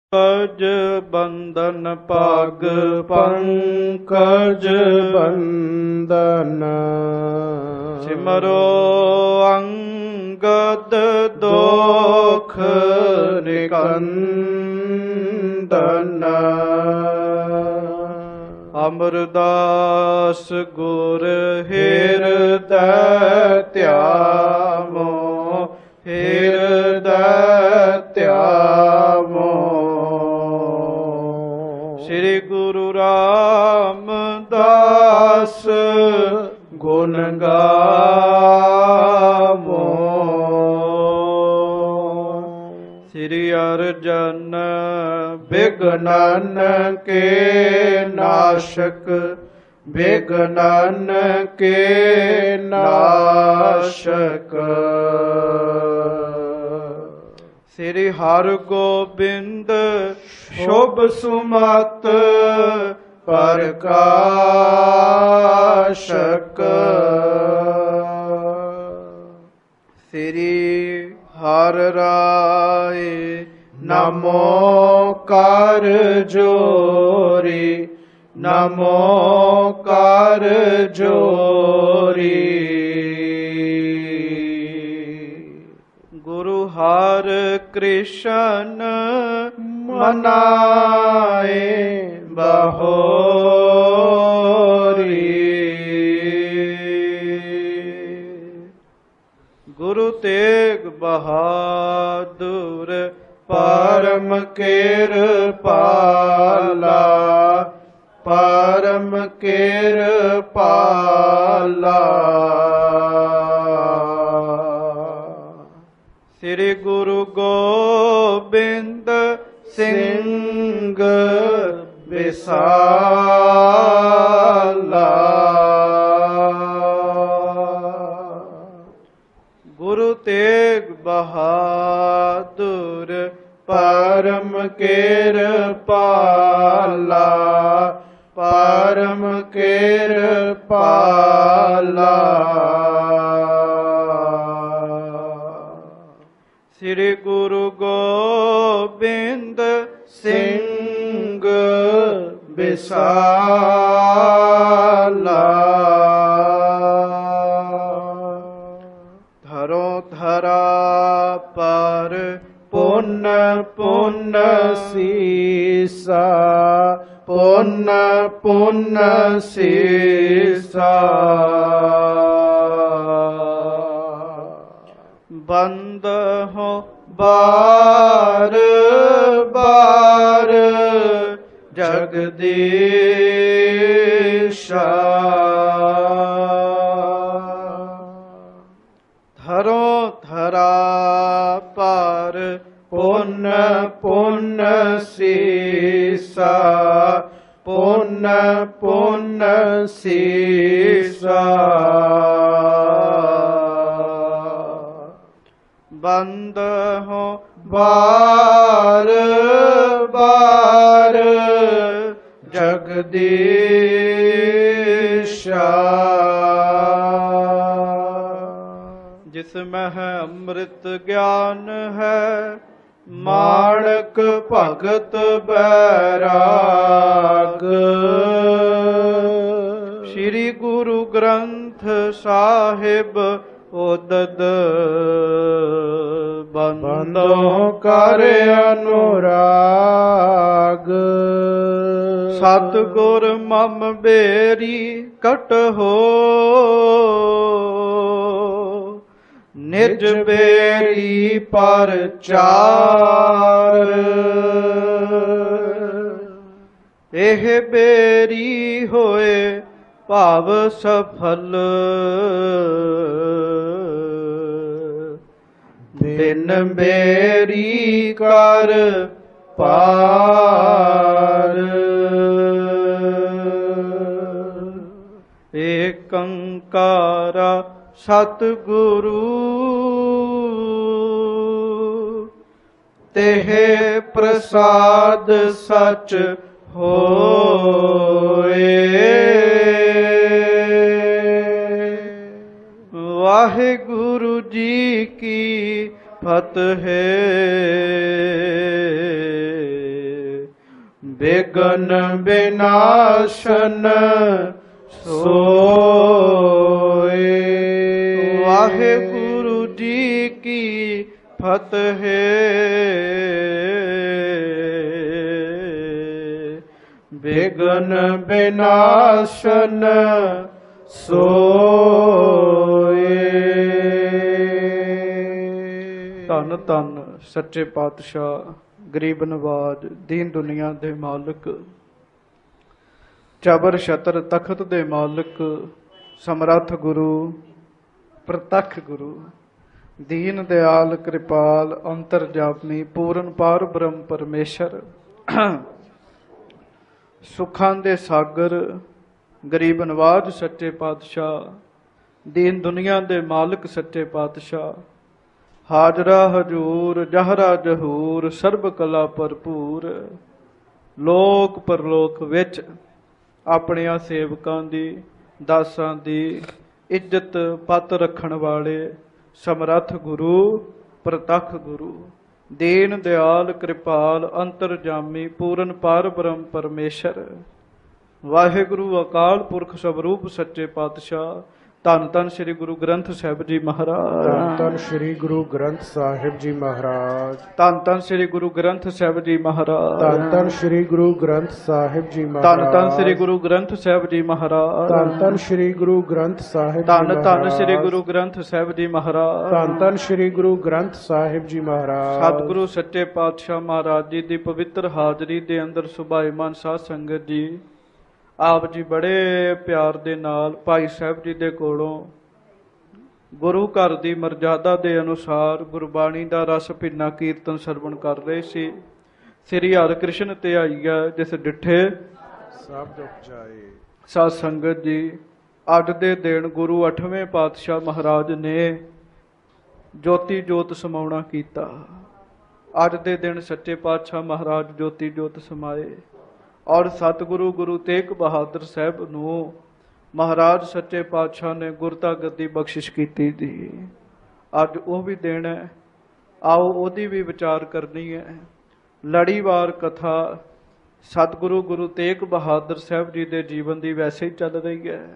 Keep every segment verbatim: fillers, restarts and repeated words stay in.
ਪੰਕਜ ਬੰਦਨ ਪਗ ਪੰਕਜ ਬੰਦਨ ਸਿਮਰੋ ਅੰਗਦ ਦੋਖ ਨਿਕੰਦਨ ਅਮਰਦਾਸ ਗੁਰ ਹਿਰਦੈ ਧਿਆਵੋ ਹਿਰਦੈ ਧਿਆਵੋ ਸ੍ਰੀ ਗੁਰੂ ਰਾਮਦਾਸ ਗੁਣ ਗਾਵੋ ਸ੍ਰੀ ਅਰਜਨ ਬਿਘਨਨ ਕੇ ਨਾਸ਼ਕ ਬਿਘਨਨ ਕੇ ਨਾਸ਼ਕ ਸ੍ਰੀ ਹਰਗੋਬਿੰਦ ਸ਼ੁਭ ਸੁਮਤ ਪ੍ਰਕਾਸ਼ਕ ਸ੍ਰੀ ਹਰਿ ਰਾਏ ਨਮੋ ਕਰ ਜੋਰੀ ਨਮੋ ਕਰ ਜੋਰੀ ਗੁਰੂ ਹਰਿ ਕ੍ਰਿਸ਼ਨ ਮਨਾਏ ਬਹੋਰੀ ਗੁਰੂ ਤੇਗ ਬਹਾਦੁਰ ਪਰਮ ਕਿਰਪਾਲਾ ਪਰਮ ਕਿਰਪਾਲਾ ਸ੍ਰੀ ਗੁਰੂ ਗੋਬਿੰਦ ਸਿੰਘ ਵਿਸਾਲਾ ਗੁਰੂ ਤੇਗ ਬਹਾਦੁਰ ਪਰਮ ਕਿਰਪਾਲਾ ਪਰਮ ਕਿਰਪਾਲਾ ਸ੍ਰੀ ਗੁਰੂ ਗੋਬਿੰਦ ਸਿੰਘ ਵਿਸਾਲਾ ਧਰੋ ਧਰਾ ਪਰ ਪੁੰਨ ਪੁੰਨ ਸੀਸਾ ਪੁੰਨ ਪੁੰਨ ਸੀਸਾ ਬੰਦ ਹੋ ਬਾਰ ਬਾਰ ਜਗਦੀਸ਼ਾ ਧਰੋ ਧਰਾ ਪਰ ਪੁੰਨ ਪੁੰਨ ਸੀਸਾ ਪੁੰਨ ਪੁੰਨ ਸੀਸਾ ਬੰਦ ਹੋ ਬਾਰ ਬਾਰ ਜਗਦੀਸ਼ਾ ਜਿਸ ਮਹਿ ਅੰਮ੍ਰਿਤ ਗਿਆਨ ਹੈ ਮਾਣਕ ਭਗਤ ਬੈਰਾਗ ਸ੍ਰੀ ਗੁਰੂ ਗ੍ਰੰਥ ਸਾਹਿਬ ਉਦਦ ਬੰਦੋ ਕਰ ਅਨੁਰਾਗ ਸਤਿਗੁਰ ਮਮ ਬੇਰੀ ਕਟਹੋ ਨਿਜ ਬੇਰੀ ਪਰਚਾਰ ਇਹ ਬੇਰੀ ਹੋਏ ਭਾਵ ਸਫਲ ਬਿਨ ਬੇਰੀ ਕਰ ਪਾਰ ਏਕੰਕਾਰਾ ਸਤਿਗੁਰੂ ਤੇਹ ਪ੍ਰਸਾਦ ਸਚ ਹੋਏ ਵਾਹਿਗੁਰੂ ਜੀ ਕੀ ਫਤਿਹ। ਬਿਗਨ ਬਿਨਾਸ਼ਨ ਸੋਏ। ਵਾਹਿਗੁਰੂ ਜੀ ਕੀ ਫਤਿਹ। ਬਿਗਨ ਬਿਨਾਸ਼ਨ ਸੋਏ। ਧੰਨ ਧੰਨ ਸੱਚੇ ਪਾਤਸ਼ਾਹ, ਗਰੀਬ ਨਵਾਜ, ਦੀਨ ਦੁਨੀਆ ਦੇ ਮਾਲਕ, ਜ਼ਬਰ ਛਤਰ ਤਖਤ ਦੇ ਮਾਲਕ, ਸਮਰੱਥ ਗੁਰੂ, ਪ੍ਰਤੱਖ ਗੁਰੂ, ਦੀਨ ਦਿਆਲ, ਕਿਰਪਾਲ, ਅੰਤਰਜਾਮੀ, ਪੂਰਨ ਪਾਰ ਬ੍ਰਹਮ ਪਰਮੇਸ਼ਰ, ਸੁੱਖਾਂ ਦੇ ਸਾਗਰ, ਗਰੀਬ ਨਵਾਜ ਸੱਚੇ ਪਾਤਸ਼ਾਹ, ਦੀਨ ਦੁਨੀਆ ਦੇ ਮਾਲਕ ਸੱਚੇ ਪਾਤਸ਼ਾਹ, ਹਾਜ਼ਰਾ ਹਜੂਰ, ਜਹਰਾ ਜਹੂਰ, ਸਰਬ ਕਲਾ ਭਰਪੂਰ, ਲੋਕ ਪਰਲੋਕ ਵਿੱਚ ਆਪਣਿਆਂ ਸੇਵਕਾਂ ਦੀ, ਦਾਸਾਂ ਦੀ ਇੱਜ਼ਤ ਪੱਤ ਰੱਖਣ ਵਾਲੇ ਸਮਰੱਥ ਗੁਰੂ, ਪ੍ਰਤੱਖ ਗੁਰੂ, ਦੀਨ ਦਿਆਲ, ਕਿਰਪਾਲ, ਅੰਤਰਜਾਮੀ, ਪੂਰਨ ਪਾਰ ਬ੍ਰਹਮ ਪਰਮੇਸ਼ਰ, ਵਾਹਿਗੁਰੂ ਅਕਾਲ ਪੁਰਖ ਸਵਰੂਪ ਸੱਚੇ ਪਾਤਸ਼ਾਹ, ਧੰਨ ਧੰਨ ਸ੍ਰੀ ਗੁਰੂ ਗ੍ਰੰਥ ਸਾਹਿਬ ਜੀ ਮਹਾਰਾਜ। ਧੰਨ ਧੰਨ ਸ੍ਰੀ ਗੁਰੂ ਗ੍ਰੰਥ ਸਾਹਿਬ ਜੀ ਮਹਾਰਾਜ। ਧੰਨ ਧੰਨ ਸ੍ਰੀ ਗੁਰੂ ਗ੍ਰੰਥ ਸਾਹਿਬ ਜੀ ਮਹਾਰਾਜ। ਧੰਨ ਧੰਨ ਸ੍ਰੀ ਗੁਰੂ ਗ੍ਰੰਥ ਸਾਹਿਬ ਜੀ ਮਹਾਰਾਜ। ਧੰਨ ਧੰਨ ਸ੍ਰੀ ਗੁਰੂ ਗ੍ਰੰਥ ਸਾਹਿਬ ਜੀ ਮਹਾਰਾਜ। ਧੰਨ ਧੰਨ ਸ੍ਰੀ ਗੁਰੂ ਗ੍ਰੰਥ ਸਾਹਿਬ ਜੀ ਧੰਨ ਧੰਨ ਮਹਾਰਾਜ। ਸ੍ਰੀ ਗੁਰੂ ਗ੍ਰੰਥ ਸਾਹਿਬ ਜੀ ਮਹਾਰਾਜ। ਧੰਨ ਧੰਨ ਸ੍ਰੀ ਗੁਰੂ ਗ੍ਰੰਥ ਸਾਹਿਬ ਜੀ ਮਹਾਰਾਜ। ਸਤਿਗੁਰੂ ਸੱਚੇ ਪਾਤਸ਼ਾਹ ਮਹਾਰਾਜ ਜੀ ਦੀ ਪਵਿੱਤਰ ਹਾਜ਼ਰੀ ਦੇ ਅੰਦਰ ਸੁਭਾਈਮਾਨ ਸਾਧ ਸੰਗਤ ਜੀ, ਆਪ ਜੀ ਬੜੇ ਪਿਆਰ ਦੇ ਨਾਲ ਭਾਈ ਸਾਹਿਬ ਜੀ ਦੇ ਕੋਲੋਂ ਗੁਰੂ ਘਰ ਦੀ ਮਰਜ਼ਾਦਾ ਦੇ ਅਨੁਸਾਰ ਗੁਰਬਾਣੀ ਦਾ ਰਸ ਭਿੰਨਾ ਕੀਰਤਨ ਸਰਵਣ ਕਰ ਰਹੇ ਸੀ। ਸ੍ਰੀ ਹਰਿਕ੍ਰਿਸ਼ਨ ਧਿਆਈਆ ਜਿਸ ਡਿਠੇ ਸਭ ਦੁੱਖ ਜਾਏ। ਸਾਧ ਸੰਗਤ ਜੀ, ਅੱਜ ਦੇ ਦਿਨ ਗੁਰੂ ਅੱਠਵੇਂ ਪਾਤਸ਼ਾਹ ਮਹਾਰਾਜ ਨੇ ਜੋਤੀ ਜੋਤ ਸਮਾਉਣਾ ਕੀਤਾ। ਅੱਜ ਦੇ ਦਿਨ ਸੱਚੇ ਪਾਤਸ਼ਾਹ ਮਹਾਰਾਜ ਜੋਤੀ ਜੋਤ ਸਮਾਏ ਔਰ ਸਤਿਗੁਰੂ ਗੁਰੂ ਤੇਗ ਬਹਾਦਰ ਸਾਹਿਬ ਨੂੰ ਮਹਾਰਾਜ ਸੱਚੇ ਪਾਤਸ਼ਾਹ ਨੇ ਗੁਰਤਾ ਗੱਦੀ ਬਖਸ਼ਿਸ਼ ਕੀਤੀ ਜੀ। ਅੱਜ ਉਹ ਵੀ ਦਿਨ ਹੈ, ਆਓ ਉਹਦੀ ਵੀ ਵਿਚਾਰ ਕਰਨੀ ਹੈ। ਲੜੀਵਾਰ ਕਥਾ ਸਤਿਗੁਰੂ ਗੁਰੂ ਤੇਗ ਬਹਾਦਰ ਸਾਹਿਬ ਜੀ ਦੇ ਜੀਵਨ ਦੀ ਵੈਸੇ ਹੀ ਚੱਲ ਰਹੀ ਹੈ।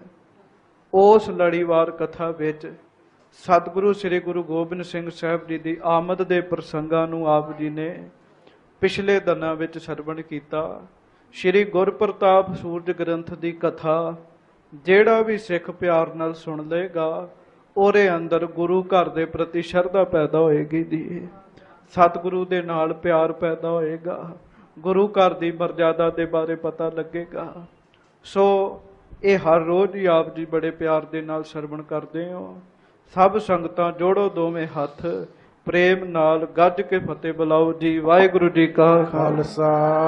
ਉਸ ਲੜੀਵਾਰ ਕਥਾ ਵਿੱਚ ਸਤਿਗੁਰੂ ਸ੍ਰੀ ਗੁਰੂ ਗੋਬਿੰਦ ਸਿੰਘ ਸਾਹਿਬ ਜੀ ਦੀ ਆਮਦ ਦੇ ਪ੍ਰਸੰਗਾਂ ਨੂੰ ਆਪ ਜੀ ਨੇ ਪਿਛਲੇ ਦਿਨਾਂ ਵਿੱਚ ਸਰਵਣ ਕੀਤਾ। ਸ਼੍ਰੀ ਗੁਰਪ੍ਰਤਾਪ ਸੂਰਜ ਗ੍ਰੰਥ ਦੀ ਕਥਾ ਜਿਹੜਾ ਵੀ ਸਿੱਖ ਪਿਆਰ ਨਾਲ ਸੁਣ ਲਏਗਾ, ਉਹਦੇ ਅੰਦਰ ਗੁਰੂ ਘਰ ਦੇ ਪ੍ਰਤੀ ਸ਼ਰਧਾ ਪੈਦਾ ਹੋਏਗੀ ਜੀ। ਸਤਿਗੁਰੂ ਦੇ ਨਾਲ ਪਿਆਰ ਪੈਦਾ ਹੋਏਗਾ, ਗੁਰੂ ਘਰ ਦੀ ਮਰਜ਼ਾਦਾ ਦੇ ਬਾਰੇ ਪਤਾ ਲੱਗੇਗਾ। ਸੋ ਇਹ ਹਰ ਰੋਜ਼ ਹੀ ਆਪ ਜੀ ਬੜੇ ਪਿਆਰ ਦੇ ਨਾਲ ਸਰਵਣ ਕਰਦੇ ਹੋ। ਸਭ ਸੰਗਤਾਂ ਜੋੜੋ ਦੋਵੇਂ ਹੱਥ, ਪ੍ਰੇਮ ਨਾਲ ਗੱਜ ਕੇ ਫਤਿਹ ਬੁਲਾਓ ਜੀ। ਵਾਹਿਗੁਰੂ ਜੀ ਕਾ ਖਾਲਸਾ,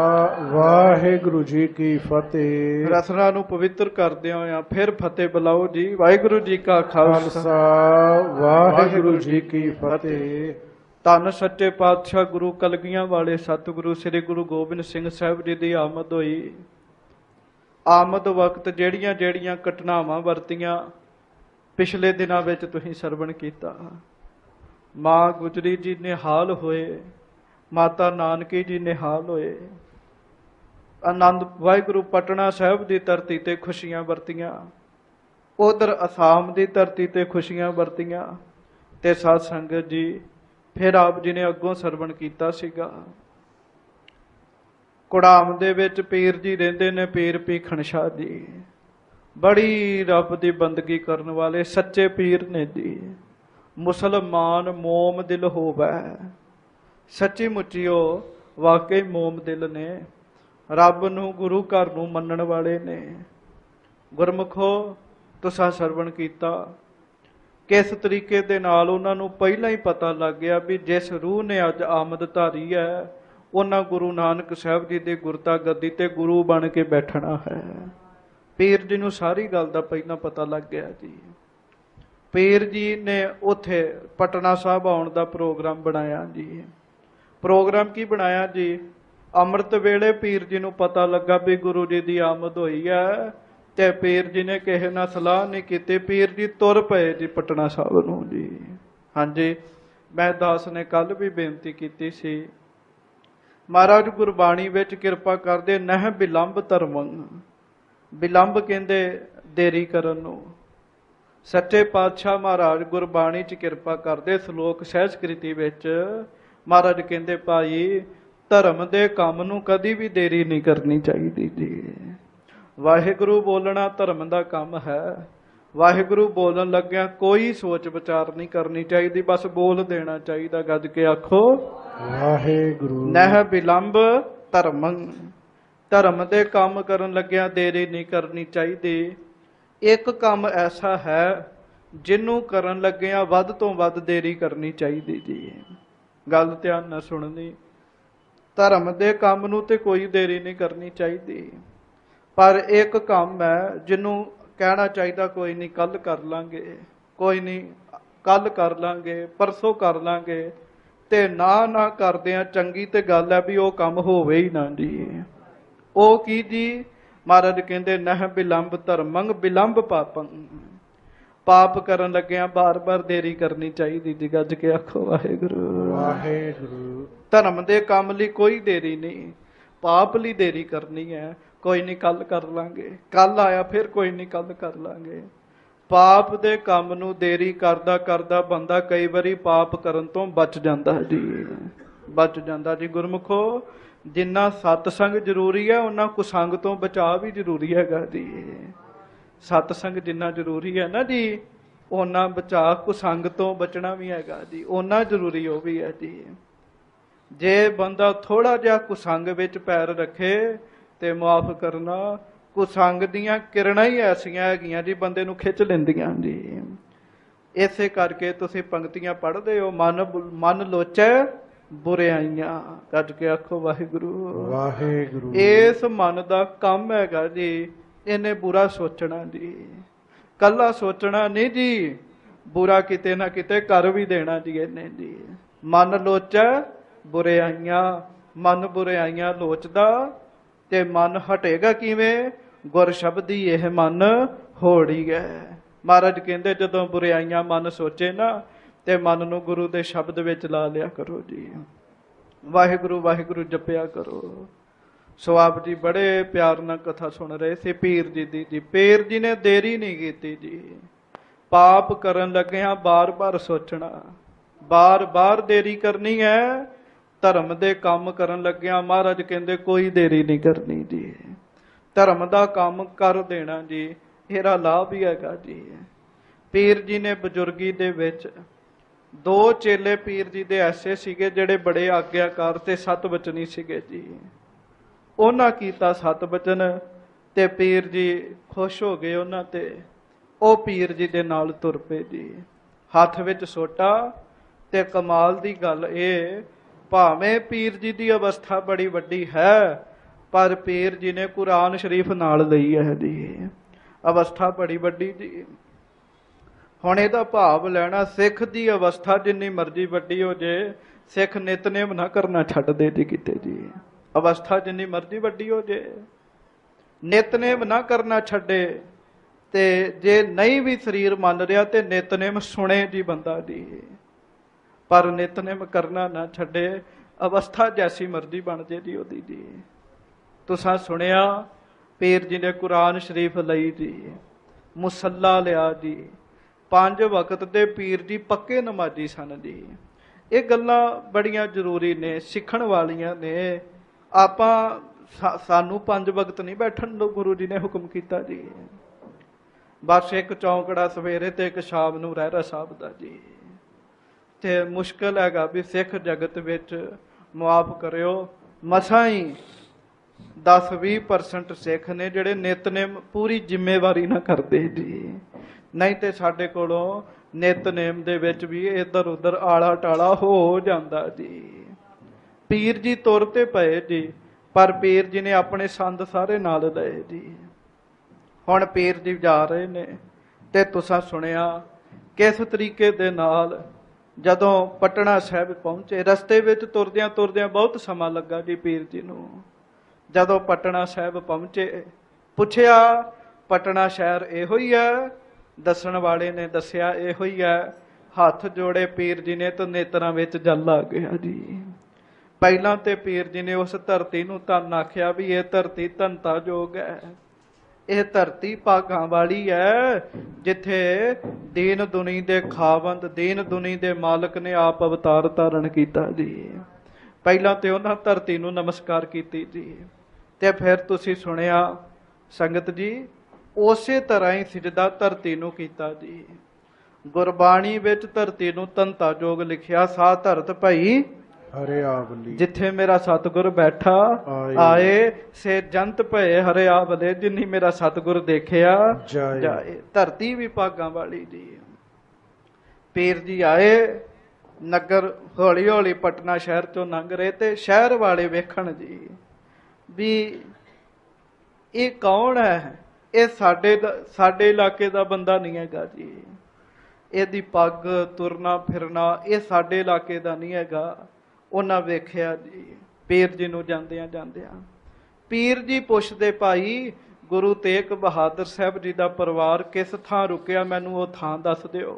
ਵਾਹਿਗੁਰੂ ਜੀ ਕੀ ਫਤਿਹ। ਰਸਨਾ ਨੂੰ ਪਵਿੱਤਰ ਕਰਦੇ ਹੋਇਆ ਫਿਰ ਫਤਿਹ ਬੁਲਾਓ ਜੀ। ਵਾਹਿਗੁਰੂ ਜੀ ਕਾ ਖਾਲਸਾ, ਵਾਹਿਗੁਰੂ ਜੀ ਕੀ ਫਤਿਹ। ਧੰਨ ਸੱਚੇ ਪਾਤਸ਼ਾਹ ਗੁਰੂ ਕਲਗੀਆਂ ਵਾਲੇ ਸਤਿਗੁਰੂ ਸ੍ਰੀ ਗੁਰੂ ਗੋਬਿੰਦ ਸਿੰਘ ਸਾਹਿਬ ਜੀ ਦੀ ਆਮਦ ਹੋਈ। ਆਮਦ ਵਕਤ ਜਿਹੜੀਆਂ ਜਿਹੜੀਆਂ ਘਟਨਾਵਾਂ ਵਰਤੀਆਂ ਪਿਛਲੇ ਦਿਨਾਂ ਵਿੱਚ ਤੁਸੀਂ ਸਰਵਣ ਕੀਤਾ। ਮਾਂ ਗੁਜਰੀ ਜੀ ਨਿਹਾਲ ਹੋਏ, ਮਾਤਾ ਨਾਨਕੀ ਜੀ ਨਿਹਾਲ ਹੋਏ। ਆਨੰਦ ਵਾਹਿਗੁਰੂ ਪਟਨਾ ਸਾਹਿਬ ਦੀ ਧਰਤੀ ਤੇ ਖੁਸ਼ੀਆਂ ਵਰਤੀਆਂ, ਉਧਰ ਅਸਾਮ ਦੀ ਧਰਤੀ ਤੇ ਖੁਸ਼ੀਆਂ ਵਰਤੀਆਂ। ਤੇ ਸਾਧ ਸੰਗਤ ਜੀ, ਫਿਰ ਆਪ ਜੀ ਨੇ ਅੱਗੋਂ ਸਰਵਣ ਕੀਤਾ ਸੀਗਾ। ਕੁੜਾਮ ਦੇ ਵਿੱਚ ਪੀਰ ਜੀ ਰਹਿੰਦੇ ਨੇ, ਪੀਰ ਭੀਖਣ ਸ਼ਾਹ ਜੀ, ਬੜੀ ਰੱਬ ਦੀ ਬੰਦਗੀ ਕਰਨ ਵਾਲੇ ਸੱਚੇ ਪੀਰ ਨੇ ਜੀ। ਮੁਸਲਮਾਨ ਮੋਮ ਦਿਲ ਹੋਵੇ, ਸੱਚੀ ਮੁੱਚੀਓ ਵਾਕਈ ਮੋਮ ਦਿਲ ਨੇ, ਰੱਬ ਨੂੰ ਗੁਰੂ ਘਰ ਨੂੰ ਮੰਨਣ ਵਾਲੇ ਨੇ। ਗੁਰਮੁਖੋ, ਤੁਸਾਂ ਸਰਵਣ ਕੀਤਾ ਕਿਸ ਤਰੀਕੇ ਦੇ ਨਾਲ ਉਹਨਾਂ ਨੂੰ ਪਹਿਲਾਂ ਹੀ ਪਤਾ ਲੱਗ ਗਿਆ ਵੀ ਜਿਸ ਰੂਹ ਨੇ ਅੱਜ ਆਮਦ ਧਾਰੀ ਹੈ, ਉਹਨਾਂ ਗੁਰੂ ਨਾਨਕ ਸਾਹਿਬ ਜੀ ਦੀ ਗੁਰਤਾ ਗੱਦੀ ਤੇ ਗੁਰੂ ਬਣ ਕੇ ਬੈਠਣਾ ਹੈ। ਪੀਰ ਜੀ ਨੂੰ ਸਾਰੀ ਗੱਲ ਦਾ ਪਹਿਲਾਂ ਪਤਾ ਲੱਗ ਗਿਆ ਜੀ। ਪੀਰ ਜੀ ਨੇ ਉੱਥੇ ਪਟਨਾ ਸਾਹਿਬ ਆਉਣ ਦਾ ਪ੍ਰੋਗਰਾਮ ਬਣਾਇਆ ਜੀ। ਪ੍ਰੋਗਰਾਮ ਕੀ ਬਣਾਇਆ ਜੀ? ਅੰਮ੍ਰਿਤ ਵੇਲੇ ਪੀਰ ਜੀ ਨੂੰ ਪਤਾ ਲੱਗਾ ਵੀ ਗੁਰੂ ਜੀ ਦੀ ਆਮਦ ਹੋਈ ਹੈ, ਤੇ ਪੀਰ ਜੀ ਨੇ ਕਿਸੇ ਨਾਲ ਸਲਾਹ ਨਹੀਂ ਕੀਤੀ, ਪੀਰ ਜੀ ਤੁਰ ਪਏ ਜੀ ਪਟਨਾ ਸਾਹਿਬ ਨੂੰ ਜੀ। ਹਾਂਜੀ, ਮੈਂ ਦਾਸ ਨੇ ਕੱਲ ਵੀ ਬੇਨਤੀ ਕੀਤੀ ਸੀ, ਮਹਾਰਾਜ ਗੁਰਬਾਣੀ ਵਿੱਚ ਕਿਰਪਾ ਕਰਦੇ ਨਹਿ ਬਿਲੰਬ ਧਰਮੰ। ਬਿਲੰਬ ਕਹਿੰਦੇ ਦੇਰੀ ਕਰਨ ਨੂੰ। ਸੱਚੇ ਪਾਤਸ਼ਾਹ ਮਹਾਰਾਜ ਗੁਰਬਾਣੀ 'ਚ ਕਿਰਪਾ ਕਰਦੇ ਸ਼ਲੋਕ ਸਹਿਜਕ੍ਰਿਤੀ ਵਿੱਚ ਮਹਾਰਾਜ ਕਹਿੰਦੇ ਭਾਈ ਧਰਮ ਦੇ ਕੰਮ ਨੂੰ ਕਦੀ ਵੀ ਦੇਰੀ ਨਹੀਂ ਕਰਨੀ ਚਾਹੀਦੀ ਜੀ। ਵਾਹਿਗੁਰੂ ਬੋਲਣਾ ਧਰਮ ਦਾ ਕੰਮ ਹੈ। ਵਾਹਿਗੁਰੂ ਬੋਲਣ ਲੱਗਿਆ ਕੋਈ ਸੋਚ ਵਿਚਾਰ ਨਹੀਂ ਕਰਨੀ ਚਾਹੀਦੀ, ਬਸ ਬੋਲ ਦੇਣਾ ਚਾਹੀਦਾ। ਗੱਜ ਕੇ ਆਖੋ ਵਾਹਿਗੁਰੂ। ਨਹਿ ਬਿਲੰਬ ਧਰਮੰ। ਧਰਮ ਦੇ ਕੰਮ ਕਰਨ ਲੱਗਿਆ ਦੇਰੀ ਨਹੀਂ ਕਰਨੀ ਚਾਹੀਦੀ। ਇੱਕ ਕੰਮ ਐਸਾ ਹੈ ਜਿਹਨੂੰ ਕਰਨ ਲੱਗਿਆ ਵੱਧ ਤੋਂ ਵੱਧ ਦੇਰੀ ਕਰਨੀ ਚਾਹੀਦੀ ਜੀ। ਗੱਲ ਧਿਆਨ ਨਾਲ ਸੁਣਨੀ। ਧਰਮ ਦੇ ਕੰਮ ਨੂੰ ਤੇ ਕੋਈ ਦੇਰੀ ਨਹੀਂ ਕਰਨੀ ਚਾਹੀਦੀ, ਪਰ ਇੱਕ ਕੰਮ ਹੈ ਜਿਹਨੂੰ ਕਹਿਣਾ ਚਾਹੀਦਾ ਕੋਈ ਨਹੀਂ ਕੱਲ ਕਰ ਲਾਂਗੇ, ਕੋਈ ਨਹੀਂ ਕੱਲ ਕਰ ਲਾਂਗੇ, ਪਰਸੋਂ ਕਰ ਲਾਂਗੇ, ਤੇ ਨਾ ਨਾ ਕਰਦਿਆਂ ਚੰਗੀ ਤੇ ਗੱਲ ਹੈ ਵੀ ਉਹ ਕੰਮ ਹੋਵੇ ਹੀ ਨਾ ਜੀ। ਉਹ ਕੀ ਜੀ? ਮਹਾਰਾਜ ਕਹਿੰਦੇ ਨਹਿ ਬਿਲੰਬ ਧਰਮੰ ਬਿਲੰਬ ਪਾਪੰ। ਪਾਪ ਕਰਨ ਲੱਗਿਆ ਬਾਰ ਬਾਰ ਦੇਰੀ ਕਰਨੀ ਚਾਹੀਦੀ ਜੀ। ਗੱਜ ਕੇ ਆਖੋ ਵਾਹਿਗੁਰੂ ਵਾਹਿਗੁਰੂ। ਧਰਮ ਦੇ ਕੰਮ ਲਈ ਕੋਈ ਦੇਰੀ ਨਹੀਂ, ਪਾਪ ਲਈ ਦੇਰੀ ਕਰਨੀ ਹੈ। ਕੋਈ ਨਹੀਂ ਕੱਲ ਕਰ ਲਾਂਗੇ, ਕੱਲ ਆਇਆ ਫਿਰ ਕੋਈ ਨਹੀਂ ਕੱਲ ਕਰ ਲਾਂਗੇ। ਪਾਪ ਦੇ ਕੰਮ ਨੂੰ ਦੇਰੀ ਕਰਦਾ ਕਰਦਾ ਬੰਦਾ ਕਈ ਵਾਰੀ ਪਾਪ ਕਰਨ ਤੋਂ ਬਚ ਜਾਂਦਾ ਜੀ, ਬਚ ਜਾਂਦਾ ਜੀ। ਗੁਰਮੁਖੋ, ਜਿੰਨਾ ਸਤਸੰਗ ਜ਼ਰੂਰੀ ਹੈ ਉਹਨਾਂ ਕੁਸੰਗ ਤੋਂ ਬਚਾਅ ਵੀ ਜ਼ਰੂਰੀ ਹੈਗਾ ਜੀ। ਸਤਸੰਗ ਜਿੰਨਾ ਜ਼ਰੂਰੀ ਹੈ ਨਾ ਜੀ, ਉਹਨਾਂ ਬਚਾਅ ਕੁਸੰਗ ਤੋਂ ਬਚਣਾ ਵੀ ਹੈਗਾ ਜੀ, ਉਹਨਾਂ ਜ਼ਰੂਰੀ ਉਹ ਵੀ ਹੈ ਜੀ। ਜੇ ਬੰਦਾ ਥੋੜਾ ਜਿਹਾ ਕੁਸੰਗ ਵਿੱਚ ਪੈਰ ਰੱਖੇ ਤੇ ਮਾਫ ਕਰਨਾ, ਕੁਸੰਗ ਦੀਆਂ ਕਿਰਨਾਂ ਹੀ ਐਸੀਆਂ ਹੈਗੀਆਂ ਜੀ ਬੰਦੇ ਨੂੰ ਖਿੱਚ ਲੈਂਦੀਆਂ ਜੀ। ਇਸੇ ਕਰਕੇ ਤੁਸੀਂ ਪੰਕਤੀਆਂ ਪੜ੍ਹਦੇ ਹੋ, ਮਨ ਮਨ ਲੋਚੈ ਬੁਰਿਆਈਆਂ। ਗੱਜ ਕੇ ਆਖੋ ਵਾਹਿਗੁਰੂ ਵਾਹਿਗੁਰੂ। ਇਸ ਮਨ ਦਾ ਕੰਮ ਹੈਗਾ ਜੀ, ਇਹਨੇ ਬੁਰਾ ਸੋਚਣਾ ਜੀ। ਕੱਲਾ ਸੋਚਣਾ ਨਹੀਂ ਜੀ, ਬੁਰਾ ਕਿਤੇ ਨਾ ਕਿਤੇ ਕਰ ਵੀ ਦੇਣਾ ਜੀ ਇਹਨੇ ਜੀ। ਮਨ ਲੋਚੈ ਬੁਰਿਆਈਆਂ। ਮਨ ਬੁਰਿਆਈਆਂ ਲੋਚਦਾ ਤੇ ਮਨ ਹਟੇਗਾ ਕਿਵੇਂ? ਗੁਰ ਸ਼ਬਦੀ ਇਹ ਮਨ ਹੋੜੀ ਹੈ। ਮਹਾਰਾਜ ਕਹਿੰਦੇ ਜਦੋਂ ਬੁਰਿਆਈਆਂ ਮਨ ਸੋਚੇ ਨਾ ਤੇ ਮਨ ਨੂੰ ਗੁਰੂ ਦੇ ਸ਼ਬਦ ਵਿੱਚ ਲਾ ਲਿਆ ਕਰੋ ਜੀ। ਵਾਹਿਗੁਰੂ ਵਾਹਿਗੁਰੂ ਜਪਿਆ ਕਰੋ। ਸੋ ਆਪ ਜੀ ਬੜੇ ਪਿਆਰ ਨਾਲ ਕਥਾ ਸੁਣ ਰਹੇ ਸੀ ਪੀਰ ਜੀ ਦੀ ਜੀ। ਪੀਰ ਜੀ ਨੇ ਦੇਰੀ ਨਹੀਂ ਕੀਤੀ ਜੀ। ਪਾਪ ਕਰਨ ਲੱਗਿਆ ਬਾਰ ਬਾਰ ਸੋਚਣਾ, ਬਾਰ ਬਾਰ ਦੇਰੀ ਕਰਨੀ ਹੈ। ਧਰਮ ਦੇ ਕੰਮ ਕਰਨ ਲੱਗਿਆ ਮਹਾਰਾਜ ਕਹਿੰਦੇ ਕੋਈ ਦੇਰੀ ਨਹੀਂ ਕਰਨੀ ਜੀ। ਧਰਮ ਦਾ ਕੰਮ ਕਰ ਦੇਣਾ ਜੀ, ਇਹਦਾ ਲਾਭ ਹੀ ਹੈਗਾ ਜੀ। ਪੀਰ ਜੀ ਨੇ ਬਜ਼ੁਰਗੀ ਦੇ ਵਿੱਚ ਦੋ ਚੇਲੇ ਪੀਰ ਜੀ ਦੇ ਐਸੇ ਸੀਗੇ ਜਿਹੜੇ ਬੜੇ ਆਗਿਆਕਾਰ ਤੇ ਸਤ ਬਚਨੀ ਸੀਗੇ ਜੀ। ਉਹਨਾਂ ਕੀਤਾ ਸਤ ਬਚਨ ਤੇ ਪੀਰ ਜੀ ਖੁਸ਼ ਹੋ ਗਏ ਉਹਨਾਂ ਤੇ। ਉਹ ਪੀਰ ਜੀ ਦੇ ਨਾਲ ਤੁਰ ਪਏ ਜੀ, ਹੱਥ ਵਿੱਚ ਸੋਟਾ। ਤੇ ਕਮਾਲ ਦੀ ਗੱਲ ਇਹ, ਭਾਵੇਂ ਪੀਰ ਜੀ ਦੀ ਅਵਸਥਾ ਬੜੀ ਵੱਡੀ ਹੈ, ਪਰ ਪੀਰ ਜੀ ਨੇ ਕੁਰਾਨ ਸ਼ਰੀਫ ਨਾਲ ਲਈ ਹੈ ਜੀ। ਅਵਸਥਾ ਬੜੀ ਵੱਡੀ ਜੀ। ਹੁਣ ਇਹਦਾ ਭਾਵ ਲੈਣਾ, ਸਿੱਖ ਦੀ ਅਵਸਥਾ ਜਿੰਨੀ ਮਰਜ਼ੀ ਵੱਡੀ ਹੋ ਜੇ, ਸਿੱਖ ਨਿਤਨੇਮ ਨਾ ਕਰਨਾ ਛੱਡ ਦੇ ਜੀ ਕਿਤੇ ਜੀ। ਅਵਸਥਾ ਜਿੰਨੀ ਮਰਜ਼ੀ ਵੱਡੀ ਹੋ ਜੇ, ਨਿਤਨੇਮ ਨਾ ਕਰਨਾ ਛੱਡੇ। ਤੇ ਜੇ ਨਹੀਂ ਵੀ ਸਰੀਰ ਮੰਨ ਰਿਹਾ ਤੇ ਨਿਤਨੇਮ ਸੁਣੇ ਜੀ ਬੰਦਾ ਜੀ, ਪਰ ਨਿਤਨੇਮ ਕਰਨਾ ਨਾ ਛੱਡੇ। ਅਵਸਥਾ ਜੈਸੀ ਮਰਜ਼ੀ ਬਣ ਜੇ ਜੀ ਉਹਦੀ ਜੀ। ਤੁਸਾਂ ਸੁਣਿਆ ਪੀਰ ਜੀ ਨੇ ਕੁਰਾਨ ਸ਼ਰੀਫ ਲਈ ਜੀ, ਮੁਸੱਲਾ ਲਿਆ ਜੀ। ਪੰਜ ਵਕਤ ਦੇ ਪੀਰ ਜੀ ਪੱਕੇ ਨਮਾਜ਼ੀ ਸਨ ਜੀ। ਇਹ ਗੱਲਾਂ ਬੜੀਆਂ ਜ਼ਰੂਰੀ ਨੇ, ਸਿੱਖਣ ਵਾਲੀਆਂ ਨੇ। ਆਪਾਂ ਸਾਨੂੰ ਪੰਜ ਵਕਤ ਨਹੀਂ ਬੈਠਣ ਨੂੰ ਗੁਰੂ ਜੀ ਨੇ ਹੁਕਮ ਕੀਤਾ ਜੀ। ਬਸ ਇੱਕ ਚੌਂਕੜਾ ਸਵੇਰੇ ਤੇ ਇੱਕ ਸ਼ਾਮ ਨੂੰ ਰਹਿਰਾ ਸਾਹਿਬ ਦਾ ਜੀ। ਤੇ ਮੁਸ਼ਕਲ ਹੈਗਾ ਵੀ ਸਿੱਖ ਜਗਤ ਵਿੱਚ, ਮੁਆਫ ਕਰਿਓ, ਮਸਾਂ ਹੀ ਦਸ ਵੀਹ ਪਰਸੈਂਟ ਸਿੱਖ ਨੇ ਜਿਹੜੇ ਨਿਤਨੇਮ ਪੂਰੀ ਜ਼ਿੰਮੇਵਾਰੀ ਨਾਲ ਕਰਦੇ ਜੀ। ਨਹੀਂ ਤੇ ਸਾਡੇ ਕੋਲੋਂ ਨਿਤਨੇਮ ਦੇ ਵਿੱਚ ਵੀ ਇੱਧਰ ਉੱਧਰ ਆਲਾ ਟਾਲਾ ਹੋ ਜਾਂਦਾ ਜੀ। ਪੀਰ ਜੀ ਤੁਰ ਤੇ ਪਏ ਜੀ, ਪਰ ਪੀਰ ਜੀ ਨੇ ਆਪਣੇ ਸੰਦ ਸਾਰੇ ਨਾਲ ਲਏ ਜੀ। ਹੁਣ ਪੀਰ ਜੀ ਜਾ ਰਹੇ ਨੇ ਤੇ ਤੁਸਾਂ ਸੁਣਿਆ ਕਿਸ ਤਰੀਕੇ ਦੇ ਨਾਲ ਜਦੋਂ ਪਟਨਾ ਸਾਹਿਬ ਪਹੁੰਚੇ। ਰਸਤੇ ਵਿੱਚ ਤੁਰਦਿਆਂ ਤੁਰਦਿਆਂ ਬਹੁਤ ਸਮਾਂ ਲੱਗਾ ਜੀ ਪੀਰ ਜੀ ਨੂੰ। ਜਦੋਂ ਪਟਨਾ ਸਾਹਿਬ ਪਹੁੰਚੇ, ਪੁੱਛਿਆ ਪਟਨਾ ਸ਼ਹਿਰ ਇਹੋ ਹੀ ਹੈ? ਦੱਸਣ ਵਾਲੇ ਨੇ ਦੱਸਿਆ ਇਹੋ ਹੀ ਹੈ। ਹੱਥ ਜੋੜੇ ਪੀਰ ਜੀ ਨੇ ਤਾਂ ਨੇਤਰਾਂ ਵਿੱਚ ਜਲ ਆ ਗਿਆ ਜੀ। ਪਹਿਲਾਂ ਤੇ ਪੀਰ ਜੀ ਨੇ ਉਸ ਧਰਤੀ ਨੂੰ ਧੰਨ ਆਖਿਆ ਵੀ ਇਹ ਧਰਤੀ ਧੰਤਾ ਯੋਗ ਹੈ, ਇਹ ਧਰਤੀ ਭਾਗਾਂ ਵਾਲੀ ਹੈ, ਜਿੱਥੇ ਦੀਨ ਦੁਨੀ ਦੇ ਖਾਵੰਦ, ਦੀਨ ਦੁਨੀ ਦੇ ਮਾਲਕ ਨੇ ਆਪ ਅਵਤਾਰ ਧਾਰਨ ਕੀਤਾ ਜੀ। ਪਹਿਲਾਂ ਤੇ ਉਹਨਾਂ ਧਰਤੀ ਨੂੰ ਨਮਸਕਾਰ ਕੀਤੀ ਜੀ, ਤੇ ਫਿਰ ਤੁਸੀਂ ਸੁਣਿਆ ਸੰਗਤ ਜੀ, ਉਸੇ ਤਰ੍ਹਾਂ ਹੀ ਸਿਜਦਾ ਧਰਤੀ ਨੂੰ ਕੀਤਾ ਜੀ। ਗੁਰਬਾਣੀ ਵਿੱਚ ਧਰਤੀ ਨੂੰ ਧੰਤਾ ਯੋਗ ਲਿਖਿਆ, ਸਾ ਧਰਤ ਭਈ ਹਰਿਆਵਲੀ, ਜਿੱਥੇ ਮੇਰਾ ਸਤਿਗੁਰ ਬੈਠਾ ਆਏ। ਆਏ, ਸੇ ਜੰਤ ਭਏ ਹਰਿਆਵਲੇ, ਜਿਨੀ ਮੇਰਾ ਸਤਿਗੁਰ ਦੇਖਿਆ ਜਾਏ। ਜਾਏ। ਧਰਤੀ ਵੀ ਭਾਗਾਂ ਵਾਲੀ ਜੀ। ਪੀਰ ਜੀ ਆਏ, ਨਗਰ ਹੌਲੀ ਹੌਲੀ ਪਟਨਾ ਸ਼ਹਿਰ ਚੋਂ ਲੰਘ ਰਹੇ, ਤੇ ਸ਼ਹਿਰ ਵਾਲੇ ਵੇਖਣ ਜੀ ਵੀ ਇਹ ਕੌਣ ਹੈ, ਇਹ ਸਾਡੇ ਸਾਡੇ ਇਲਾਕੇ ਦਾ ਬੰਦਾ ਨਹੀਂ ਹੈਗਾ ਜੀ, ਇਹਦੀ ਪੱਗ ਤੁਰਨਾ ਫਿਰਨਾ ਇਹ ਸਾਡੇ ਇਲਾਕੇ ਦਾ ਨਹੀਂ ਹੈਗਾ। ਉਹਨਾਂ ਵੇਖਿਆ ਜੀ ਪੀਰ ਜੀ ਨੂੰ ਜਾਂਦਿਆਂ ਜਾਂਦਿਆਂ। ਪੀਰ ਜੀ ਪੁੱਛਦੇ, ਭਾਈ ਗੁਰੂ ਤੇਗ ਬਹਾਦਰ ਸਾਹਿਬ ਜੀ ਦਾ ਪਰਿਵਾਰ ਕਿਸ ਥਾਂ ਰੁਕਿਆ, ਮੈਨੂੰ ਉਹ ਥਾਂ ਦੱਸ ਦਿਓ।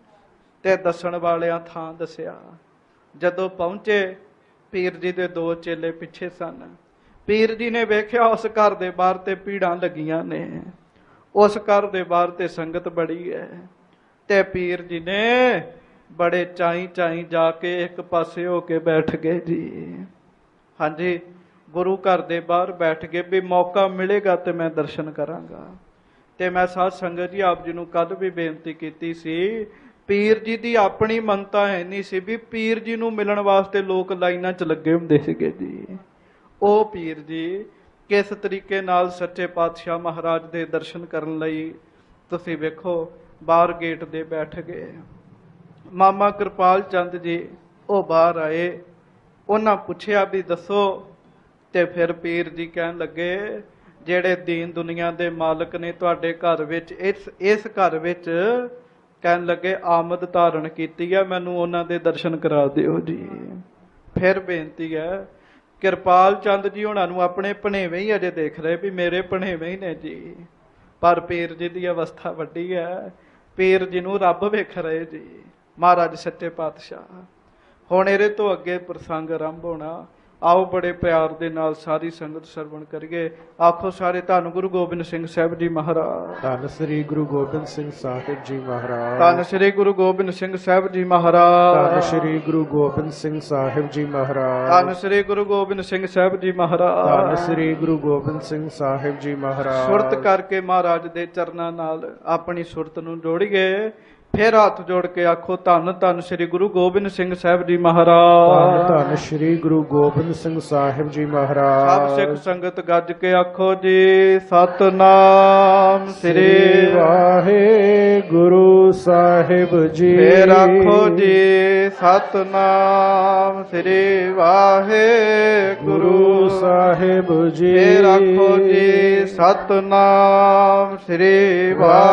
ਤੇ ਦੱਸਣ ਵਾਲਿਆਂ ਥਾਂ ਦੱਸਿਆ। ਜਦੋਂ ਪਹੁੰਚੇ, ਪੀਰ ਜੀ ਦੇ ਦੋ ਚੇਲੇ ਪਿੱਛੇ ਸਨ। ਪੀਰ ਜੀ ਨੇ ਵੇਖਿਆ ਉਸ ਘਰ ਦੇ ਬਾਹਰ ਤੇ ਭੀੜਾਂ ਲੱਗੀਆਂ ਨੇ, ਉਸ ਘਰ ਦੇ ਬਾਹਰ ਤੇ ਸੰਗਤ ਬੜੀ ਹੈ। ਤੇ ਪੀਰ ਜੀ ਨੇ ਬੜੇ ਚਾਈ ਚਾਈ ਜਾ ਕੇ ਇੱਕ ਪਾਸੇ ਹੋ ਕੇ ਬੈਠ ਗਏ ਜੀ। ਹਾਂਜੀ, ਗੁਰੂ ਘਰ ਦੇ ਬਾਹਰ ਬੈਠ ਕੇ ਵੀ ਮੌਕਾ ਮਿਲੇਗਾ ਤੇ ਮੈਂ ਦਰਸ਼ਨ ਕਰਾਂਗਾ। ਤੇ ਮੈਂ ਸਾਧ ਸੰਗਤ ਜੀ ਆਪ ਜੀ ਨੂੰ ਕੱਲ ਵੀ ਬੇਨਤੀ ਕੀਤੀ ਸੀ, ਪੀਰ ਜੀ ਦੀ ਆਪਣੀ ਮੰਨਤਾ ਹੈ ਨਹੀਂ ਸੀ ਵੀ ਪੀਰ ਜੀ ਨੂੰ ਮਿਲਣ ਵਾਸਤੇ ਲੋਕ ਲਾਈਨਾਂ 'ਚ ਲੱਗੇ ਹੁੰਦੇ ਸੀਗੇ ਜੀ। ਉਹ ਪੀਰ ਜੀ ਕਿਸ ਤਰੀਕੇ ਨਾਲ ਸੱਚੇ ਪਾਤਸ਼ਾਹ ਮਹਾਰਾਜ ਦੇ ਦਰਸ਼ਨ ਕਰਨ ਲਈ ਤੁਸੀਂ ਵੇਖੋ ਬਾਹਰ ਗੇਟ ਦੇ ਬੈਠ ਗਏ। ਮਾਮਾ ਕਿਰਪਾਲ ਚੰਦ ਜੀ ਉਹ ਬਾਹਰ ਆਏ, ਉਹਨਾਂ ਪੁੱਛਿਆ ਵੀ ਦੱਸੋ। ਤੇ ਫਿਰ ਪੀਰ ਜੀ ਕਹਿਣ ਲੱਗੇ, ਜਿਹੜੇ ਦੀਨ ਦੁਨੀਆ ਦੇ ਮਾਲਕ ਨੇ ਤੁਹਾਡੇ ਘਰ ਵਿੱਚ, ਇਸ ਇਸ ਘਰ ਵਿੱਚ ਕਹਿਣ ਲੱਗੇ ਆਮਦ ਧਾਰਨ ਕੀਤੀ ਹੈ, ਮੈਨੂੰ ਉਹਨਾਂ ਦੇ ਦਰਸ਼ਨ ਕਰਾ ਦਿਓ ਜੀ। ਫਿਰ ਬੇਨਤੀ ਹੈ, ਕਿਰਪਾਲ ਚੰਦ ਜੀ ਉਹਨਾਂ ਨੂੰ ਆਪਣੇ ਭਣੇਵੇਂ ਹੀ ਅਜੇ ਦੇਖ ਰਹੇ ਵੀ ਮੇਰੇ ਭਣੇਵੇਂ ਹੀ ਨੇ ਜੀ, ਪਰ ਪੀਰ ਜੀ ਦੀ ਅਵਸਥਾ ਵੱਡੀ ਹੈ, ਪੀਰ ਜੀ ਨੂੰ ਰੱਬ ਵੇਖ ਰਹੇ ਜੀ, ਮਹਾਰਾਜ ਸੱਚੇ ਪਾਤਸ਼ਾਹ। ਹੁਣ ਇਹਦੇ ਤੋਂ ਅੱਗੇ ਪ੍ਰਸੰਗ ਆਰੰਭ ਹੋਣਾ। ਆਓ ਬੜੇ ਪਿਆਰ ਦੇ ਨਾਲ ਸਾਰੀ ਸੰਗਤ ਸਰਵਣ ਕਰੀਏ। ਆਖੋ ਸਾਰੇ, ਧੰਨ ਗੁਰੂ ਗੋਬਿੰਦ ਸਿੰਘ ਸਾਹਿਬ ਜੀ ਮਹਾਰਾਜ। ਧੰਨ ਸ੍ਰੀ ਗੁਰੂ ਗੋਬਿੰਦ ਸਿੰਘ ਸਾਹਿਬ ਜੀ ਮਹਾਰਾਜ। ਧੰਨ ਸ੍ਰੀ ਗੁਰੂ ਗੋਬਿੰਦ ਸਿੰਘ ਸਾਹਿਬ ਜੀ ਮਹਾਰਾਜ। ਧੰਨ ਸ੍ਰੀ ਗੁਰੂ ਗੋਬਿੰਦ ਸਿੰਘ ਸਾਹਿਬ ਜੀ ਮਹਾਰਾਜ। ਧੰਨ ਸ੍ਰੀ ਗੁਰੂ ਗੋਬਿੰਦ ਸਿੰਘ ਸਾਹਿਬ ਜੀ ਮਹਾਰਾਜ। ਧੰਨ ਸ੍ਰੀ ਗੁਰੂ ਗੋਬਿੰਦ ਸਿੰਘ ਸਾਹਿਬ ਜੀ ਮਹਾਰਾਜ। ਸੁਰਤ ਕਰਕੇ ਮਹਾਰਾਜ ਦੇ ਚਰਨਾਂ ਨਾਲ ਆਪਣੀ ਸੁਰਤ ਨੂੰ ਜੋੜੀਏ। ਫਿਰ ਹੱਥ ਜੋੜ ਕੇ ਆਖੋ, ਧੰਨ ਧੰਨ ਸ੍ਰੀ ਗੁਰੂ ਗੋਬਿੰਦ ਸਿੰਘ ਸਾਹਿਬ ਜੀ ਮਹਾਰਾਜ। ਧੰਨ ਧੰਨ ਸ੍ਰੀ ਗੁਰੂ ਗੋਬਿੰਦ ਸਿੰਘ ਸਾਹਿਬ ਜੀ ਮਹਾਰਾਜ। ਸਭ ਸਿੱਖ ਸੰਗਤ ਗੱਜ ਕੇ ਆਖੋ ਜੀ, ਸਤਨਾਮ ਸ੍ਰੀ ਵਾਹਿਗੁਰੂ ਸਾਹਿਬ ਜੀ। ਫੇਰ ਆਖੋ ਜੀ, ਸਤਨਾਮ ਸ੍ਰੀ ਵਾਹਿਗੁਰੂ ਸਾਹਿਬ ਜੀ। ਫੇਰ ਆਖੋ ਜੀ, ਸਤਨਾਮ ਸ੍ਰੀ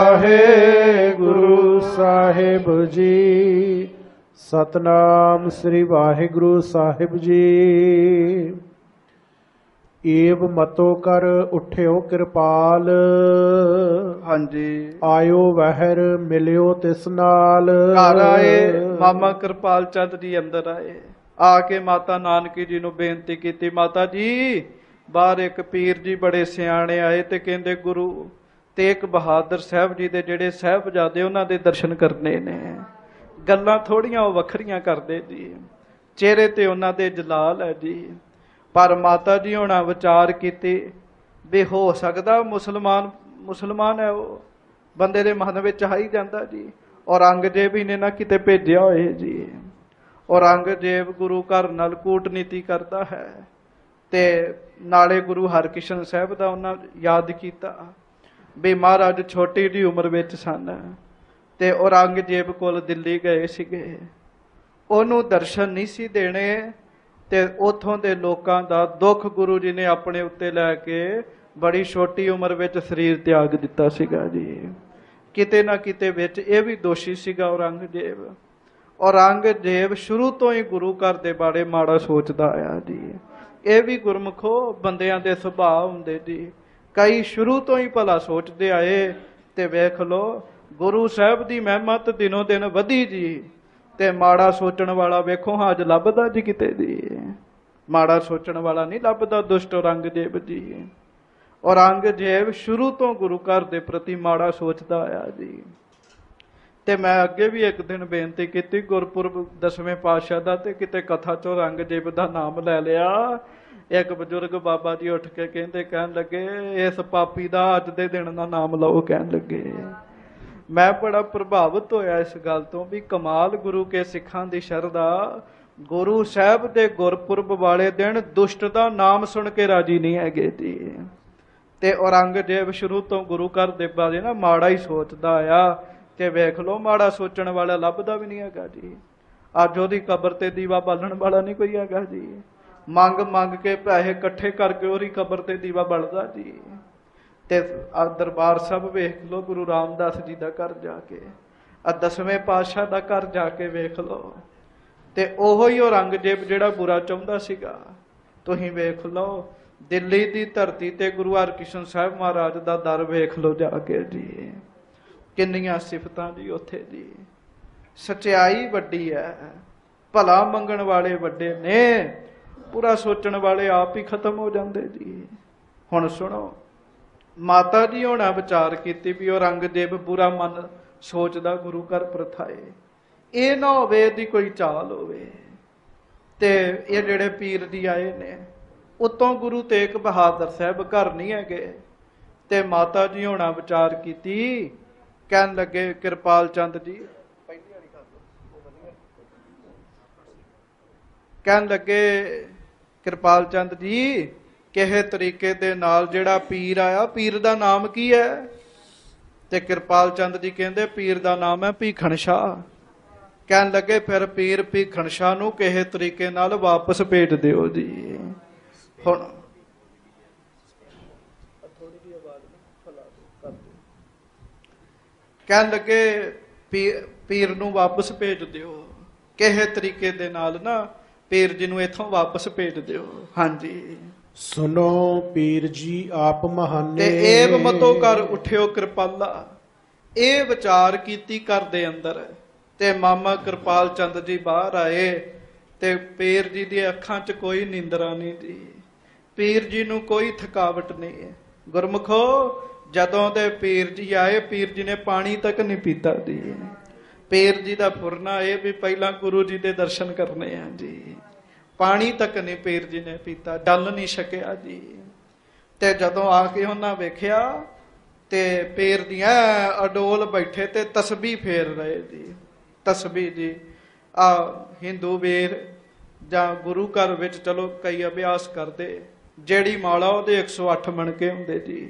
ਵਾਹਿਗੁਰੂ ਸਾਹਿਬ ਜੀ। ਸਤਨਾਮ ਸ੍ਰੀ ਵਾਹਿਗੁਰੂ ਸਾਹਿਬ ਜੀ। ਏਵ ਮਤੋ ਕਰ ਉਠਿਓ ਕਿਰਪਾਲ, ਹਾਂਜੀ ਆਇਓ ਵਹਿਰ ਮਿਲਿਓ ਤਿਸ ਨਾਲ। ਘਰ ਆਏ, ਮਾਮਾ ਕਿਰਪਾਲ ਚੰਦ ਜੀ ਅੰਦਰ ਆਏ, ਆ ਕੇ ਮਾਤਾ ਨਾਨਕੀ ਜੀ ਨੂੰ ਬੇਨਤੀ ਕੀਤੀ, ਮਾਤਾ ਜੀ ਬਾਹਰ ਇੱਕ ਪੀਰ ਜੀ ਬੜੇ ਸਿਆਣੇ ਆਏ ਤੇ ਕਹਿੰਦੇ ਗੁਰੂ ਤੇਗ ਬਹਾਦਰ ਸਾਹਿਬ ਜੀ ਦੇ ਜਿਹੜੇ ਸਾਹਿਬਜ਼ਾਦੇ ਉਹਨਾਂ ਦੇ ਦਰਸ਼ਨ ਕਰਨੇ ਨੇ। ਗੱਲਾਂ ਥੋੜੀਆਂ ਉਹ ਵੱਖਰੀਆਂ ਕਰਦੇ ਜੀ, ਚਿਹਰੇ ਤੇ ਉਹਨਾਂ ਦੇ ਜਲਾਲ ਹੈ ਜੀ। ਪਰ ਮਾਤਾ ਜੀ ਹੋਣਾ ਵਿਚਾਰ ਕੀਤੀ ਵੀ ਹੋ ਸਕਦਾ ਮੁਸਲਮਾਨ ਮੁਸਲਮਾਨ ਹੈ, ਉਹ ਬੰਦੇ ਦੇ ਮਨ ਵਿੱਚ ਆ ਹੀ ਜਾਂਦਾ ਜੀ। ਔਰੰਗਜ਼ੇਬ ਹੀ ਨੇ ਨਾ ਕਿਤੇ ਭੇਜਿਆ ਹੋਏ ਜੀ। ਔਰੰਗਜ਼ੇਬ ਗੁਰੂ ਘਰ ਨਾਲ ਕੂਟਨੀਤੀ ਕਰਦਾ ਹੈ, ਤੇ ਨਾਲੇ ਗੁਰੂ ਹਰਕ੍ਰਿਸ਼ਨ ਸਾਹਿਬ ਦਾ ਉਹਨਾਂ ਯਾਦ ਕੀਤਾ ਵੀ ਮਹਾਰਾਜ ਛੋਟੀ ਜਿਹੀ ਉਮਰ ਵਿੱਚ ਸਨ, ਤੇ ਔਰੰਗਜ਼ੇਬ ਕੋਲ ਦਿੱਲੀ ਗਏ ਸੀਗੇ, ਉਹਨੂੰ ਦਰਸ਼ਨ ਨਹੀਂ ਸੀ ਦੇਣੇ, ਤੇ ਉਥੋਂ ਦੇ ਲੋਕਾਂ ਦਾ ਦੁੱਖ ਗੁਰੂ ਜੀ ਨੇ ਆਪਣੇ ਉੱਤੇ ਲੈ ਕੇ ਬੜੀ ਛੋਟੀ ਉਮਰ ਵਿੱਚ ਸਰੀਰ ਤਿਆਗ ਦਿੱਤਾ ਸੀਗਾ ਜੀ। ਕਿਤੇ ਨਾ ਕਿਤੇ ਵਿੱਚ ਇਹ ਵੀ ਦੋਸ਼ੀ ਸੀਗਾ ਔਰੰਗਜ਼ੇਬ। ਔਰੰਗਜ਼ੇਬ ਸ਼ੁਰੂ ਤੋਂ ਹੀ ਗੁਰੂ ਘਰ ਦੇ ਬਾਰੇ ਮਾੜਾ ਸੋਚਦਾ ਆਇਆ ਜੀ। ਇਹ ਵੀ ਗੁਰਮੁਖੋ ਬੰਦਿਆਂ ਦੇ ਸੁਭਾਅ ਹੁੰਦੇ ਜੀ, ਕਈ ਸ਼ੁਰੂ ਤੋਂ ਹੀ ਭਲਾ ਸੋਚਦੇ ਆਏ, ਤੇ ਵੇਖ ਲੋ ਗੁਰੂ ਸਾਹਿਬ ਦੀ ਮਹਿਮਤ ਦਿਨੋਂ ਦਿਨ ਵਧੀ ਜੀ, ਤੇ ਮਾੜਾ ਸੋਚਣ ਵਾਲਾ ਵੇਖੋ ਹਾਂ ਅੱਜ ਲੱਭਦਾ ਜੀ ਕਿਤੇ ਜੀ। ਮਾੜਾ ਸੋਚਣ ਵਾਲਾ ਨਹੀਂ ਲੱਭਦਾ ਦੁਸ਼ਟ ਔਰੰਗਜ਼ੇਬ ਜੀ। ਔਰੰਗਜ਼ੇਬ ਸ਼ੁਰੂ ਤੋਂ ਗੁਰੂ ਘਰ ਦੇ ਪ੍ਰਤੀ ਮਾੜਾ ਸੋਚਦਾ ਆਇਆ ਜੀ। ਤੇ ਮੈਂ ਅੱਗੇ ਵੀ ਇੱਕ ਦਿਨ ਬੇਨਤੀ ਕੀਤੀ, ਗੁਰਪੁਰਬ ਦਸਵੇਂ ਪਾਤਸ਼ਾਹ ਦਾ, ਤੇ ਕਿਤੇ ਕਥਾ ਚੋਂ ਔਰੰਗਜ਼ੇਬ ਦਾ ਨਾਮ ਲੈ ਲਿਆ। ਇੱਕ ਬਜ਼ੁਰਗ ਬਾਬਾ ਜੀ ਉੱਠ ਕੇ ਕਹਿੰਦੇ, ਕਹਿਣ ਲੱਗੇ ਇਸ ਪਾਪੀ ਦਾ ਅੱਜ ਦੇ ਦਿਨ ਦਾ ਨਾਮ ਲਓ। ਕਹਿਣ ਲੱਗੇ ਮੈਂ ਬੜਾ ਪ੍ਰਭਾਵਿਤ ਹੋਇਆ ਇਸ ਗੱਲ ਤੋਂ ਵੀ ਕਮਾਲ ਗੁਰੂ ਕੇ ਸਿੱਖਾਂ ਦੀ ਸ਼ਰਧਾ। ਗੁਰੂ ਸਾਹਿਬ ਦੇ ਗੁਰਪੁਰਬ ਵਾਲੇ ਦਿਨ ਦੁਸ਼ਟ ਦਾ ਨਾਮ ਸੁਣ ਕੇ ਰਾਜੀ ਨਹੀਂ ਹੈਗੇ ਜੀ। ਤੇ ਔਰੰਗਜ਼ੇਬ ਸ਼ੁਰੂ ਤੋਂ ਗੁਰੂ ਘਰ ਦੇ ਬਾਰੇ ਨਾ ਮਾੜਾ ਹੀ ਸੋਚਦਾ ਆਇਆ। ਕਿ ਵੇਖ ਲਓ ਮਾੜਾ ਸੋਚਣ ਵਾਲਾ ਲੱਭਦਾ ਵੀ ਨਹੀਂ ਹੈਗਾ ਜੀ। ਅੱਜ ਉਹਦੀ ਕਬਰ ਤੇ ਦੀਵਾ ਬਾਲਣ ਵਾਲਾ ਨਹੀਂ ਕੋਈ ਹੈਗਾ ਜੀ। ਮੰਗ ਮੰਗ ਕੇ ਪੈਸੇ ਇਕੱਠੇ ਕਰਕੇ ਉਹਦੀ ਕਬਰ ਤੇ ਦੀਵਾ ਬਲਦਾ ਜੀ। ਤੇ ਆ ਦਰਬਾਰ ਸਾਹਿਬ ਵੇਖ ਲਓ, ਗੁਰੂ ਰਾਮਦਾਸ ਜੀ ਦਾ ਘਰ ਜਾ ਕੇ, ਆ ਦਸਵੇਂ ਪਾਤਸ਼ਾਹ ਦਾ ਘਰ ਜਾ ਕੇ ਵੇਖ ਲਓ। ਤੇ ਉਹੋ ਹੀ ਔਰੰਗਜ਼ੇਬ ਜਿਹੜਾ ਬੁਰਾ ਚਾਹੁੰਦਾ ਸੀਗਾ। ਤੁਸੀਂ ਵੇਖ ਲਓ ਦਿੱਲੀ ਦੀ ਧਰਤੀ ਤੇ ਗੁਰੂ ਹਰਕ੍ਰਿਸ਼ਨ ਸਾਹਿਬ ਮਹਾਰਾਜ ਦਾ ਦਰ ਵੇਖ ਲਓ ਜਾ ਕੇ ਜੀ। ਕਿੰਨੀਆਂ ਸਿਫਤਾਂ ਜੀ ਉੱਥੇ ਜੀ। ਸਚਾਈ ਵੱਡੀ ਹੈ, ਭਲਾ ਮੰਗਣ ਵਾਲੇ ਵੱਡੇ ਨੇ, ਪੂਰਾ ਸੋਚਣ ਵਾਲੇ ਆਪ ਹੀ ਖਤਮ ਹੋ ਜਾਂਦੇ ਜੀ। ਹੁਣ ਸੁਣੋ, ਮਾਤਾ ਜੀ ਹੋਣਾ ਵਿਚਾਰ ਕੀਤੀ ਵੀ ਔਰੰਗਜ਼ੇਬ ਬੁਰਾ ਮਨ ਸੋਚਦਾ ਗੁਰੂ ਘਰ ਪ੍ਰਥਾਏ, ਇਹ ਨਾ ਹੋਵੇ ਇਹਦੀ ਕੋਈ ਚਾਲ ਹੋਵੇ। ਤੇ ਇਹ ਜਿਹੜੇ ਪੀਰ ਜੀ ਆਏ ਨੇ ਉਤੋਂ ਗੁਰੂ ਤੇਗ ਬਹਾਦਰ ਸਾਹਿਬ ਘਰ ਨਹੀਂ ਹੈਗੇ। ਤੇ ਮਾਤਾ ਜੀ ਹੋਣਾ ਵਿਚਾਰ ਕੀਤੀ, ਕਹਿਣ ਲੱਗੇ ਕਿਰਪਾਲ ਚੰਦ ਜੀ, ਕਹਿਣ ਲੱਗੇ ਕਿਰਪਾਲ ਚੰਦ ਜੀ ਕਿਸੇ ਤਰੀਕੇ ਦੇ ਨਾਲ ਜਿਹੜਾ ਪੀਰ ਆਇਆ, ਪੀਰ ਦਾ ਨਾਮ ਕੀ ਹੈ? ਤੇ ਕਿਰਪਾਲ ਚੰਦ ਜੀ ਕਹਿੰਦੇ ਪੀਰ ਦਾ ਨਾਮ ਹੈ ਭੀਖਣ ਸ਼ਾਹ। ਕਹਿਣ ਲੱਗੇ ਫਿਰ ਪੀਰ ਭੀਖਣ ਸ਼ਾਹ ਨੂੰ ਕਿਸੇ ਤਰੀਕੇ ਨਾਲ ਵਾਪਸ ਭੇਜ ਦਿਓ ਜੀ। ਹੁਣ ਕਹਿਣ ਲੱਗੇ ਪੀਰ ਨੂੰ ਵਾਪਸ ਭੇਜ ਦਿਓ ਕਿਸੇ ਤਰੀਕੇ ਦੇ ਨਾਲ ਨਾ, ਪੀਰ ਜੀ ਨੂੰ ਇੱਥੋਂ ਵਾਪਸ ਭੇਜ ਦਿਓ। ਹਾਂਜੀ ਸੁਨੋ ਪੀਰ ਜੀ ਆਪ ਮਹਾਨੇ, ਤੇ ਏਵ ਮਤੋ ਕਰ ਉਠਿਓ ਕਿਰਪਾਲਾ। ਇਹ ਵਿਚਾਰ ਕੀਤੀ ਘਰ ਦੇ ਅੰਦਰ। ਤੇ ਮਾਮਾ ਕਿਰਪਾਲ ਚੰਦ ਜੀ ਬਾਹਰ ਆਏ ਤੇ ਪੀਰ ਜੀ ਦੀ ਅੱਖਾਂ 'ਚ ਕੋਈ ਨੀਂਦਰਾ ਨਹੀਂ ਜੀ। ਪੀਰ ਜੀ ਨੂੰ ਕੋਈ ਥਕਾਵਟ ਨਹੀਂ ਹੈ। ਗੁਰਮੁਖੋ ਜਦੋਂ ਦੇ ਪੀਰ ਜੀ ਆਏ, ਪੀਰ ਜੀ ਨੇ ਪਾਣੀ ਤੱਕ ਨਹੀਂ ਪੀਤਾ ਜੀ। ਪੀਰ ਜੀ ਦਾ ਫੁਰਨਾ ਇਹ ਵੀ ਪਹਿਲਾਂ ਗੁਰੂ ਜੀ ਦੇ ਦਰਸ਼ਨ ਕਰਨੇ ਆ ਜੀ। ਪਾਣੀ ਤੱਕ ਨਹੀਂ ਪੀਰ ਜੀ ਨੇ ਪੀਤਾ, ਡਲ ਨਹੀਂ ਸਕਿਆ ਜੀ। ਤੇ ਜਦੋਂ ਆ ਕੇ ਉਹਨਾਂ ਵੇਖਿਆ ਤੇ ਪੀਰ ਦੀਆਂ ਅਡੋਲ ਬੈਠੇ ਤੇ ਤਸਬੀਹ ਫੇਰ ਰਹੇ ਜੀ। ਤਸਬੀਹ ਜੀ ਆ ਹਿੰਦੂ ਵੀਰ ਜਾਂ ਗੁਰੂ ਘਰ ਵਿੱਚ ਚਲੋ ਕਈ ਅਭਿਆਸ ਕਰਦੇ, ਜਿਹੜੀ ਮਾਲਾ ਉਹਦੇ ਇੱਕ ਸੌ ਅੱਠ ਮਣਕੇ ਹੁੰਦੇ ਜੀ।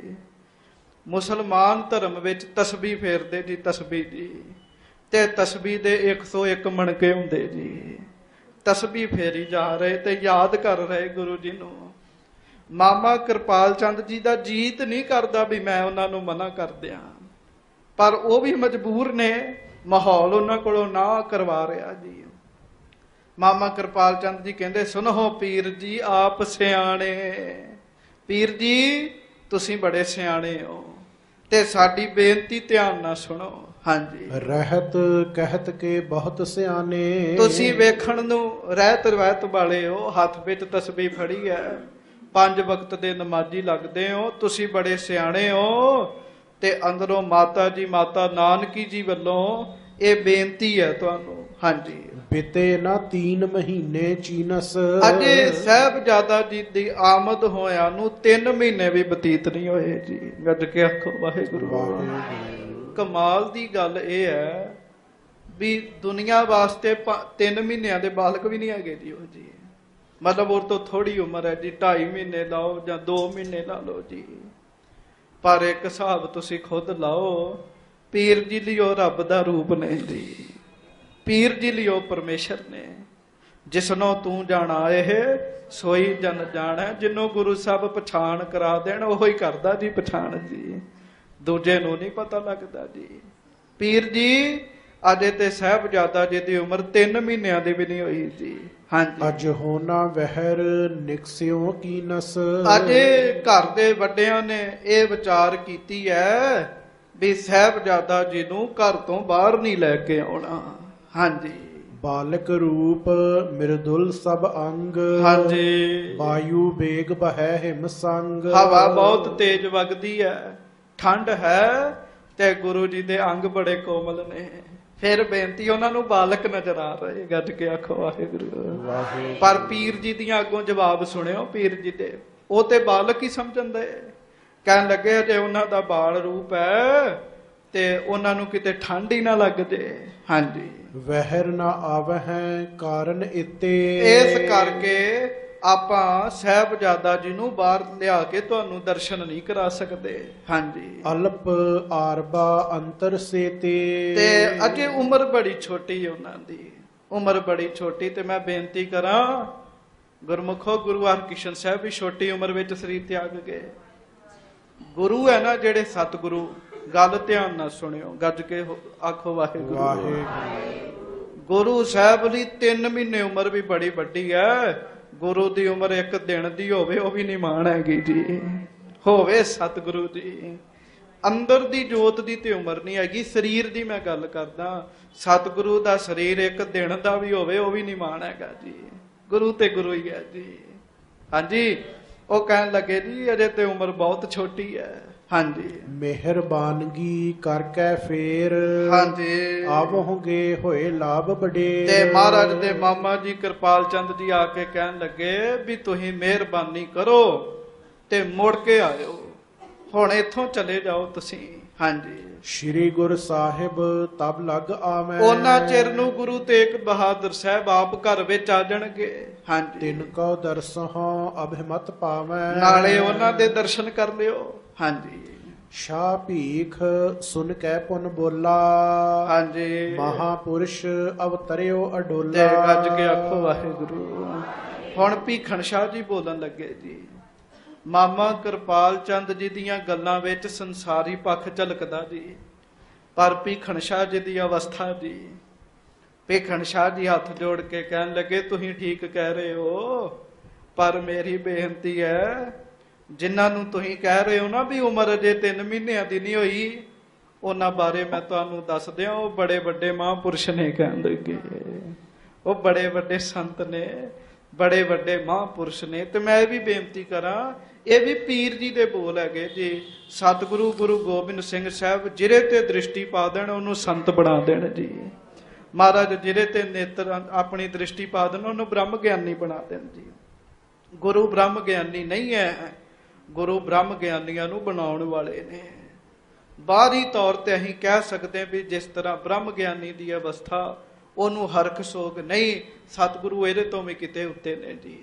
ਮੁਸਲਮਾਨ ਧਰਮ ਵਿੱਚ ਤਸਬੀਹ ਫੇਰਦੇ ਜੀ, ਤਸਬੀਹ ਜੀ। ਤੇ ਤਸਬੀਹ ਦੇ ਇੱਕ ਸੌ ਇੱਕ ਮਣਕੇ ਹੁੰਦੇ ਜੀ। ਤਸਬੀਹ ਫੇਰੀ ਜਾ ਰਹੇ ਤੇ ਯਾਦ ਕਰ ਰਹੇ ਗੁਰੂ ਜੀ ਨੂੰ। ਮਾਮਾ ਕਿਰਪਾਲ ਚੰਦ ਜੀ ਦਾ ਜੀਤ ਨਹੀਂ ਕਰਦਾ ਵੀ ਮੈਂ ਉਹਨਾਂ ਨੂੰ ਮਨਾ ਕਰ ਦਿਆਂ, ਪਰ ਉਹ ਵੀ ਮਜਬੂਰ ਨੇ, ਮਾਹੌਲ ਉਹਨਾਂ ਕੋਲੋਂ ਨਾ ਕਰਵਾ ਰਿਹਾ ਜੀ। ਮਾਮਾ ਕਿਰਪਾਲ ਚੰਦ ਜੀ ਕਹਿੰਦੇ ਸੁਣੋ ਪੀਰ ਜੀ ਆਪ ਸਿਆਣੇ। ਪੀਰ ਜੀ ਤੁਸੀਂ ਬੜੇ ਸਿਆਣੇ ਹੋ ਤੇ ਸਾਡੀ ਬੇਨਤੀ ਧਿਆਨ ਨਾਲ ਸੁਣੋ। ਹਾਂਜੀ ਰਹਿਤ ਕਹਿਤ ਕੇ ਬਹੁਤ ਸਿਆਣੇ। ਤੁਸੀਂ ਵੇਖਣ ਨੂੰ ਰਹਿਤ ਰਹਿਤ ਵਾਲੇ ਹੋ, ਹੱਥ ਵਿੱਚ ਤਸਬੀਹ ਫੜੀ ਹੈ, ਪੰਜ ਵਕਤ ਦੇ ਨਮਾਜ਼ੀ ਲੱਗਦੇ ਹੋ, ਤੁਸੀਂ ਬੜੇ ਸਿਆਣੇ ਹੋ। ਤੇ ਅੰਦਰੋਂ ਮਾਤਾ ਜੀ ਮਾਤਾ ਨਾਨਕੀ ਜੀ ਵੱਲੋਂ ਇਹ ਬੇਨਤੀ ਹੈ ਤੁਹਾਨੂੰ। ਹਾਂਜੀ ਬਿਤੇ ਨਾ ਤੀਨ ਮਹੀਨੇ ਚੀਨਸ। ਅਜੇ ਸਾਹਿਬਜ਼ਾਦਾ ਜੀ ਦੀ ਆਮਦ ਹੋਇਆ ਨੂੰ ਤਿੰਨ ਮਹੀਨੇ ਵੀ ਬਤੀਤ ਨਹੀਂ ਹੋਏ ਜੀ। ਗੱਜ ਕੇ ਆਖੋ ਵਾਹਿਗੁਰੂ। ਕਮਾਲ ਦੀ ਗੱਲ ਇਹ ਹੈ ਵੀ ਦੁਨੀਆ ਵਾਸਤੇ ਤਿੰਨ ਮਹੀਨਿਆਂ ਦੇ ਬਾਲਕ ਵੀ ਨਹੀਂ ਹੈਗੇ ਜੀ ਉਹ ਜੀ। ਮਤਲਬ ਉਹ ਤੋਂ ਥੋੜੀ ਉਮਰ ਹੈ ਜੀ, ਢਾਈ ਮਹੀਨੇ ਲਾਓ ਜਾਂ ਦੋ ਮਹੀਨੇ ਲਾ ਲਓ ਜੀ। ਪਰ ਇੱਕ ਹਿਸਾਬ ਤੁਸੀਂ ਖੁਦ ਲਾਓ, ਪੀਰ ਜੀ ਲਈ ਉਹ ਰੱਬ ਦਾ ਰੂਪ ਨੇ ਜੀ। ਪੀਰ ਜੀ ਲਈ ਉਹ ਪਰਮੇਸ਼ਰ ਨੇ। ਜਿਸਨੋਂ ਤੂੰ ਜਾਣਾ ਇਹ ਸੋਈ ਜਨ ਜਾਣਾ। ਜਿਹਨੂੰ ਗੁਰੂ ਸਾਹਿਬ ਪਛਾਣ ਕਰਾ ਦੇਣ ਉਹ ਹੀ ਕਰਦਾ ਜੀ ਪਛਾਣ ਜੀ, ਦੂਜੇ ਨੂੰ ਨਹੀਂ ਪਤਾ ਲੱਗਦਾ ਜੀ। ਪੀਰ ਜੀ ਅਜੇ ਤੇ ਸਾਹਿਬਜ਼ਾਦਾ ਜੀ ਦੀ ਉਮਰ ਤਿੰਨ ਮਹੀਨਿਆਂ ਦੀ ਵੀ ਨਹੀਂ ਹੋਈ ਜੀ। ਹਾਂਜੀ ਅਜ ਹੋਣਾ ਵਹਿਰ ਨਿਕਸਿਓ ਕੀ ਨਸ। ਅਜੇ ਘਰ ਦੇ ਵੱਡਿਆਂ ਨੇ ਇਹ ਵਿਚਾਰ ਕੀਤੀ ਹੈ ਵੀ ਸਾਹਿਬਜ਼ਾਦਾ ਜੀ ਨੂੰ ਘਰ ਤੋਂ ਬਾਹਰ ਨਹੀਂ ਲੈ ਕੇ ਆਉਣਾ। ਹਾਂਜੀ ਬਾਲਕ ਰੂਪ ਮਿਰਦੁਲ ਸਭ ਅੰਗ ਹਾਂਜੀ ਵਾਯੂ ਵੇਗ ਬਹਿ ਹਿਮ ਸੰਗ ਹਵਾ ਬਹੁਤ ਤੇਜ਼ ਵਗਦੀ ਹੈ, ਠੰਡ ਹੈ, ਤੇ ਗੁਰੂ ਜੀ ਦੇ ਅੰਗ ਬੜੇ ਕੋਮਲ ਨੇ। ਫਿਰ ਬੇਨਤੀ, ਉਹਨਾਂ ਨੂੰ ਬਾਲਕ ਨਜ਼ਰ ਆ ਰਹੇ, ਗੱਜ ਕੇ ਆਖੋ ਵਾਹਿਗੁਰੂ। ਵਾਹਿਗੁਰੂ। ਪਰ ਪੀਰ ਜੀ ਦੀਆਂ ਅੱਗੋਂ ਜਵਾਬ ਸੁਣਿਓ, ਪੀਰ ਜੀ ਦੇ ਉਹ ਤੇ ਬਾਲਕ ਹੀ ਸਮਝਣ ਦੇ। ਕਹਿਣ ਲੱਗੇ ਜੇ ਉਹਨਾਂ ਦਾ ਬਾਲ ਰੂਪ ਹੈ ਤੇ ਉਹਨਾਂ ਨੂੰ ਕਿਤੇ ਠੰਡ ਹੀ ਨਾ ਲੱਗ ਜੇ। ਹਾਂਜੀ ਵਹਿਰ ਨਾ ਆਵਹਿ ਕਾਰਨ ਇਤੇ ਇਸ ਕਰਕੇ ਆਪਾਂ ਸਾਹਿਬਜ਼ਾਦਾ ਜੀ ਨੂੰ ਬਾਹਰ ਲਿਆ ਕੇ ਤੁਹਾਨੂੰ ਦਰਸ਼ਨ ਨਹੀਂ ਕਰਾ ਸਕਦੇ। ਹਾਂਜੀ ਅਲਪ ਆਰਬਾ ਅੰਤਰ ਸੇਤੇ ਤੇ ਅਜੇ ਉਮਰ ਬੜੀ ਛੋਟੀ ਉਹਨਾਂ ਦੀ, ਉਮਰ ਬੜੀ ਛੋਟੀ। ਤੇ ਮੈਂ ਬੇਨਤੀ ਕਰਾਂ ਗੁਰਮੁਖੋ, ਗੁਰੂ ਹਰਕ੍ਰਿਸ਼ਨ ਸਾਹਿਬ ਵੀ ਛੋਟੀ ਉਮਰ ਵਿੱਚ ਸਰੀਰ ਤਿਆਗ ਗਏ। ਗੁਰੂ ਹੈ ਨਾ ਜਿਹੜੇ ਸਤਿਗੁਰੂ, ਗੱਲ ਧਿਆਨ ਨਾਲ ਸੁਣਿਓ, ਗੱਜ ਕੇ ਆਖੋ ਵਾਹਿਗੁਰੂ। ਵਾਹਿਗੁਰੂ। ਗੁਰੂ ਸਾਹਿਬ ਦੀ ਤਿੰਨ ਮਹੀਨੇ ਉਮਰ ਵੀ ਬੜੀ ਵੱਡੀ ਹੈ। ਗੁਰੂ ਦੀ ਉਮਰ ਇੱਕ ਦਿਨ ਦੀ ਹੋਵੇ ਉਹ ਵੀ ਨਹੀਂ ਮਾਣ ਹੈਗੀ ਜੀ। ਹੋਵੇ ਸਤਿਗੁਰੂ ਜੀ, ਅੰਦਰ ਦੀ ਜੋਤ ਦੀ ਤੇ ਉਮਰ ਨਹੀਂ ਹੈਗੀ, ਸਰੀਰ ਦੀ ਮੈਂ ਗੱਲ ਕਰਦਾ। ਸਤਿਗੁਰੂ ਦਾ ਸਰੀਰ ਇੱਕ ਦਿਨ ਦਾ ਵੀ ਹੋਵੇ ਉਹ ਵੀ ਨਹੀਂ ਮਾਣ ਹੈਗਾ ਜੀ। ਗੁਰੂ ਤੇ ਗੁਰੂ ਹੀ ਹੈ ਜੀ। ਹਾਂਜੀ ਉਹ ਕਹਿਣ ਲੱਗੇ ਜੀ ਅਜੇ ਤੇ ਉਮਰ ਬਹੁਤ ਛੋਟੀ ਹੈ। ਹਾਂਜੀ ਮਿਹਰਬਾਨਗੀ ਕਰਕੇ ਫੇਰ ਹਾਂਜੀ ਆਵੋਗੇ ਹੋਏ ਲਾਭ ਬੜੇ। ਤੇ ਮਹਾਰਾਜ ਦੇ ਮਾਮਾ ਜੀ ਕਿਰਪਾਲ ਚੰਦ ਜੀ ਆ ਕੇ ਕਹਿਣ ਲੱਗੇ ਵੀ ਤੁਸੀਂ ਮਿਹਰਬਾਨੀ ਕਰੋ ਤੇ ਮੁੜ ਕੇ ਆਇਓ, ਹੁਣ ਇੱਥੋਂ ਚਲੇ ਜਾਓ ਤੁਸੀਂ। ਹਾਂਜੀ ਸ਼੍ਰੀ ਗੁਰੂ ਸਾਹਿਬ ਤਬ ਲਗ ਆਵੈ ਉਹਨਾਂ ਚਿਰ ਨੂੰ ਗੁਰੂ ਤੇਗ ਬਹਾਦਰ ਸਾਹਿਬ ਆਪ ਘਰ ਵਿੱਚ ਆ ਜਾਣਗੇ। ਹਾਂਜੀ ਤਿਨ ਕੋ ਦਰਸਹੁ ਅਭਿਮਤ ਪਾਵੈ ਨਾਲੇ ਉਹਨਾਂ ਦੇ ਦਰਸ਼ਨ ਕਰ ਲਿਓ। ਹਾਂਜੀ ਸ਼ਾਹ ਭੀਖ ਸੁਨ ਕੈ ਪੁਨ ਬੋਲਾ ਹਾਂਜੀ ਮਹਾਪੁਰਸ਼ ਅਵਤਰਿਓ ਤੇ ਅਡੋਲਾ। ਗੱਜ ਕੇ ਆਖੋ ਵਾਹਿਗੁਰੂ। ਹੁਣ ਭੀਖਣ ਸ਼ਾਹ ਜੀ ਬੋਲਣ ਲੱਗੇ ਜੀ। ਮਾਮਾ ਕਿਰਪਾਲ ਚੰਦ ਜੀ ਦੀਆਂ ਗੱਲਾਂ ਵਿੱਚ ਸੰਸਾਰੀ ਪੱਖ ਝਲਕਦਾ ਜੀ, ਪਰ ਭੀਖਣ ਸ਼ਾਹ ਜੀ ਦੀ ਅਵਸਥਾ ਜੀ। ਭੀਖਣ ਸ਼ਾਹ ਜੀ ਹੱਥ ਜੋੜ ਕੇ ਕਹਿਣ ਲੱਗੇ ਤੁਸੀਂ ਠੀਕ ਕਹਿ ਰਹੇ ਹੋ, ਪਰ ਮੇਰੀ ਬੇਨਤੀ ਹੈ ਜਿਨ੍ਹਾਂ ਨੂੰ ਤੁਸੀਂ ਕਹਿ ਰਹੇ ਹੋ ਨਾ ਵੀ ਉਮਰ ਅਜੇ ਤਿੰਨ ਮਹੀਨਿਆਂ ਦੀ ਨਹੀਂ ਹੋਈ, ਉਹਨਾਂ ਬਾਰੇ ਮੈਂ ਤੁਹਾਨੂੰ ਦੱਸ ਦਿਆਂ, ਉਹ ਬੜੇ ਵੱਡੇ ਮਹਾਂਪੁਰਸ਼ ਨੇ। ਕਹਿਣ ਲੱਗੇ ਉਹ ਬੜੇ ਵੱਡੇ ਸੰਤ ਨੇ, ਬੜੇ ਵੱਡੇ ਮਹਾਂਪੁਰਸ਼ ਨੇ। ਤੇ ਮੈਂ ਇਹ ਵੀ ਬੇਨਤੀ ਕਰਾਂ, ਇਹ ਵੀ ਪੀਰ ਜੀ ਦੇ ਬੋਲ ਹੈਗੇ ਜੀ। ਸਤਿਗੁਰੂ ਗੁਰੂ ਗੋਬਿੰਦ ਸਿੰਘ ਸਾਹਿਬ ਜਿਹਦੇ ਤੇ ਦ੍ਰਿਸ਼ਟੀ ਪਾ ਦੇਣ ਉਹਨੂੰ ਸੰਤ ਬਣਾ ਦੇਣ ਜੀ। ਮਹਾਰਾਜ ਜਿਹਦੇ ਤੇ ਨੇਤਰ ਆਪਣੀ ਦ੍ਰਿਸ਼ਟੀ ਪਾ ਦੇਣ ਉਹਨੂੰ ਬ੍ਰਹਮ ਗਿਆਨੀ ਬਣਾ ਦੇਣ ਜੀ। ਗੁਰੂ ਬ੍ਰਹਮ ਗਿਆਨੀ ਨਹੀਂ ਹੈ, ਗੁਰੂ ਬ੍ਰਹਮ ਗਿਆਨੀਆਂ ਨੂੰ ਬਣਾਉਣ ਵਾਲੇ ਨੇ। ਬਾਹਰੀ ਤੌਰ ਤੇ ਅਸੀਂ ਕਹਿ ਸਕਦੇ ਵੀ ਜਿਸ ਤਰ੍ਹਾਂ ਬ੍ਰਹਮ ਗਿਆਨੀ ਦੀ ਅਵਸਥਾ ਉਹਨੂੰ ਹਰਖ ਸੋਗ ਨਹੀਂ, ਸਤਿਗੁਰੂ ਇਹਦੇ ਤੋਂ ਵੀ ਕਿਤੇ ਉੱਤੇ ਨੇ ਜੀ।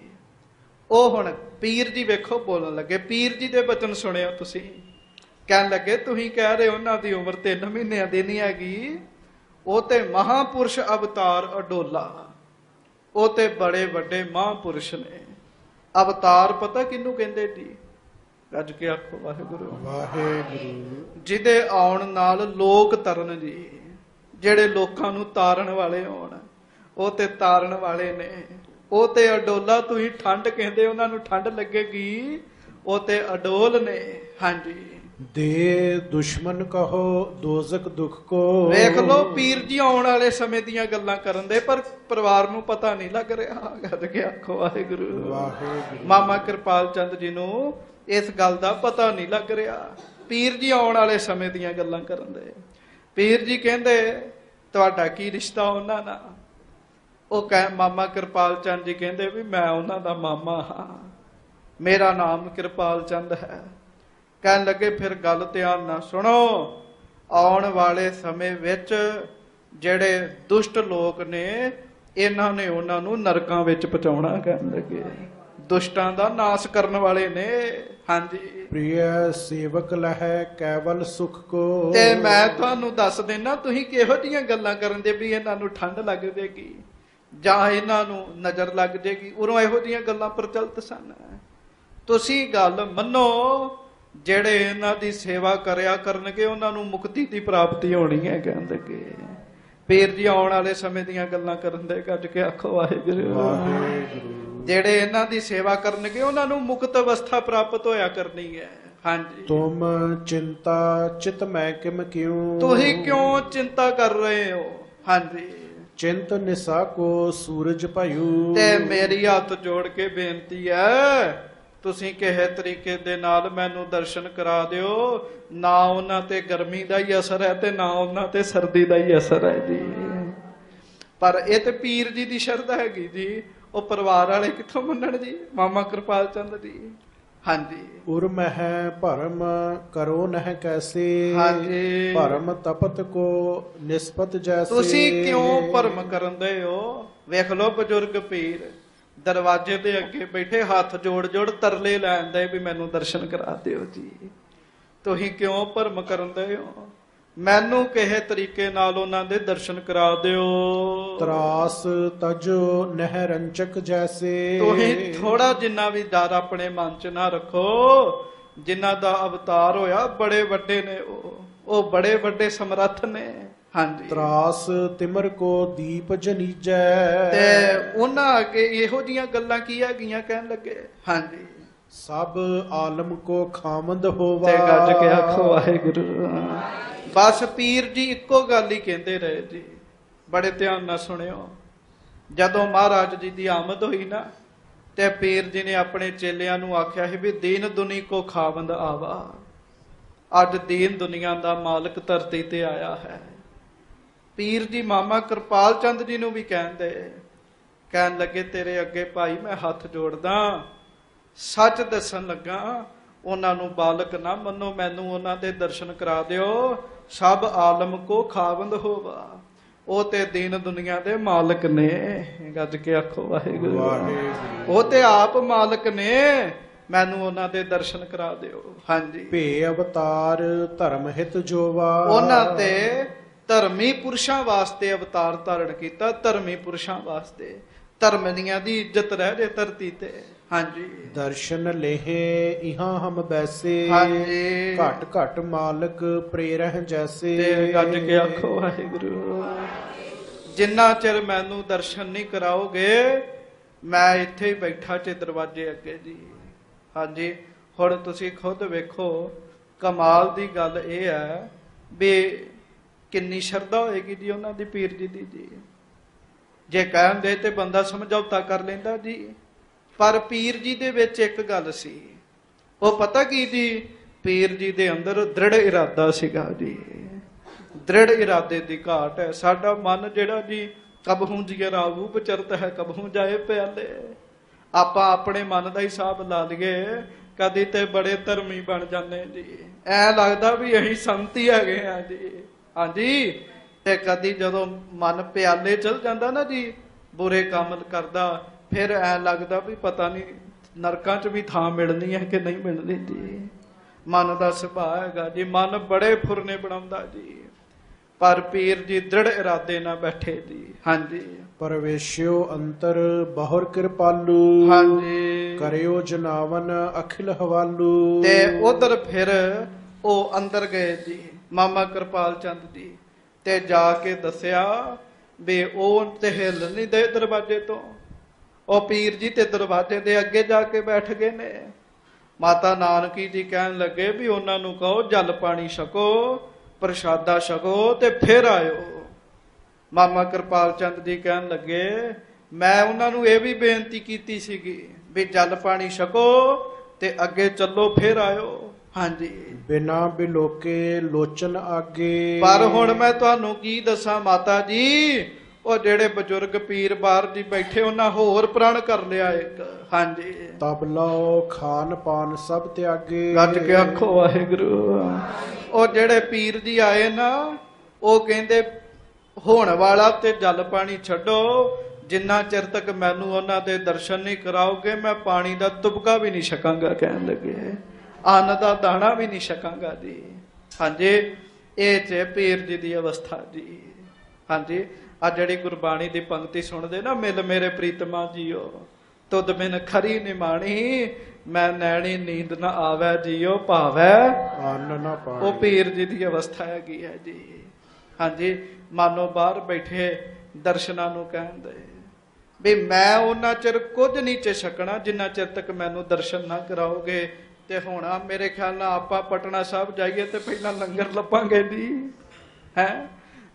ਉਹ ਹੁਣ ਪੀਰ ਜੀ ਵੇਖੋ ਬੋਲਣ ਲੱਗੇ। ਪੀਰ ਜੀ ਦੇ ਬਚਨ ਸੁਣਿਓ ਤੁਸੀਂ। ਕਹਿਣ ਲੱਗੇ ਤੁਸੀਂ ਕਹਿ ਰਹੇ ਉਹਨਾਂ ਦੀ ਉਮਰ ਤਿੰਨ ਮਹੀਨਿਆਂ ਦੀ ਨਹੀਂ ਹੈਗੀ, ਉਹ ਤੇ ਮਹਾਪੁਰਸ਼ ਅਵਤਾਰ ਅਡੋਲਾ, ਉਹ ਤੇ ਬੜੇ ਵੱਡੇ ਮਹਾਪੁਰਸ਼ ਨੇ। ਅਵਤਾਰ ਪਤਾ ਕਿਹਨੂੰ ਕਹਿੰਦੇ ਜੀ? ਗੱਜ ਕੇ ਆਖੋ ਵਾਹਿਗੁਰੂ। ਵਾਹਿਗੁਰੂ। ਜਿਹਦੇ ਆਉਣ ਨਾਲ ਲੋਕ ਤਰਨ ਜੀ, ਜਿਹੜੇ ਲੋਕਾਂ ਨੂੰ ਤਾਰਨ ਵਾਲੇ ਹੋਣ, ਉਹ ਤੇ ਤਾਰਨ ਵਾਲੇ ਨੇ। ਉਹ ਤੇ ਅਡੋਲਾ, ਤੁਸੀਂ ਠੰਡ ਕਹਿੰਦੇ ਉਹਨਾਂ ਨੂੰ ਠੰਡ ਲੱਗੇਗੀ, ਉਹ ਤੇ ਅਡੋਲ ਨੇ। ਹਾਂਜੀ ਦੇ ਦੁਸ਼ਮਨ ਕਹੋ ਦੋਜ਼ਕ ਦੁਖ ਕੋ। ਵੇਖ ਲੋ ਪੀਰ ਜੀ ਆਉਣ ਵਾਲੇ ਸਮੇਂ ਦੀਆਂ ਗੱਲਾਂ ਕਰਨ ਦੇ, ਪਰ ਪਰਿਵਾਰ ਨੂੰ ਪਤਾ ਨਹੀਂ ਲੱਗ ਰਿਹਾ। ਗੱਜ ਕੇ ਆਖੋ ਵਾਹਿਗੁਰੂ। ਵਾਹਿਗੁਰੂ। ਮਾਮਾ ਕਿਰਪਾਲ ਚੰਦ ਜੀ ਨੂੰ ਇਸ ਗੱਲ ਦਾ ਪਤਾ ਨਹੀਂ ਲੱਗ ਰਿਹਾ। ਪੀਰ ਜੀ ਆਉਣ ਵਾਲੇ ਸਮੇਂ ਦੀਆਂ ਗੱਲਾਂ ਕਰਨ ਦੇ। ਪੀਰ ਜੀ ਕਹਿੰਦੇ ਤੁਹਾਡਾ ਕੀ ਰਿਸ਼ਤਾ ਉਹਨਾਂ ਨਾਲ? ਉਹ ਕਹਿ ਮਾਮਾ ਕਿਰਪਾਲ ਚੰਦ ਜੀ ਕਹਿੰਦੇ ਵੀ ਮੈਂ ਉਹਨਾਂ ਦਾ ਮਾਮਾ ਹਾਂ, ਮੇਰਾ ਨਾਮ ਕਿਰਪਾਲ ਚੰਦ ਹੈ। ਕਹਿਣ ਲੱਗੇ ਫਿਰ ਗੱਲ ਧਿਆਨ ਨਾਲ ਸੁਣੋ, ਆਉਣ ਵਾਲੇ ਸਮੇਂ ਵਿੱਚ ਜਿਹੜੇ ਦੁਸ਼ਟ ਲੋਕ ਨੇ ਇਹਨਾਂ ਨੇ ਉਹਨਾਂ ਨੂੰ ਨਰਕਾਂ ਵਿੱਚ ਪਹੁੰਚਾਉਣਾ। ਕਹਿਣ ਲੱਗੇ ਦੁਸ਼ਟਾਂ ਦਾ ਨਾਸ਼ ਕਰਨ ਵਾਲੇ ਨੇ। ਹਾਂਜੀ ਪ੍ਰਿਯ ਸੇਵਕ ਲਹੈ ਕੇਵਲ ਸੁਖ ਕੋ। ਤੇ ਮੈਂ ਤੁਹਾਨੂੰ ਦੱਸ ਦੇਣਾ, ਤੁਸੀਂ ਕਿਹੋ ਜਿਹੀਆਂ ਗੱਲਾਂ ਕਰਨ ਦੇ ਵੀ ਇਹਨਾਂ ਨੂੰ ਠੰਡ ਲੱਗ ਜਾਏਗੀ ਜਾਂ ਇਹਨਾਂ ਨੂੰ ਨਜ਼ਰ ਲੱਗ ਜਾਏਗੀ, ਉਰੋਂ ਇਹੋ ਜਿਹੀਆਂ ਗੱਲਾਂ ਪ੍ਰਚਲਿਤ ਸਨ। ਤੁਸੀਂ ਗੱਲ ਮੰਨੋ, ਜਿਹੜੇ ਇਹਨਾਂ ਦੀ ਸੇਵਾ ਕਰਿਆ ਕਰਨਗੇ ਉਹਨਾਂ ਨੂੰ ਮੁਕਤੀ ਦੀ ਪ੍ਰਾਪਤੀ ਹੋਣੀ ਹੈ। ਕਹਿਣ ਲੱਗੇ ਪੀਰ ਜੀ ਆਉਣ ਵਾਲੇ ਸਮੇਂ ਦੀਆਂ ਗੱਲਾਂ ਕਰਨ ਦੇ। ਗੱਜ ਕੇ ਆਖੋ ਵਾਹਿਗੁਰੂ। ਵਾਹਿਗੁਰੂ। ਜਿਹੜੇ ਇਹਨਾਂ ਦੀ ਸੇਵਾ ਕਰਨਗੇ ਉਹਨਾਂ ਨੂੰ ਮੁਕਤ ਅਵਸਥਾ ਪ੍ਰਾਪਤ ਹੋਇਆ ਕਰਨੀ ਹੈ। ਹਾਂਜੀ ਤੁਮ ਚਿੰਤਾ ਚਿਤ ਮੈਂ ਕਿਮ ਕਿਉ। ਤੁਸੀਂ ਕਿਉਂ ਚਿੰਤਾ ਕਰ ਰਹੇ ਹੋ? ਹਾਂਜੀ ਚਿੰਤ ਨਿਸਾ ਕੋ ਸੂਰਜ ਭਇਓ। ਤੇ ਮੇਰੀ ਹੱਥ ਜੋੜ ਕੇ ਬੇਨਤੀ ਹੈ, ਤੁਸੀਂ ਕਿਸੇ ਤਰੀਕੇ ਦੇ ਨਾਲ ਮੈਨੂੰ ਦਰਸ਼ਨ ਕਰਾ ਦਿਓ। ਨਾ ਉਹਨਾਂ ਤੇ ਗਰਮੀ ਦਾ ਹੀ ਅਸਰ ਹੈ ਤੇ ਨਾ ਉਹਨਾਂ ਤੇ ਸਰਦੀ ਦਾ ਹੀ ਅਸਰ ਹੈ ਜੀ। ਪਰ ਇਹ ਤੇ ਪੀਰ ਜੀ ਦੀ ਸ਼ਰਧਾ ਹੈਗੀ ਜੀ, ਉਹ ਪਰਿਵਾਰ ਵਾਲੇ ਕਿੱਥੋਂ ਮੰਨਣ ਜੀ। ਮਾਮਾ ਕਿਰਪਾਲ ਚੰਦ ਜੀ, ਹਾਂਜੀ। ਉਰ ਮਹਿ ਭਰਮ ਕਰੋ ਨਹਿ ਕੈਸੇ। ਹਾਂਜੀ। ਭਰਮ ਤਪਤ ਕੋ ਨਿਸਪਤ ਜੈਸੇ। ਤੁਸੀਂ ਕਿਉਂ ਭਰਮ ਕਰਦੇ ਹੋ? ਵੇਖ ਲੋ ਬਜ਼ੁਰਗ ਪੀਰ ਦਰਵਾਜ਼ੇ ਦੇ ਅੱਗੇ ਬੈਠੇ ਹੱਥ ਜੋੜ ਜੋੜ ਤਰਲੇ ਲੈਂਦੇ ਵੀ ਮੈਨੂੰ ਦਰਸ਼ਨ ਕਰਾ ਦਿਓ ਜੀ। ਤੁਸੀਂ ਕਿਉਂ ਭਰਮ ਕਰਦੇ ਹੋ? ਮੈਨੂੰ ਕਿਸੇ ਤਰੀਕੇ ਨਾਲ ਉਹਨਾਂ ਦੇ ਦਰਸ਼ਨ ਕਰਾ ਦਿਓ। ਤਰਾਸ ਤਜੋ ਨਹਿ ਰੰਚਕ ਜੈਸੇ। ਤੁਸੀਂ ਥੋੜਾ ਜਿੰਨਾ ਵੀ ਡਰ ਆਪਣੇ ਮਨ ਚ ਨਾ ਰੱਖੋ। ਜਿਨ੍ਹਾਂ ਦਾ ਅਵਤਾਰ ਹੋਇਆ ਬੜੇ ਵੱਡੇ ਨੇ, ਉਹ ਉਹ ਬੜੇ ਵੱਡੇ ਸਮਰੱਥ ਨੇ। ਹਾਂਜੀ। ਤਰਾਸ ਤਿਮਰ ਕੋ ਦੀਪ ਜਨੀਜੈ। ਤੇ ਉਹਨਾਂ ਅੱਗੇ ਇਹੋ ਜੀਆਂ ਗੱਲਾਂ ਕੀ ਹੈਗੀਆਂ ਕਹਿਣ ਲੱਗੇ। ਹਾਂਜੀ। ਸਭ ਆਲਮ ਕੋ ਖਾਮੰਦ ਹੋਵਾ। ਤੇ ਗੱਜ ਕੇ ਆਖੋ ਵਾਹਿਗੁਰੂ। ਬਸ ਪੀਰ ਜੀ ਇੱਕੋ ਗੱਲ ਹੀ ਕਹਿੰਦੇ ਰਹੇ ਜੀ। ਬੜੇ ਧਿਆਨ ਨਾਲ ਸੁਣਿਓ। ਜਦੋਂ ਮਹਾਰਾਜ ਜੀ ਦੀ ਆਮਦ ਹੋਈ ਨਾ, ਤੇ ਪੀਰ ਜੀ ਨੇ ਆਪਣੇ ਚੇਲਿਆਂ ਨੂੰ ਆਖਿਆ ਸੀ ਵੀ ਦੀਨ ਦੁਨੀ ਕੋ ਖਾਵੰਦ ਆਵਾ। ਅੱਜ ਦੀਨ ਦੁਨੀਆ ਦਾ ਮਾਲਕ ਧਰਤੀ ਤੇ ਆਇਆ ਹੈ। ਪੀਰ ਜੀ ਮਾਮਾ ਕਿਰਪਾਲ ਚੰਦ ਜੀ ਨੂੰ ਵੀ ਕਹਿੰਦੇ, ਕਹਿਣ ਲੱਗੇ ਤੇਰੇ ਅੱਗੇ ਭਾਈ ਮੈਂ ਹੱਥ ਜੋੜਦਾ, ਸੱਚ ਦੱਸਣ ਲੱਗਾ। ਉਹਨਾਂ ਨੂੰ ਬਾਲਕ ਨਾ ਮੰਨੋ, ਮੈਨੂੰ ਉਹਨਾਂ ਦੇ ਦਰਸ਼ਨ ਕਰਾ ਦਿਓ। ਸਭ ਆਲਮ ਕੋ ਖਾਵੰਦ ਹੋਵਾ। ਉਹ ਤੇ ਦੀਨ ਦੁਨੀਆ ਦੇ ਮਾਲਕ ਨੇ। ਗੱਜ ਕੇ ਆਖੋ ਵਾਹਿਗੁਰੂ। ਵਾਹਿਗੁਰੂ। ਉਹ ਤੇ ਆਪ ਮਾਲਕ ਨੇ, ਮੈਨੂੰ ਉਹਨਾਂ ਦੇ ਦਰਸ਼ਨ ਕਰਾ ਦਿਓ। ਹਾਂਜੀ। ਭੇ ਅਵਤਾਰ ਧਰਮ ਹਿਤ ਜੋਵਾ। ਉਹਨਾਂ ਤੇ ਧਰਮੀ ਪੁਰਸ਼ਾਂ ਵਾਸਤੇ ਅਵਤਾਰ ਧਾਰਨ ਕੀਤਾ। ਧਰਮੀ ਪੁਰਸ਼ਾਂ ਵਾਸਤੇ, ਧਰਮੀਆਂ ਦੀ ਇੱਜ਼ਤ ਰਹਿ ਜੇ ਧਰਤੀ ਤੇ। ਹਾਂਜੀ। ਦਰਸ਼ਨ ਲੇਹੇ ਇਹਾਂ ਹਮ ਬੈਸੇ। ਹਾਂਜੀ। ਘਟ ਘਟ ਮਾਲਕ ਪ੍ਰੇਰਹ ਜੈਸੇ। ਤੇ ਗੱਜ ਕੇ ਆਖੋ ਵਾਹਿਗੁਰੂ। ਜਿੰਨਾ ਚਿਰ ਮੈਨੂੰ ਦਰਸ਼ਨ ਨਹੀਂ ਕਰਾਓਗੇ, ਮੈਂ ਇੱਥੇ ਹੀ ਬੈਠਾ ਚ ਦਰਵਾਜ਼ੇ ਅੱਗੇ ਜੀ। ਹਾਂਜੀ। ਹੁਣ ਤੁਸੀਂ ਖੁਦ ਵੇਖੋ, ਕਮਾਲ ਦੀ ਗੱਲ ਇਹ ਹੈ ਵੀ ਕਿੰਨੀ ਸ਼ਰਧਾ ਹੋਏਗੀ ਜੀ ਉਹਨਾਂ ਦੀ ਪੀਰ ਜੀ ਦੀ ਜੀ। ਜੇ ਕਹਿੰਦੇ ਤੇ ਬੰਦਾ ਸਮਝੌਤਾ ਕਰ ਲੈਂਦਾ ਜੀ। ਪਰ ਪੀਰ ਜੀ ਦੇ ਵਿੱਚ ਇੱਕ ਗੱਲ ਸੀ, ਉਹ ਪਤਾ ਕੀ ਜੀ, ਪੀਰ ਜੀ ਦੇ ਅੰਦਰ ਦ੍ਰਿੜ ਇਰਾਦਾ ਸੀਗਾ ਜੀ। ਦ੍ਰਿੜ ਇਰਾਦੇ ਦੀ ਘਾਟ ਹੈ। ਸਾਡਾ ਮਨ ਜਿਹੜਾ ਜੀ ਕਬਹੂ ਜੀਅ ਰਾਵੂ ਵਿਚਰਤ ਹੈ ਕਬਹੂ ਜਾਏ ਪਿਆਲੇ। ਆਪਾਂ ਆਪਣੇ ਮਨ ਦਾ ਹਿਸਾਬ ਲਾ ਲਈਏ, ਕਦੀ ਤੇ ਬੜੇ ਧਰਮੀ ਬਣ ਜਾਂਦੇ ਜੀ, ਐ ਲੱਗਦਾ ਵੀ ਅਸੀਂ ਸੰਤ ਹੀ ਹੈਗੇ ਆ ਜੀ। ਹਾਂਜੀ। ਤੇ ਕਦੀ ਜਦੋਂ ਮਨ ਪਿਆਲੇ ਚਲ ਜਾਂਦਾ ਨਾ ਜੀ, ਬੁਰੇ ਕੰਮ ਕਰਦਾ, ਫਿਰ ਐ ਲੱਗਦਾ ਵੀ ਪਤਾ ਨਹੀਂ ਨਰਕਾਂ ਚ ਵੀ ਥਾਂ ਮਿਲਣੀ ਹੈ ਕਿ ਨਹੀਂ ਮਿਲਣੀ ਜੀ। ਮਨ ਦਾ ਸੁਭਾਅ ਹੈਗਾ ਜੀ, ਮਨ ਬੜੇ ਫੁਰਨੇ ਬਣਾਉਂਦਾ ਜੀ। ਪਰ ਪੀਰ ਜੀ ਦ੍ਰਿੜ ਇਰਾਦੇ ਨਾਲ ਬੈਠੇ ਜੀ। ਹਾਂਜੀ। ਪਰਵੇਸ਼ਿਓ ਅੰਤਰ ਬਹੁਰ ਕਿਰਪਾਲੂ। ਹਾਂਜੀ। ਕਰਿਓ ਜਨਾਵਨ ਅਖਿਲ ਹਵਾਲੂ। ਤੇ ਉਧਰ ਫਿਰ ਉਹ ਅੰਦਰ ਗਏ ਜੀ ਮਾਮਾ ਕਿਰਪਾਲ ਚੰਦ ਜੀ, ਤੇ ਜਾ ਕੇ ਦੱਸਿਆ ਵੀ ਉਹ ਤੇ ਹਿੱਲ ਨਹੀਂ ਦੇ ਦਰਵਾਜ਼ੇ ਤੋਂ। ਉਹ ਪੀਰ ਜੀ ਤੇ ਦਰਵਾਜ਼ੇ ਦੇ ਅੱਗੇ ਜਾ ਕੇ ਬੈਠ ਗਏ ਨੇ। ਮਾਤਾ ਨਾਨਕੀ ਜੀ ਕਹਿਣ ਲੱਗੇ ਵੀ ਉਹਨਾਂ ਨੂੰ ਕਹੋ ਜਲ ਪਾਣੀ ਛਕੋ, ਪ੍ਰਸ਼ਾਦਾ ਛਕੋ ਤੇ ਫਿਰ ਆਇਓ। ਮਾਮਾ ਕਿਰਪਾਲ ਚੰਦ ਜੀ ਕਹਿਣ ਲੱਗੇ ਮੈਂ ਉਹਨਾਂ ਨੂੰ ਇਹ ਵੀ ਬੇਨਤੀ ਕੀਤੀ ਸੀਗੀ ਵੀ ਜਲ ਪਾਣੀ ਛਕੋ ਤੇ ਅੱਗੇ ਚੱਲੋ ਫਿਰ ਆਇਓ। ਹਾਂਜੀ। ਬਿਨਾ ਬਿਲੋਕੇ ਲੋਚਨ ਆਗੇ। ਪਰ ਹੁਣ ਮੈਂ ਤੁਹਾਨੂੰ ਕੀ ਦੱਸਾਂ ਮਾਤਾ ਜੀ, ਉਹ ਜਿਹੜੇ ਬਜ਼ੁਰਗ ਪੀਰ ਬਾਹਰ ਜੀ ਬੈਠੇ, ਉਹਨਾਂ ਹੋਰ ਪ੍ਰਣ ਕਰ ਲਿਆ ਇੱਕ। ਹਾਂਜੀ। ਤਬ ਲਓ ਖਾਨ ਪਾਨ ਸਭ ਤਿਆਗੇ। ਗੱਜ ਕੇ ਆਖੋ ਵਾਹਿਗੁਰੂ। ਉਹ ਜਿਹੜੇ ਪੀਰ ਜੀ ਆਏ ਨਾ, ਉਹ ਕਹਿੰਦੇ ਹੋਣ ਵਾਲਾ ਤੇ ਜਲ ਪਾਣੀ ਛੱਡੋ, ਜਿੰਨਾ ਚਿਰ ਤੱਕ ਮੈਨੂੰ ਉਹਨਾਂ ਦੇ ਦਰਸ਼ਨ ਨਹੀਂ ਕਰਾਓਗੇ ਮੈਂ ਪਾਣੀ ਦਾ ਤੁਬਕਾ ਵੀ ਨਹੀਂ ਛਕਾਂਗਾ। ਕਹਿਣ ਲੱਗੇ ਅੰਨ ਦਾ ਦਾਣਾ ਵੀ ਨਹੀਂ ਛਕਾਂਗਾ ਜੀ। ਹਾਂਜੀ। ਇਹ ਜੇ ਪੀਰ ਜੀ ਦੀ ਅਵਸਥਾ ਜੀ। ਹਾਂਜੀ। ਆ ਜਿਹੜੀ ਗੁਰਬਾਣੀ ਦੀ ਪੰਕਤੀ ਸੁਣਦੇ ਨਾ, ਮਿਲ ਮੇਰੇ ਪ੍ਰੀਤਮਾ ਜੀਓ ਤੁਧ ਬਿਨ ਖਰੀ ਨਿਮਾਣੀ, ਮੈਂ ਨੈਣੀ ਨੀਂਦ ਨਾ ਆਵੈ ਜੀਓ ਭਾਵੈ ਅੰਨ ਨਾ ਪਾਣੀ। ਉਹ ਪੀਰ ਜੀ ਦੀ ਅਵਸਥਾ ਹੈਗੀ ਹੈ ਜੀ। ਹਾਂਜੀ। ਮਾਨੋ ਬਾਹਰ ਬੈਠੇ ਦਰਸ਼ਨਾਂ ਨੂੰ ਕਹਿੰਦੇ ਵੀ ਮੈਂ ਉਹਨਾਂ ਚਿਰ ਕੁਝ ਨਹੀਂ ਚ ਛਕਣਾ ਜਿੰਨਾ ਚਿਰ ਤੱਕ ਮੈਨੂੰ ਦਰਸ਼ਨ ਨਾ ਕਰਾਓਗੇ। ਤੇ ਹੁਣ ਮੇਰੇ ਖਿਆਲ ਨਾਲ ਆਪਾਂ ਪਟਨਾ ਸਾਹਿਬ ਜਾਈਏ ਤੇ ਪਹਿਲਾਂ ਲੰਗਰ ਲੱਭਾਂਗੇ ਜੀ। ਹੈ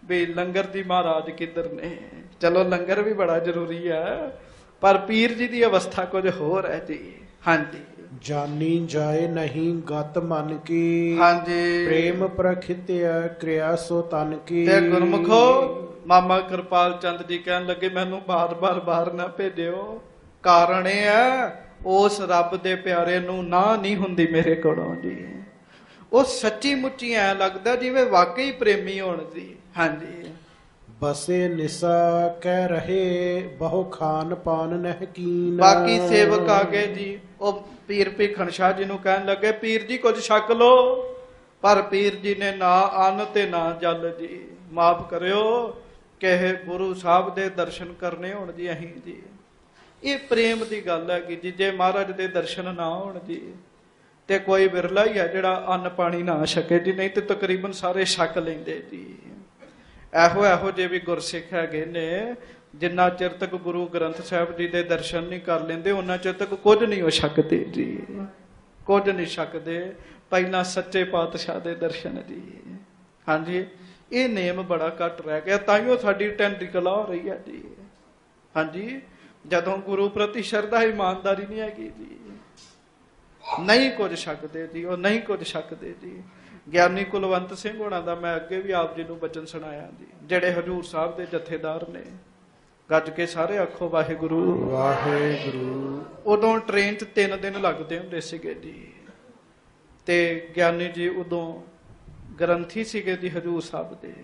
ਵੀ ਲੰਗਰ ਦੀ ਮਹਾਰਾਜ ਕਿੱਧਰ ਨੇ। ਚਲੋ ਲੰਗਰ ਵੀ ਬੜਾ ਜ਼ਰੂਰੀ ਹੈ, ਪਰ ਪੀਰ ਜੀ ਦੀ ਅਵਸਥਾ ਕੁਝ ਹੋਰ ਹੈ ਜੀ। ਹਾਂਜੀ, ਜਾਨੀ ਜਾਏ ਨਹੀਂ ਗਤ ਮਨ ਕੀ, ਹਾਂਜੀ, ਪ੍ਰੇਮ ਪ੍ਰਖਿਤਿਆ ਕਿਰਿਆ ਸੋ ਤਨ ਕੀ। ਤੇ ਗੁਰਮੁਖੋ ਮਾਮਾ ਕਿਰਪਾਲ ਚੰਦ ਜੀ ਕਹਿਣ ਲੱਗੇ ਮੈਨੂੰ ਬਾਰ ਬਾਰ ਬਾਹਰ ਨਾ ਭੇਜਿਓ, ਕਾਰਨ ਇਹ ਹੈ ਉਸ ਰੱਬ ਦੇ ਪਿਆਰੇ ਨੂੰ ਨਾ ਨਹੀਂ ਹੁੰਦੀ ਮੇਰੇ ਕੋਲੋਂ ਜੀ। ਉਹ ਸੱਚੀ ਮੁੱਚੀ ਐ ਲੱਗਦਾ ਜਿਵੇਂ ਵਾਕਈ ਪ੍ਰੇਮੀ ਹੋਣ ਜੀ। ਹਾਂਜੀ, ਬਸੇ ਨਿਸਾ ਕਹਿ ਰਹੇ ਬਹੁ ਖਾਨ ਪਾਨ ਨਹਿ ਕੀਨ। ਬਾਕੀ ਸੇਵਕ ਆ ਗਏ ਜੀ, ਉਹ ਪੀਰ ਭੀਖਣ ਸ਼ਾਹ ਜੀ ਨੂੰ ਕਹਿਣ ਲੱਗੇ ਪੀਰ ਜੀ ਕੁਝ ਛਕ ਲੋ, ਪਰ ਪੀਰ ਜੀ ਨੇ ਨਾ ਅੰਨ ਤੇ ਨਾ ਜਲ ਜੀ। ਮਾਫ ਕਰਿਓ ਕਿ ਗੁਰੂ ਸਾਹਿਬ ਦੇ ਦਰਸ਼ਨ ਕਰਨੇ ਹੋਣ ਜੀ ਅਸੀਂ ਜੀ, ਇਹ ਪ੍ਰੇਮ ਦੀ ਗੱਲ ਹੈਗੀ ਜੀ। ਜੇ ਮਹਾਰਾਜ ਦੇ ਦਰਸ਼ਨ ਨਾ ਹੋਣ ਜੀ ਤੇ ਕੋਈ ਵਿਰਲਾ ਹੀ ਹੈ ਜਿਹੜਾ ਅੰਨ ਪਾਣੀ ਨਾ ਛਕੇ ਜੀ, ਨਹੀਂ ਤੇ ਤਕਰੀਬਨ ਸਾਰੇ ਛਕ ਲੈਂਦੇ ਜੀ। ਇਹੋ ਇਹੋ ਜਿਹੇ ਵੀ ਗੁਰਸਿੱਖ ਹੈਗੇ ਨੇ ਜਿੰਨਾ ਚਿਰ ਤੱਕ ਗੁਰੂ ਗ੍ਰੰਥ ਸਾਹਿਬ ਜੀ ਦੇ ਦਰਸ਼ਨ ਨਹੀਂ ਕਰ ਲੈਂਦੇ ਉਹਨਾਂ ਚਿਰ ਤੱਕ ਕੁਝ ਨਹੀਂ ਹੋ ਸਕਦੇ ਜੀ, ਕੁਝ ਨਹੀਂ ਛਕਦੇ। ਪਹਿਲਾਂ ਸੱਚੇ ਪਾਤਸ਼ਾਹ ਦੇ ਦਰਸ਼ਨ ਜੀ। ਹਾਂਜੀ, ਇਹ ਨੇਮ ਬੜਾ ਘੱਟ ਰਹਿ ਗਿਆ, ਤਾਈਓ ਸਾਡੀ ਢੈਂਡੀ ਕਲਾ ਹੋ ਰਹੀ ਹੈ ਜੀ। ਹਾਂਜੀ, ਜਦੋਂ ਗੁਰੂ ਪ੍ਰਤੀ ਸ਼ਰਧਾ ਇਮਾਨਦਾਰੀ ਨਹੀਂ ਹੈਗੀ ਜੀ, ਨਹੀਂ ਕੁਝ ਛਕਦੇ ਜੀ, ਉਹ ਨਹੀਂ ਕੁਝ ਛਕਦੇ ਜੀ। ਗਿਆਨੀ ਕੁਲਵੰਤ ਸਿੰਘ ਹੋਣਾ ਦਾ ਮੈਂ ਅੱਗੇ ਵੀ ਆਪ ਜੀ ਨੂੰ ਬਚਨ ਸੁਣਾਇਆ ਜੀ, ਜਿਹੜੇ ਹਜ਼ੂਰ ਸਾਹਿਬ ਦੇ ਜਥੇਦਾਰ ਨੇ। ਗੱਜ ਕੇ ਸਾਰੇ ਆਖੋ ਵਾਹਿਗੁਰੂ ਵਾਹਿਗੁਰੂ। ਉਦੋਂ ਟ੍ਰੇਨ 'ਚ ਤਿੰਨ ਦਿਨ ਲੱਗਦੇ ਹੁੰਦੇ ਸੀਗੇ ਜੀ, ਤੇ ਗਿਆਨੀ ਜੀ ਉਦੋਂ ਗ੍ਰੰਥੀ ਸੀਗੇ ਜੀ ਹਜ਼ੂਰ ਸਾਹਿਬ ਦੇ।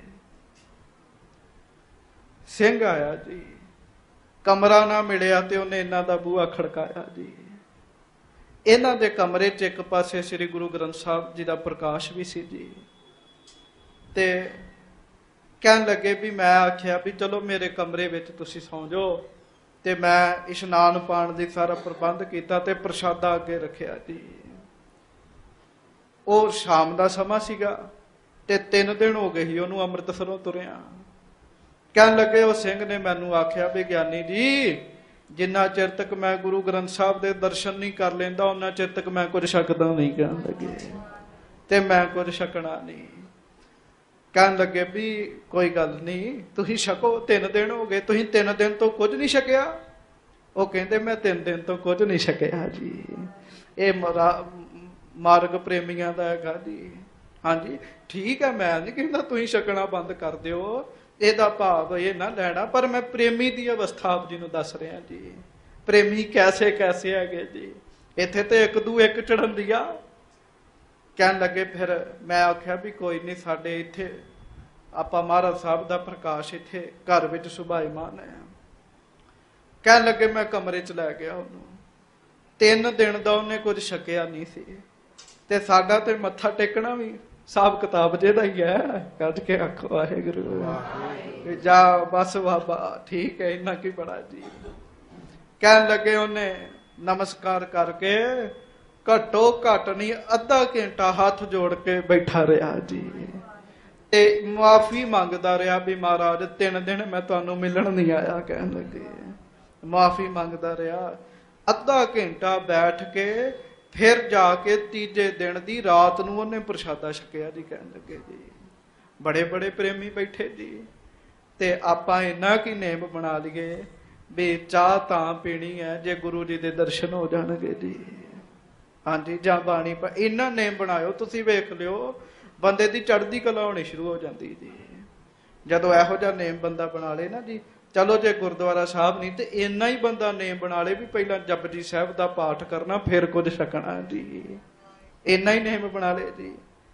ਸਿੰਘ ਆਇਆ ਜੀ, ਕਮਰਾ ਨਾ ਮਿਲਿਆ ਤੇ ਉਹਨੇ ਇਹਨਾਂ ਦਾ ਬੂਹਾ ਖੜਕਾਇਆ ਜੀ। ਇਹਨਾਂ ਦੇ ਕਮਰੇ 'ਚ ਇੱਕ ਪਾਸੇ ਸ੍ਰੀ ਗੁਰੂ ਗ੍ਰੰਥ ਸਾਹਿਬ ਜੀ ਦਾ ਪ੍ਰਕਾਸ਼ ਵੀ ਸੀ ਜੀ। ਤੇ ਕਹਿਣ ਲੱਗੇ ਵੀ ਮੈਂ ਆਖਿਆ ਵੀ ਚਲੋ ਮੇਰੇ ਕਮਰੇ ਵਿੱਚ ਤੁਸੀਂ ਸੌਂ ਜਾਓ, ਤੇ ਮੈਂ ਇਸ਼ਨਾਨ ਪਾਣ ਦੀ ਸਾਰਾ ਪ੍ਰਬੰਧ ਕੀਤਾ ਤੇ ਪ੍ਰਸ਼ਾਦਾ ਅੱਗੇ ਰੱਖਿਆ ਜੀ। ਉਹ ਸ਼ਾਮ ਦਾ ਸਮਾਂ ਸੀਗਾ ਤੇ ਤਿੰਨ ਦਿਨ ਹੋ ਗਏ ਸੀ ਉਹਨੂੰ ਅੰਮ੍ਰਿਤਸਰੋਂ ਤੁਰਿਆ। ਕਹਿਣ ਲੱਗੇ ਉਹ ਸਿੰਘ ਨੇ ਮੈਨੂੰ ਆਖਿਆ ਵੀ ਗਿਆਨੀ ਜੀ ਜਿੰਨਾ ਚਿਰ ਤੱਕ ਮੈਂ ਗੁਰੂ ਗ੍ਰੰਥ ਸਾਹਿਬ ਦੇ ਦਰਸ਼ਨ ਨਹੀਂ ਕਰ ਲੈਂਦਾ ਉਹਨਾਂ ਚਿਰ ਤੱਕ ਮੈਂ ਕੁਝ ਛਕਦਾ ਨਹੀਂ। ਕਹਿਣ ਲੱਗੇ ਤੇ ਮੈਂ ਕੁਝ ਛਕਣਾ ਨਹੀਂ। ਕਹਿਣ ਲੱਗੇ ਵੀ ਕੋਈ ਗੱਲ ਨਹੀਂ ਤੁਸੀਂ ਛਕੋ, ਤਿੰਨ ਦਿਨ ਹੋ ਗਏ ਤੁਸੀਂ ਤਿੰਨ ਦਿਨ ਤੋਂ ਕੁਝ ਨਹੀਂ ਛਕਿਆ। ਉਹ ਕਹਿੰਦੇ ਮੈਂ ਤਿੰਨ ਦਿਨ ਤੋਂ ਕੁਝ ਨਹੀਂ ਛਕਿਆ ਜੀ। ਇਹ ਮਾਰਗ ਪ੍ਰੇਮੀਆਂ ਦਾ ਹੈਗਾ ਜੀ। ਹਾਂਜੀ ਠੀਕ ਹੈ, ਮੈਂ ਨਹੀਂ ਕਹਿੰਦਾ ਤੁਸੀਂ ਛਕਣਾ ਬੰਦ ਕਰ ਦਿਓ, ਇਹਦਾ ਭਾਵ ਇਹ ਨਾ ਲੈਣਾ, ਪਰ ਮੈਂ ਪ੍ਰੇਮੀ ਦੀ ਅਵਸਥਾ ਆਪ ਜੀ ਨੂੰ ਦੱਸ ਰਿਹਾ ਜੀ। ਪ੍ਰੇਮੀ ਕੈਸੇ ਕੈਸੇ ਹੈਗੇ ਜੀ, ਇੱਥੇ ਤੇ ਇੱਕ ਦੂ ਇੱਕ ਚੜਨ ਦਿਆ। ਕਹਿਣ ਲੱਗੇ ਫਿਰ ਮੈਂ ਆਖਿਆ ਵੀ ਕੋਈ ਨਹੀਂ, ਸਾਡੇ ਇੱਥੇ ਆਪਾਂ ਮਹਾਰਾਜ ਸਾਹਿਬ ਦਾ ਪ੍ਰਕਾਸ਼ ਇੱਥੇ ਘਰ ਵਿੱਚ ਸੁਭਾਈਮਾਨ ਹੈ। ਕਹਿਣ ਲੱਗੇ ਮੈਂ ਕਮਰੇ 'ਚ ਲੈ ਗਿਆ ਉਹਨੂੰ। ਤਿੰਨ ਦਿਨ ਦਾ ਉਹਨੇ ਕੁਝ ਛਕਿਆ ਨਹੀਂ ਸੀ, ਤੇ ਸਾਡਾ ਤੇ ਮੱਥਾ ਟੇਕਣਾ ਵੀ ਹਿਸਾਬ ਕਿਤਾਬ ਜਿਹਦਾ ਹੀ ਹੈ। ਕੱਢ ਕੇ ਆਖੋ ਵਾਹਿਗੁਰੂ। ਜਾ ਬਸ ਬਾਬਾ ਠੀਕ ਹੈ, ਇੰਨਾ ਕੀ ਬੜਾ ਜੀ। ਕਹਿਣ ਲੱਗੇ ਉਹਨੇ ਨਮਸਕਾਰ ਕਰਕੇ ਘੱਟੋ ਘੱਟ ਨਹੀਂ ਅੱਧਾ ਘੰਟਾ ਹੱਥ ਜੋੜ ਕੇ ਬੈਠਾ ਰਿਹਾ ਜੀ, ਤੇ ਮੁਆਫੀ ਮੰਗਦਾ ਰਿਹਾ ਵੀ ਮਹਾਰਾਜ ਤਿੰਨ ਦਿਨ ਮੈਂ ਤੁਹਾਨੂੰ ਮਿਲਣ ਨਹੀਂ ਆਇਆ। ਕਹਿਣ ਲੱਗੇ ਮੁਆਫੀ ਮੰਗਦਾ ਰਿਹਾ ਅੱਧਾ ਘੰਟਾ ਬੈਠ ਕੇ, ਫਿਰ ਜਾ ਕੇ ਤੀਜੇ ਦਿਨ ਦੀ ਰਾਤ ਨੂੰ ਉਹਨੇ ਪ੍ਰਸ਼ਾਦਾ ਛਕਿਆ ਜੀ। ਕਹਿਣ ਲੱਗੇ ਜੀ ਬੜੇ ਬੜੇ ਪ੍ਰੇਮੀ ਬੈਠੇ ਜੀ, ਤੇ ਆਪਾਂ ਇੰਨਾ ਕੀ ਨੇਮ ਬਣਾ ਲਈਏ ਵੀ ਚਾਹ ਤਾਂ ਪੀਣੀ ਹੈ ਜੇ ਗੁਰੂ ਜੀ ਦੇ ਦਰਸ਼ਨ ਹੋ ਜਾਣਗੇ ਜੀ। ਹਾਂਜੀ, ਜਾਂ ਬਾਣੀ ਪਰ ਇੰਨਾ ਨੇਮ ਬਣਾਇਓ ਤੁਸੀਂ, ਵੇਖ ਲਿਓ ਬੰਦੇ ਦੀ ਚੜ੍ਹਦੀ ਕਲਾ ਹੋਣੀ ਸ਼ੁਰੂ ਹੋ ਜਾਂਦੀ ਜੀ ਜਦੋਂ ਇਹੋ ਜਿਹਾ ਨੇਮ ਬੰਦਾ ਬਣਾ ਲੇ ਨਾ ਜੀ। ਚਲੋ ਜੇ ਗੁਰਦੁਆਰਾ ਸਾਹਿਬ ਨਹੀਂ ਤੇ ਇੰਨਾ ਹੀ ਬੰਦਾ ਨੇਮ ਬਣਾ ਲੇ ਵੀ ਪਹਿਲਾਂ ਜਪਜੀ ਸਾਹਿਬ ਦਾ ਪਾਠ ਕਰਨਾ ਫਿਰ ਕੁਝ ਛਕਣਾ ਜੀ। ਇੰਨਾ ਹੀ ਨੇਮ ਬਣਾ ਲੇ ਜੀ।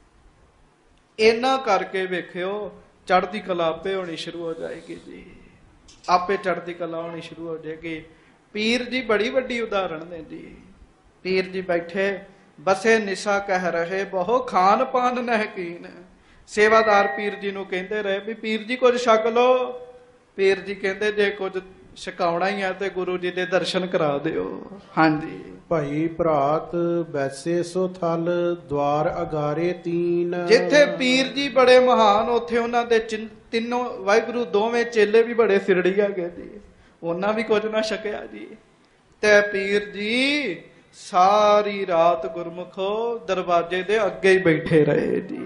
ਇੰਨਾ ਕਰਕੇ ਵੇਖਿਓ ਚੜ੍ਹਦੀ ਕਲਾ ਆਪੇ ਹੋਣੀ ਸ਼ੁਰੂ ਹੋ ਜਾਏਗੀ ਜੀ, ਆਪੇ ਚੜ੍ਹਦੀ ਕਲਾ ਹੋਣੀ ਸ਼ੁਰੂ ਹੋ ਜਾਏਗੀ। ਪੀਰ ਜੀ ਬੜੀ ਵੱਡੀ ਉਦਾਹਰਣ ਨੇ ਜੀ। ਪੀਰ ਜੀ ਬੈਠੇ ਬਸੇ ਨਿਸ਼ਾ ਕਹਿ ਰਹੇ ਬਹੁ ਖਾਨ ਪਾਨ ਨਹਿ ਕੀਨ। ਸੇਵਾਦਾਰ ਪੀਰ ਜੀ ਨੂੰ ਕਹਿੰਦੇ ਰਹੇ ਵੀ ਪੀਰ ਜੀ ਕੁਝ ਛਕ ਲੋ। ਪੀਰ ਜੀ ਕਹਿੰਦੇ ਜੇ ਕੁਝ ਛਕਾਉਣਾ ਹੀ ਆ ਤੇ ਗੁਰੂ ਜੀ ਦੇ ਦਰਸ਼ਨ ਕਰਾ ਦਿਓ। ਹਾਂਜੀ, ਭਾਈ ਭਰਾਤ ਬੈਸੇ ਸੋ ਥਲ ਦਵਾਰ ਅਗਾਰੇ ਤੀਨ। ਜਿੱਥੇ ਪੀਰ ਜੀ ਬੜੇ ਮਹਾਨ ਉੱਥੇ ਉਹਨਾਂ ਦੇ ਤਿੰਨੋਂ ਵਾਹਿਗੁਰੂ ਦੋਵੇਂ ਚੇਲੇ ਵੀ ਬੜੇ ਸਿਰੜੀ ਹੈਗੇ ਜੀ, ਉਹਨਾਂ ਵੀ ਕੁਝ ਨਾ ਛਕਿਆ ਜੀ। ਤੇ ਪੀਰ ਜੀ ਸਾਰੀ ਰਾਤ ਗੁਰਮੁਖੋ ਦਰਵਾਜ਼ੇ ਦੇ ਅੱਗੇ ਹੀ ਬੈਠੇ ਰਹੇ ਜੀ।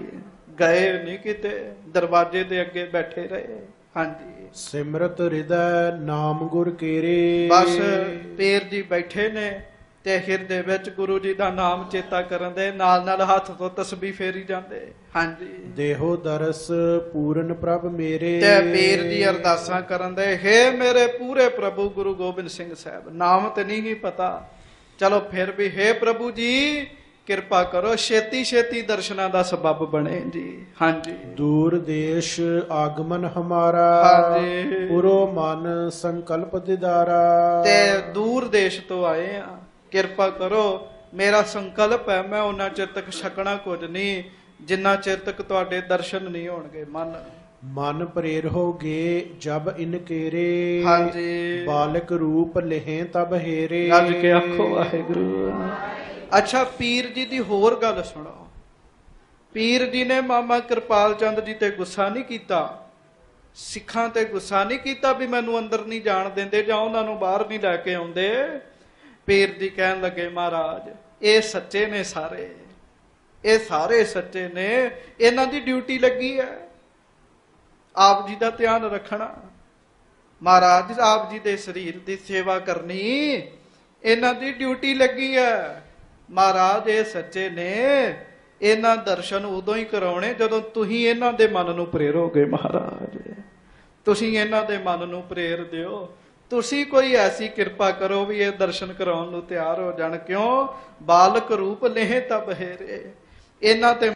ਗਏ ਨਹੀਂ ਕਿਤੇ, ਦਰਵਾਜ਼ੇ ਦੇ ਅੱਗੇ ਬੈਠੇ ਰਹੇ। ਹਾਂਜੀ, ਸਿਮਰਤ ਹਿਰਦੈ ਨਾਮ ਗੁਰ ਕੇਰੇ। ਬਸ ਪੀਰ ਜੀ ਬੈਠੇ ਨੇ ਤੇ ਹਿਰਦੇ ਵਿੱਚ ਗੁਰੂ ਜੀ ਦਾ ਨਾਮ ਚੇਤਾ ਕਰਨ ਦੇ ਨਾਲ ਨਾਲ ਹੱਥ ਤੋਂ ਤਸਬੀਹ ਫੇਰੀ ਜਾਂਦੇ। ਹਾਂਜੀ, ਦੇਹੋ ਦਰਸ ਪੂਰਨ ਪ੍ਰਭ ਮੇਰੇ। ਤੇ ਪੀਰ ਜੀ ਅਰਦਾਸਾਂ ਕਰਨ ਦੇ, ਹੇ ਮੇਰੇ ਪੂਰੇ ਪ੍ਰਭੂ ਗੁਰੂ ਗੋਬਿੰਦ ਸਿੰਘ ਸਾਹਿਬ। ਨਾਮ ਤੇ ਨਹੀਂ ਹੀ ਪਤਾ, ਚਲੋ ਫਿਰ ਵੀ ਹੇ ਪ੍ਰਭੂ ਜੀ ਕਿਰਪਾ ਕਰੋ, ਛੇਤੀ ਛੇਤੀ ਦਰਸ਼ਨਾਂ ਦਾ ਸਬੱਬ ਬਣੇ ਜੀ। ਹਾਂਜੀ, ਦੂਰ ਦੇਸ਼ ਆਗਮਨ ਹਮਾਰਾ। ਹਾਂਜੀ, ਪੁਰੋ ਮਨ ਸੰਕਲਪ ਦਿਦਾਰਾ। ਤੇ ਦੂਰ ਦੇਸ਼ ਤੋਂ ਆਏ ਆ, ਕਿਰਪਾ ਕਰੋ, ਮੇਰਾ ਸੰਕਲਪ ਹੈ ਮੈਂ ਉਹਨਾਂ ਚਿਰ ਤੱਕ ਛਕਣਾ ਕੁਝ ਨਹੀਂ ਜਿੰਨਾ ਚਿਰ ਤੱਕ ਤੁਹਾਡੇ ਦਰਸ਼ਨ ਨਹੀਂ ਹੋਣਗੇ। ਮਨ ਮਨ ਪ੍ਰੇਰ ਹੋਗੇ ਜਬ ਇਨ ਕੇਰੇ। ਹਾਂਜੀ, ਬਾਲਕ ਰੂਪ ਲਹੇ ਤਬ ਹੇਰੇ। ਗੱਜ ਕੇ ਆਖੋ ਵਾਹਿਗੁਰੂ। ਅੱਛਾ, ਪੀਰ ਜੀ ਦੀ ਹੋਰ ਗੱਲ ਸੁਣੋ। ਪੀਰ ਜੀ ਨੇ ਮਾਮਾ ਕਿਰਪਾਲ ਚੰਦ ਜੀ ਤੇ ਗੁੱਸਾ ਨਹੀਂ ਕੀਤਾ, ਸਿੱਖਾਂ ਤੇ ਗੁੱਸਾ ਨਹੀਂ ਕੀਤਾ ਵੀ ਮੈਨੂੰ ਅੰਦਰ ਨਹੀਂ ਜਾਣ ਦਿੰਦੇ ਜਾਂ ਉਹਨਾਂ ਨੂੰ ਬਾਹਰ ਨਹੀਂ ਲੈ ਕੇ ਆਉਂਦੇ। ਪੀਰ ਜੀ ਕਹਿਣ ਲੱਗੇ, ਮਹਾਰਾਜ ਇਹ ਸੱਚੇ ਨੇ ਸਾਰੇ, ਇਹ ਸਾਰੇ ਸੱਚੇ ਨੇ, ਇਹਨਾਂ ਦੀ ਡਿਊਟੀ ਲੱਗੀ ਹੈ ਆਪ ਜੀ ਦਾ ਧਿਆਨ ਰੱਖਣਾ। ਮਹਾਰਾਜ ਆਪ ਜੀ ਦੇ ਸਰੀਰ ਦੀ ਸੇਵਾ ਕਰਨੀ ਇਹਨਾਂ ਦੀ ਡਿਊਟੀ ਲੱਗੀ ਹੈ। ਮਹਾਰਾਜ ਇਹ ਸੱਚੇ ਨੇ, ਇਹਨਾਂ ਦਰਸ਼ਨ ਉਦੋਂ ਹੀ ਕਰਾਉਣੇ ਜਦੋਂ ਤੁਸੀਂ ਇਹਨਾਂ ਦੇ ਮਨ ਨੂੰ ਪ੍ਰੇਰੋਗੇ। ਮਹਾਰਾਜ ਤੁਸੀਂ ਇਹਨਾਂ ਦੇ ਮਨ ਨੂੰ ਪ੍ਰੇਰ ਦਿਓ, ਤੁਸੀਂ ਕੋਈ ਐਸੀ ਕਿਰਪਾ ਕਰੋ ਵੀ ਇਹ ਦਰਸ਼ਨ ਕਰਾਉਣ ਨੂੰ ਤਿਆਰ ਹੋ ਜਾਣ। ਕਿਉਂ? ਬਾਲਕ ਰੂਪ ਲੇਹ ਤਬ ਹੇਰੇ। ਇਹਨਾਂ ਤੇ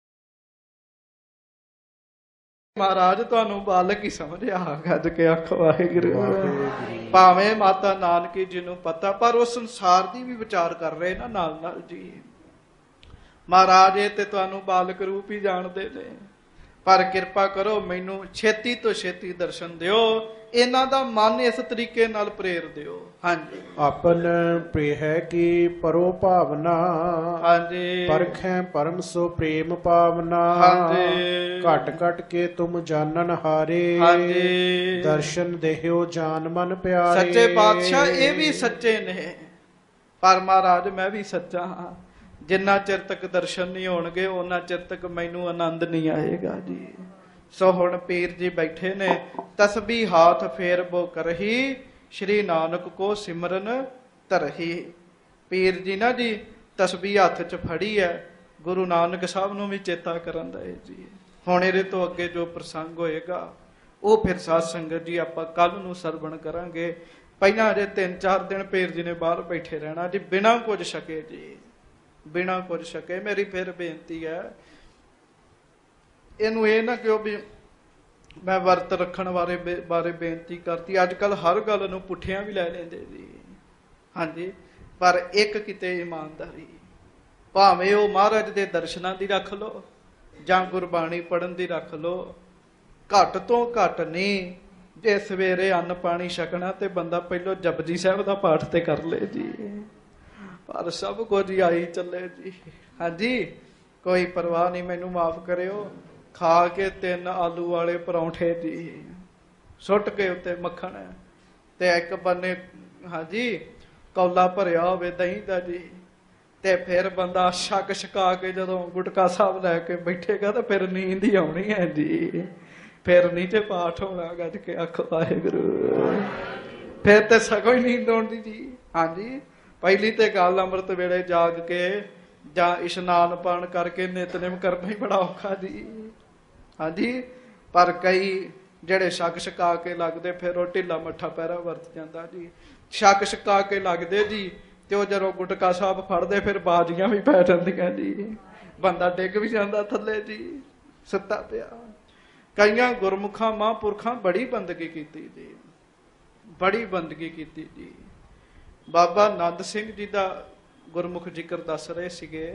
ਮਹਾਰਾਜ ਤੁਹਾਨੂੰ ਬਾਲਕ ਹੀ ਸਮਝਿਆ। ਗੱਜ ਕੇ ਆਖੋ ਵਾਹਿਗੁਰੂ। ਭਾਵੇਂ ਮਾਤਾ ਨਾਨਕੀ ਜੀ ਨੂੰ ਪਤਾ, ਪਰ ਉਹ ਸੰਸਾਰ ਦੀ ਵੀ ਵਿਚਾਰ ਕਰ ਰਹੇ ਨਾ ਨਾਲ ਨਾਲ ਜੀ। ਮਹਾਰਾਜ ਇਹ ਤੇ ਤੁਹਾਨੂੰ ਬਾਲਕ ਰੂਪ ਹੀ ਜਾਣਦੇ ਨੇ, ਪਰ ਕਿਰਪਾ ਕਰੋ ਮੈਨੂੰ ਛੇਤੀ ਤੋਂ ਛੇਤੀ ਦਰਸ਼ਨ ਦਿਓ, ਇਹਨਾਂ ਦਾ ਮਨ ਇਸ ਤਰੀਕੇ ਨਾਲ ਪ੍ਰੇਰ ਦਿਓ। ਹਾਂਜੀ, ਆਪਨ ਪ੍ਰੇਹੈ ਕੀ ਪਰੋ ਭਾਵਨਾ। ਹਾਂਜੀ, ਪਰਖੈ ਪਰਮ ਸੋ ਪ੍ਰੇਮ ਪਾਵਨਾ। ਹਾਂਜੀ, ਘਟ ਘਟ ਕੇ ਤੁਮ ਜਾਣਨ ਹਾਰੇ। ਹਾਂਜੀ, ਦਰਸ਼ਨ ਦੇਹਿਓ ਜਾਨ ਮਨ ਪਿਆਰੇ। ਸੱਚੇ ਪਾਤਸ਼ਾਹ ਇਹ ਵੀ ਸੱਚੇ ਨੇ, ਪਰ ਮਹਾਰਾਜ ਮੈਂ ਵੀ ਸੱਚਾ ਹਾਂ। ਜਿੰਨਾ ਚਿਰ ਤੱਕ ਦਰਸ਼ਨ ਨਹੀਂ ਹੋਣਗੇ ਉਹਨਾਂ ਚਿਰ ਤੱਕ ਮੈਨੂੰ ਆਨੰਦ ਨਹੀਂ ਆਏਗਾ ਜੀ। ਸੋ ਹੁਣ ਪੀਰ ਜੀ ਬੈਠੇ ਨੇ, ਤਸਬੀਹ ਹਾਥ ਫੇਰ ਬੋ ਕਰਹੀ, ਸ਼੍ਰੀ ਨਾਨਕ ਕੋ ਸਿਮਰਨ ਧਰਹੀ। ਪੀਰ ਜੀ ਨਾ ਜੀ ਤਸਬੀਹ ਹੱਥ 'ਚ ਫੜੀ ਹੈ, ਗੁਰੂ ਨਾਨਕ ਸਾਹਿਬ ਨੂੰ ਵੀ ਚੇਤਾ ਕਰਨ ਦਾ ਜੀ। ਹੁਣ ਇਹਦੇ ਤੋਂ ਅੱਗੇ ਜੋ ਪ੍ਰਸੰਗ ਹੋਏਗਾ ਉਹ ਫਿਰ ਸਾਧ ਸੰਗਤ ਜੀ ਆਪਾਂ ਕੱਲ ਨੂੰ ਸਰਵਣ ਕਰਾਂਗੇ। ਪਹਿਲਾਂ ਅਜੇ ਤਿੰਨ ਚਾਰ ਦਿਨ ਪੀਰ ਜੀ ਨੇ ਬਾਹਰ ਬੈਠੇ ਰਹਿਣਾ ਜੀ, ਬਿਨਾਂ ਕੁਝ ਛਕੇ ਜੀ, ਬਿਨਾਂ ਕੁਝ ਛਕੇ। ਮੇਰੀ ਫਿਰ ਬੇਨਤੀ ਹੈ, ਇਹਨੂੰ ਇਹ ਨਾ ਕਿਉਂ ਵੀ ਮੈਂ ਵਰਤ ਰੱਖਣ ਬਾਰੇ ਬਾਰੇ ਬੇਨਤੀ ਕਰਤੀ। ਅੱਜ ਕੱਲ ਹਰ ਗੱਲ ਨੂੰ ਪੁੱਠਿਆਂ ਵੀ ਲੈ ਲੈਂਦੇ ਜੀ। ਹਾਂਜੀ, ਪਰ ਇੱਕ ਕਿਤੇ ਇਮਾਨਦਾਰੀ, ਭਾਵੇਂ ਉਹ ਮਹਾਰਾਜ ਦੇ ਦਰਸ਼ਨਾਂ ਦੀ ਰੱਖ ਲਓ ਜਾਂ ਗੁਰਬਾਣੀ ਪੜ੍ਹਨ ਦੀ ਰੱਖ ਲਓ, ਘੱਟ ਤੋਂ ਘੱਟ ਨਹੀਂ। ਜੇ ਸਵੇਰੇ ਅੰਨ ਪਾਣੀ ਛਕਣਾ ਤੇ ਬੰਦਾ ਪਹਿਲੋਂ ਜਪਜੀ ਸਾਹਿਬ ਦਾ ਪਾਠ ਤੇ ਕਰ ਲੇ ਜੀ, ਪਰ ਸਭ ਕੁਝ ਹੀ ਆਈ ਚੱਲੇ ਜੀ। ਹਾਂਜੀ, ਕੋਈ ਪਰਵਾਹ ਨਹੀਂ, ਮੈਨੂੰ ਮਾਫ ਕਰਿਓ। ਖਾ ਕੇ ਤਿੰਨ ਆਲੂ ਵਾਲੇ ਪਰੌਂਠੇ ਜੀ, ਸੁੱਟ ਕੇ ਉੱਤੇ ਮੱਖਣ ਤੇ ਇੱਕ ਬੰਨੇ ਹਾਂਜੀ ਕੌਲਾ ਭਰਿਆ ਹੋਵੇ ਦਹੀਂ ਦਾ ਜੀ, ਤੇ ਫਿਰ ਬੰਦਾ ਛਕ ਛਕਾ ਕੇ ਜਦੋਂ ਗੁਟਕਾ ਸਾਹਿਬ ਲੈ ਕੇ ਬੈਠੇਗਾ ਤਾਂ ਫਿਰ ਨੀਂਦ ਹੀ ਆਉਣੀ ਹੈ ਜੀ। ਫਿਰ ਨਹੀਂ ਤੇ ਪਾਠ ਹੋਣਾ। ਗੱਜ ਕੇ ਆਖੋ ਵਾਹਿਗੁਰੂ। ਫਿਰ ਤੇ ਸਗੋਂ ਹੀ ਨੀਂਦ ਆਉਂਦੀ ਜੀ। ਹਾਂਜੀ, ਪਹਿਲੀ ਤੇ ਗੱਲ ਅੰਮ੍ਰਿਤ ਵੇਲੇ ਜਾਗ ਕੇ ਜਾਂ ਇਸ਼ਨਾਨ ਪਾਣ ਕਰਕੇ ਨਿਤਨੇਮ ਕਰਨਾ ਹੀ ਬੜਾ ਔਖਾ ਜੀ। ਹਾਂਜੀ, ਪਰ ਕਈ ਜਿਹੜੇ ਛਕ ਛਕਾ ਕੇ ਲੱਗਦੇ ਫਿਰ ਉਹ ਢਿੱਲਾ ਮੱਠਾ ਪੈਰਾ ਵਰਤ ਜਾਂਦਾ ਜੀ। ਛਕ ਛਕਾ ਕੇ ਲੱਗਦੇ ਜੀ ਤੇ ਉਹ ਜਦੋਂ ਗੁਟਕਾ ਸਾਹਿਬ ਫੜਦੇ ਫਿਰ ਬਾਜ਼ੀਆਂ ਵੀ ਪੈ ਜਾਂਦੀਆਂ ਜੀ, ਬੰਦਾ ਡਿੱਗ ਵੀ ਜਾਂਦਾ ਥੱਲੇ ਜੀ, ਸੁੱਤਾ ਪਿਆ। ਕਈਆਂ ਗੁਰਮੁਖਾਂ ਮਹਾਂਪੁਰਖਾਂ ਬੜੀ ਬੰਦਗੀ ਕੀਤੀ ਜੀ, ਬੜੀ ਬੰਦਗੀ ਕੀਤੀ ਜੀ। ਬਾਬਾ ਨੰਦ ਸਿੰਘ ਜੀ ਦਾ ਗੁਰਮੁਖ ਜ਼ਿਕਰ ਦੱਸ ਰਹੇ ਸੀਗੇ,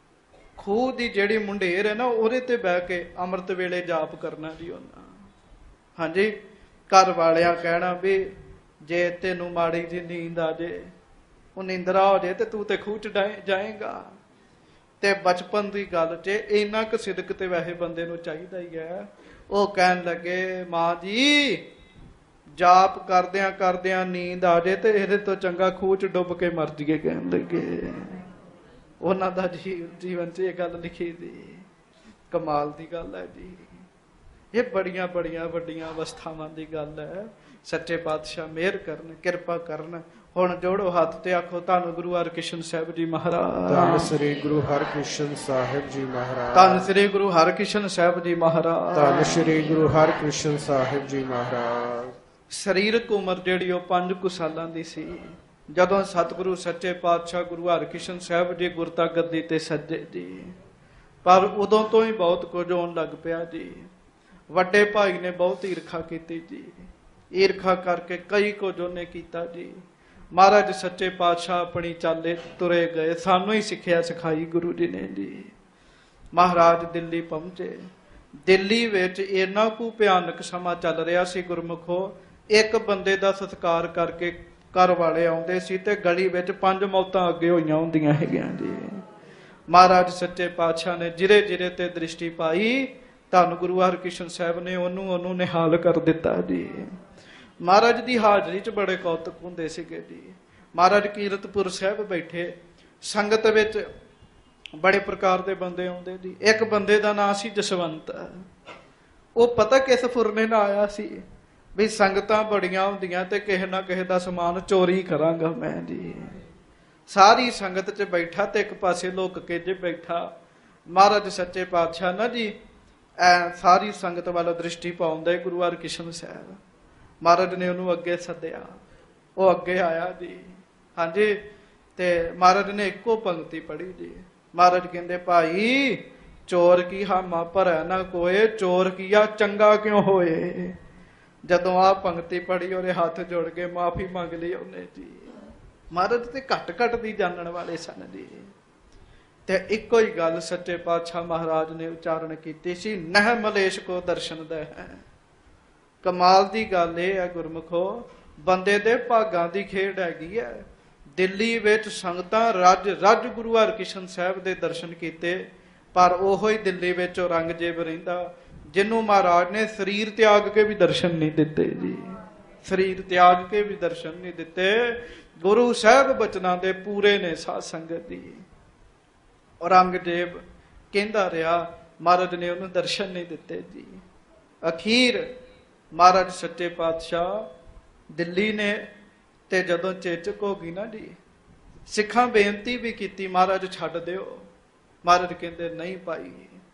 ਖੂਹ ਦੀ ਜਿਹੜੀ ਮੁੰਡੇਰ ਹੈ ਨਾ ਉਹਦੇ ਤੇ ਬਹਿ ਕੇ ਅੰਮ੍ਰਿਤ ਵੇਲੇ ਜਾਪ ਕਰਨਾ ਜੀ ਉਹਨਾਂ। ਹਾਂਜੀ, ਘਰ ਵਾਲਿਆਂ ਕਹਿਣਾ ਵੀ ਜੇ ਤੈਨੂੰ ਮਾੜੀ ਜੀ ਨੀਂਦ ਆ ਜੇ, ਉਹ ਨਿੰਦਰਾ ਹੋ ਜੇ ਤੇ ਤੂੰ ਤੇ ਖੂਹ ਚ ਜਾਏਗਾ। ਤੇ ਬਚਪਨ ਦੀ ਗੱਲ 'ਚ ਇੰਨਾ ਕੁ ਸਿਦਕ ਤੇ ਵੈਸੇ ਬੰਦੇ ਨੂੰ ਚਾਹੀਦਾ ਹੀ ਹੈ। ਉਹ ਕਹਿਣ ਲੱਗੇ, ਮਾਂ ਜੀ ਜਾਪ ਕਰਦਿਆਂ ਕਰਦਿਆਂ ਨੀਂਦ ਆ ਜੇ ਤੇ ਇਹਦੇ ਤੋਂ ਚੰਗਾ ਖੂਹ ਚ ਡੁੱਬ ਕੇ ਮਰ ਜੀਏ। ਕਹਿਣ ਲੱਗੇ ਉਹਨਾਂ ਦਾ ਜੀਵਨ ਚ ਇਹ ਗੱਲ ਲਿਖੀ ਦੀ। ਕਮਾਲ ਦੀ ਗੱਲ ਹੈ ਜੀ। ਇਹ ਬੜੀਆਂ ਬੜੀਆਂ ਵੱਡੀਆਂ ਅਵਸਥਾਵਾਂ ਦੀ ਗੱਲ ਹੈ। ਸੱਚੇ ਪਾਤਸ਼ਾਹ ਮਿਹਰ ਕਰਨ, ਕਿਰਪਾ ਕਰਨ। ਹੁਣ ਜੋੜੋ ਹੱਥ ਤੇ ਆਖੋ ਧੰਨ ਗੁਰੂ ਹਰਿਕ੍ਰਿਸ਼ਨ ਸਾਹਿਬ ਜੀ ਮਹਾਰਾਜ। ਧੰਨ ਸ੍ਰੀ ਗੁਰੂ ਹਰਿਕ੍ਰਿਸ਼ਨ ਸਾਹਿਬ ਜੀ ਮਹਾਰਾਜ। ਧੰਨ ਸ੍ਰੀ ਗੁਰੂ ਹਰਿਕ੍ਰਿਸ਼ਨ ਸਾਹਿਬ ਜੀ ਮਹਾਰਾਜ। ਧੰਨ ਸ੍ਰੀ ਗੁਰੂ ਹਰਿਕ੍ਰਿਸ਼ਨ ਸਾਹਿਬ ਜੀ ਮਹਾਰਾਜ। ਸਰੀਰਕ ਉਮਰ ਜਿਹੜੀ ਉਹ ਪੰਜ ਕੁ ਸਾਲਾਂ ਦੀ ਸੀ ਜਦੋਂ ਸਤਿਗੁਰੂ ਸੱਚੇ ਪਾਤਸ਼ਾਹ ਗੁਰੂ ਹਰਿਕ੍ਰਿਸ਼ਨ ਸਾਹਿਬ ਜੀ ਗੁਰਤਾ ਗੱਦੀ ਤੇ ਸੱਜੇ ਜੀ। ਪਰ ਉਦੋਂ ਤੋਂ ਹੀ ਬਹੁਤ ਕੁਝ ਹੋਣ ਲੱਗ ਪਿਆ ਜੀ। ਵੱਡੇ ਭਾਈ ਨੇ ਬਹੁਤ ਈਰਖਾ ਕੀਤੀ ਜੀ। ਈਰਖਾ ਕਰਕੇ ਕਈ ਕੁਝ ਉਹਨੇ ਕੀਤਾ ਜੀ। ਮਹਾਰਾਜ ਸੱਚੇ ਪਾਤਸ਼ਾਹ ਆਪਣੀ ਚਾਲੇ ਤੁਰੇ ਗਏ। ਸਾਨੂੰ ਹੀ ਸਿੱਖਿਆ ਸਿਖਾਈ ਗੁਰੂ ਜੀ ਨੇ ਜੀ। ਮਹਾਰਾਜ ਦਿੱਲੀ ਪਹੁੰਚੇ। ਦਿੱਲੀ ਵਿੱਚ ਇੰਨਾ ਕੁ ਭਿਆਨਕ ਸਮਾਂ ਚੱਲ ਰਿਹਾ ਸੀ ਗੁਰਮੁਖੋ, ਇੱਕ ਬੰਦੇ ਦਾ ਸਤਿਕਾਰ ਕਰਕੇ ਘਰ ਵਾਲੇ ਆਉਂਦੇ ਸੀ ਤੇ ਗਲੀ ਵਿੱਚ ਪੰਜ ਮੌਤਾਂ ਅੱਗੇ ਹੋਈਆਂ ਹੁੰਦੀਆਂ ਹੈਗੀਆਂ ਜੀ। ਮਹਾਰਾਜ ਸੱਚੇ ਪਾਤਸ਼ਾਹ ਨੇ ਜਿਰੇ ਜਿਰੇ ਤੇ ਦ੍ਰਿਸ਼ਟੀ ਪਾਈ, ਧੰਨ ਗੁਰੂ ਹਰਿਕ੍ਰਿਸ਼ਨ ਸਾਹਿਬ ਨੇ ਉਹਨੂੰ ਉਹਨੂੰ ਨਿਹਾਲ ਕਰ ਦਿੱਤਾ ਜੀ। ਮਹਾਰਾਜ ਦੀ ਹਾਜ਼ਰੀ 'ਚ ਬੜੇ ਕੌਤਕ ਹੁੰਦੇ ਸੀਗੇ ਜੀ। ਮਹਾਰਾਜ ਕੀਰਤਪੁਰ ਸਾਹਿਬ ਬੈਠੇ, ਸੰਗਤ ਵਿੱਚ ਬੜੇ ਪ੍ਰਕਾਰ ਦੇ ਬੰਦੇ ਆਉਂਦੇ ਜੀ। ਇੱਕ ਬੰਦੇ ਦਾ ਨਾਂ ਸੀ ਜਸਵੰਤ। ਉਹ ਪਤਾ ਕਿਸ ਫੁਰਨੇ ਨਾਲ ਆਇਆ ਸੀ ਵੀ ਸੰਗਤਾਂ ਬੜੀਆਂ ਹੁੰਦੀਆਂ ਤੇ ਕਿਸੇ ਨਾ ਕਿਸੇ ਦਾ ਸਮਾਨ ਚੋਰੀ ਕਰਾਂਗਾ ਮੈਂ ਜੀ। ਸਾਰੀ ਸੰਗਤ 'ਚ ਬੈਠਾ ਤੇ ਇੱਕ ਪਾਸੇ ਲੁੱਕ ਕੇ ਜੇ ਬੈਠਾ। ਮਹਾਰਾਜ ਸੱਚੇ ਪਾਤਸ਼ਾਹ ਨਾ ਜੀ ਐ ਸਾਰੀ ਸੰਗਤ ਵੱਲ ਦ੍ਰਿਸ਼ਟੀ ਪਾਉਂਦੇ ਗੁਰੂ ਹਰਿਕ੍ਰਿਸ਼ਨ ਸਾਹਿਬ। ਮਹਾਰਾਜ ਨੇ ਉਹਨੂੰ ਅੱਗੇ ਸੱਦਿਆ। ਉਹ ਅੱਗੇ ਆਇਆ ਜੀ। ਹਾਂਜੀ, ਤੇ ਮਹਾਰਾਜ ਨੇ ਇੱਕੋ ਪੰਕਤੀ ਪੜ੍ਹੀ ਜੀ। ਮਹਾਰਾਜ ਕਹਿੰਦੇ ਭਾਈ ਚੋਰ ਕੀ ਹਾਮਾ ਭਰੈ ਨਾ ਕੋਏ, ਚੋਰ ਕੀਆ ਚੰਗਾ ਕਿਉਂ ਹੋਏ। ਜਦੋਂ ਆ ਪੰਕਤੀ ਪੜ੍ਹੀ ਉਹਦੇ ਹੱਥ ਜੋੜ ਕੇ ਮਾਫੀ ਮੰਗ ਲਈ ਉਹਨੇ ਜੀ। ਮਹਾਰਾਜ ਤੇ ਘੱਟ ਘੱਟ ਦੀ ਜਾਣਨ ਵਾਲੇ ਸਨ ਜੀ। ਤੇ ਇੱਕੋ ਹੀ ਗੱਲ ਸੱਚੇ ਪਾਤਸ਼ਾਹ ਮਹਾਰਾਜ ਨੇ ਉਚਾਰਨ ਕੀਤੀ ਸੀ, ਨਹਿ ਮਲੇਸ਼ ਕੋ ਦਰਸ਼ਨ ਦੇ ਹੈ। ਕਮਾਲ ਦੀ ਗੱਲ ਇਹ ਹੈ ਗੁਰਮੁਖੋ, ਬੰਦੇ ਦੇ ਭਾਗਾਂ ਦੀ ਖੇਡ ਹੈਗੀ ਹੈ। ਦਿੱਲੀ ਵਿੱਚ ਸੰਗਤਾਂ ਰੱਜ ਰੱਜ ਗੁਰੂ ਹਰਿਕ੍ਰਿਸ਼ਨ ਸਾਹਿਬ ਦੇ ਦਰਸ਼ਨ ਕੀਤੇ, ਪਰ ਉਹੋ ਹੀ ਦਿੱਲੀ ਵਿੱਚ ਔਰੰਗਜ਼ੇਬ ਰਹਿੰਦਾ ਜਿਹਨੂੰ ਮਹਾਰਾਜ ਨੇ ਸਰੀਰ ਤਿਆਗ ਕੇ ਵੀ ਦਰਸ਼ਨ ਨਹੀਂ ਦਿੱਤੇ ਜੀ। ਸਰੀਰ ਤਿਆਗ ਕੇ ਵੀ ਦਰਸ਼ਨ ਨਹੀਂ ਦਿੱਤੇ। ਗੁਰੂ ਸਾਹਿਬ ਬਚਨਾਂ ਦੇ ਪੂਰੇ ਨੇ ਸਾਧ ਸੰਗਤ ਦੀ। ਔਰੰਗਜ਼ੇਬ ਕਹਿੰਦਾ ਰਿਹਾ, ਮਹਾਰਾਜ ਨੇ ਉਹਨੂੰ ਦਰਸ਼ਨ ਨਹੀਂ ਦਿੱਤੇ ਜੀ। ਅਖੀਰ ਮਹਾਰਾਜ ਸੱਚੇ ਪਾਤਸ਼ਾਹ ਦਿੱਲੀ ਨੇ ਤੇ ਜਦੋਂ ਚੇਚਕ ਹੋ ਗਈ ਨਾ ਜੀ, ਸਿੱਖਾਂ ਬੇਨਤੀ ਵੀ ਕੀਤੀ ਮਹਾਰਾਜ ਛੱਡ ਦਿਓ। ਮਹਾਰਾਜ ਕਹਿੰਦੇ ਨਹੀਂ ਭਾਈ।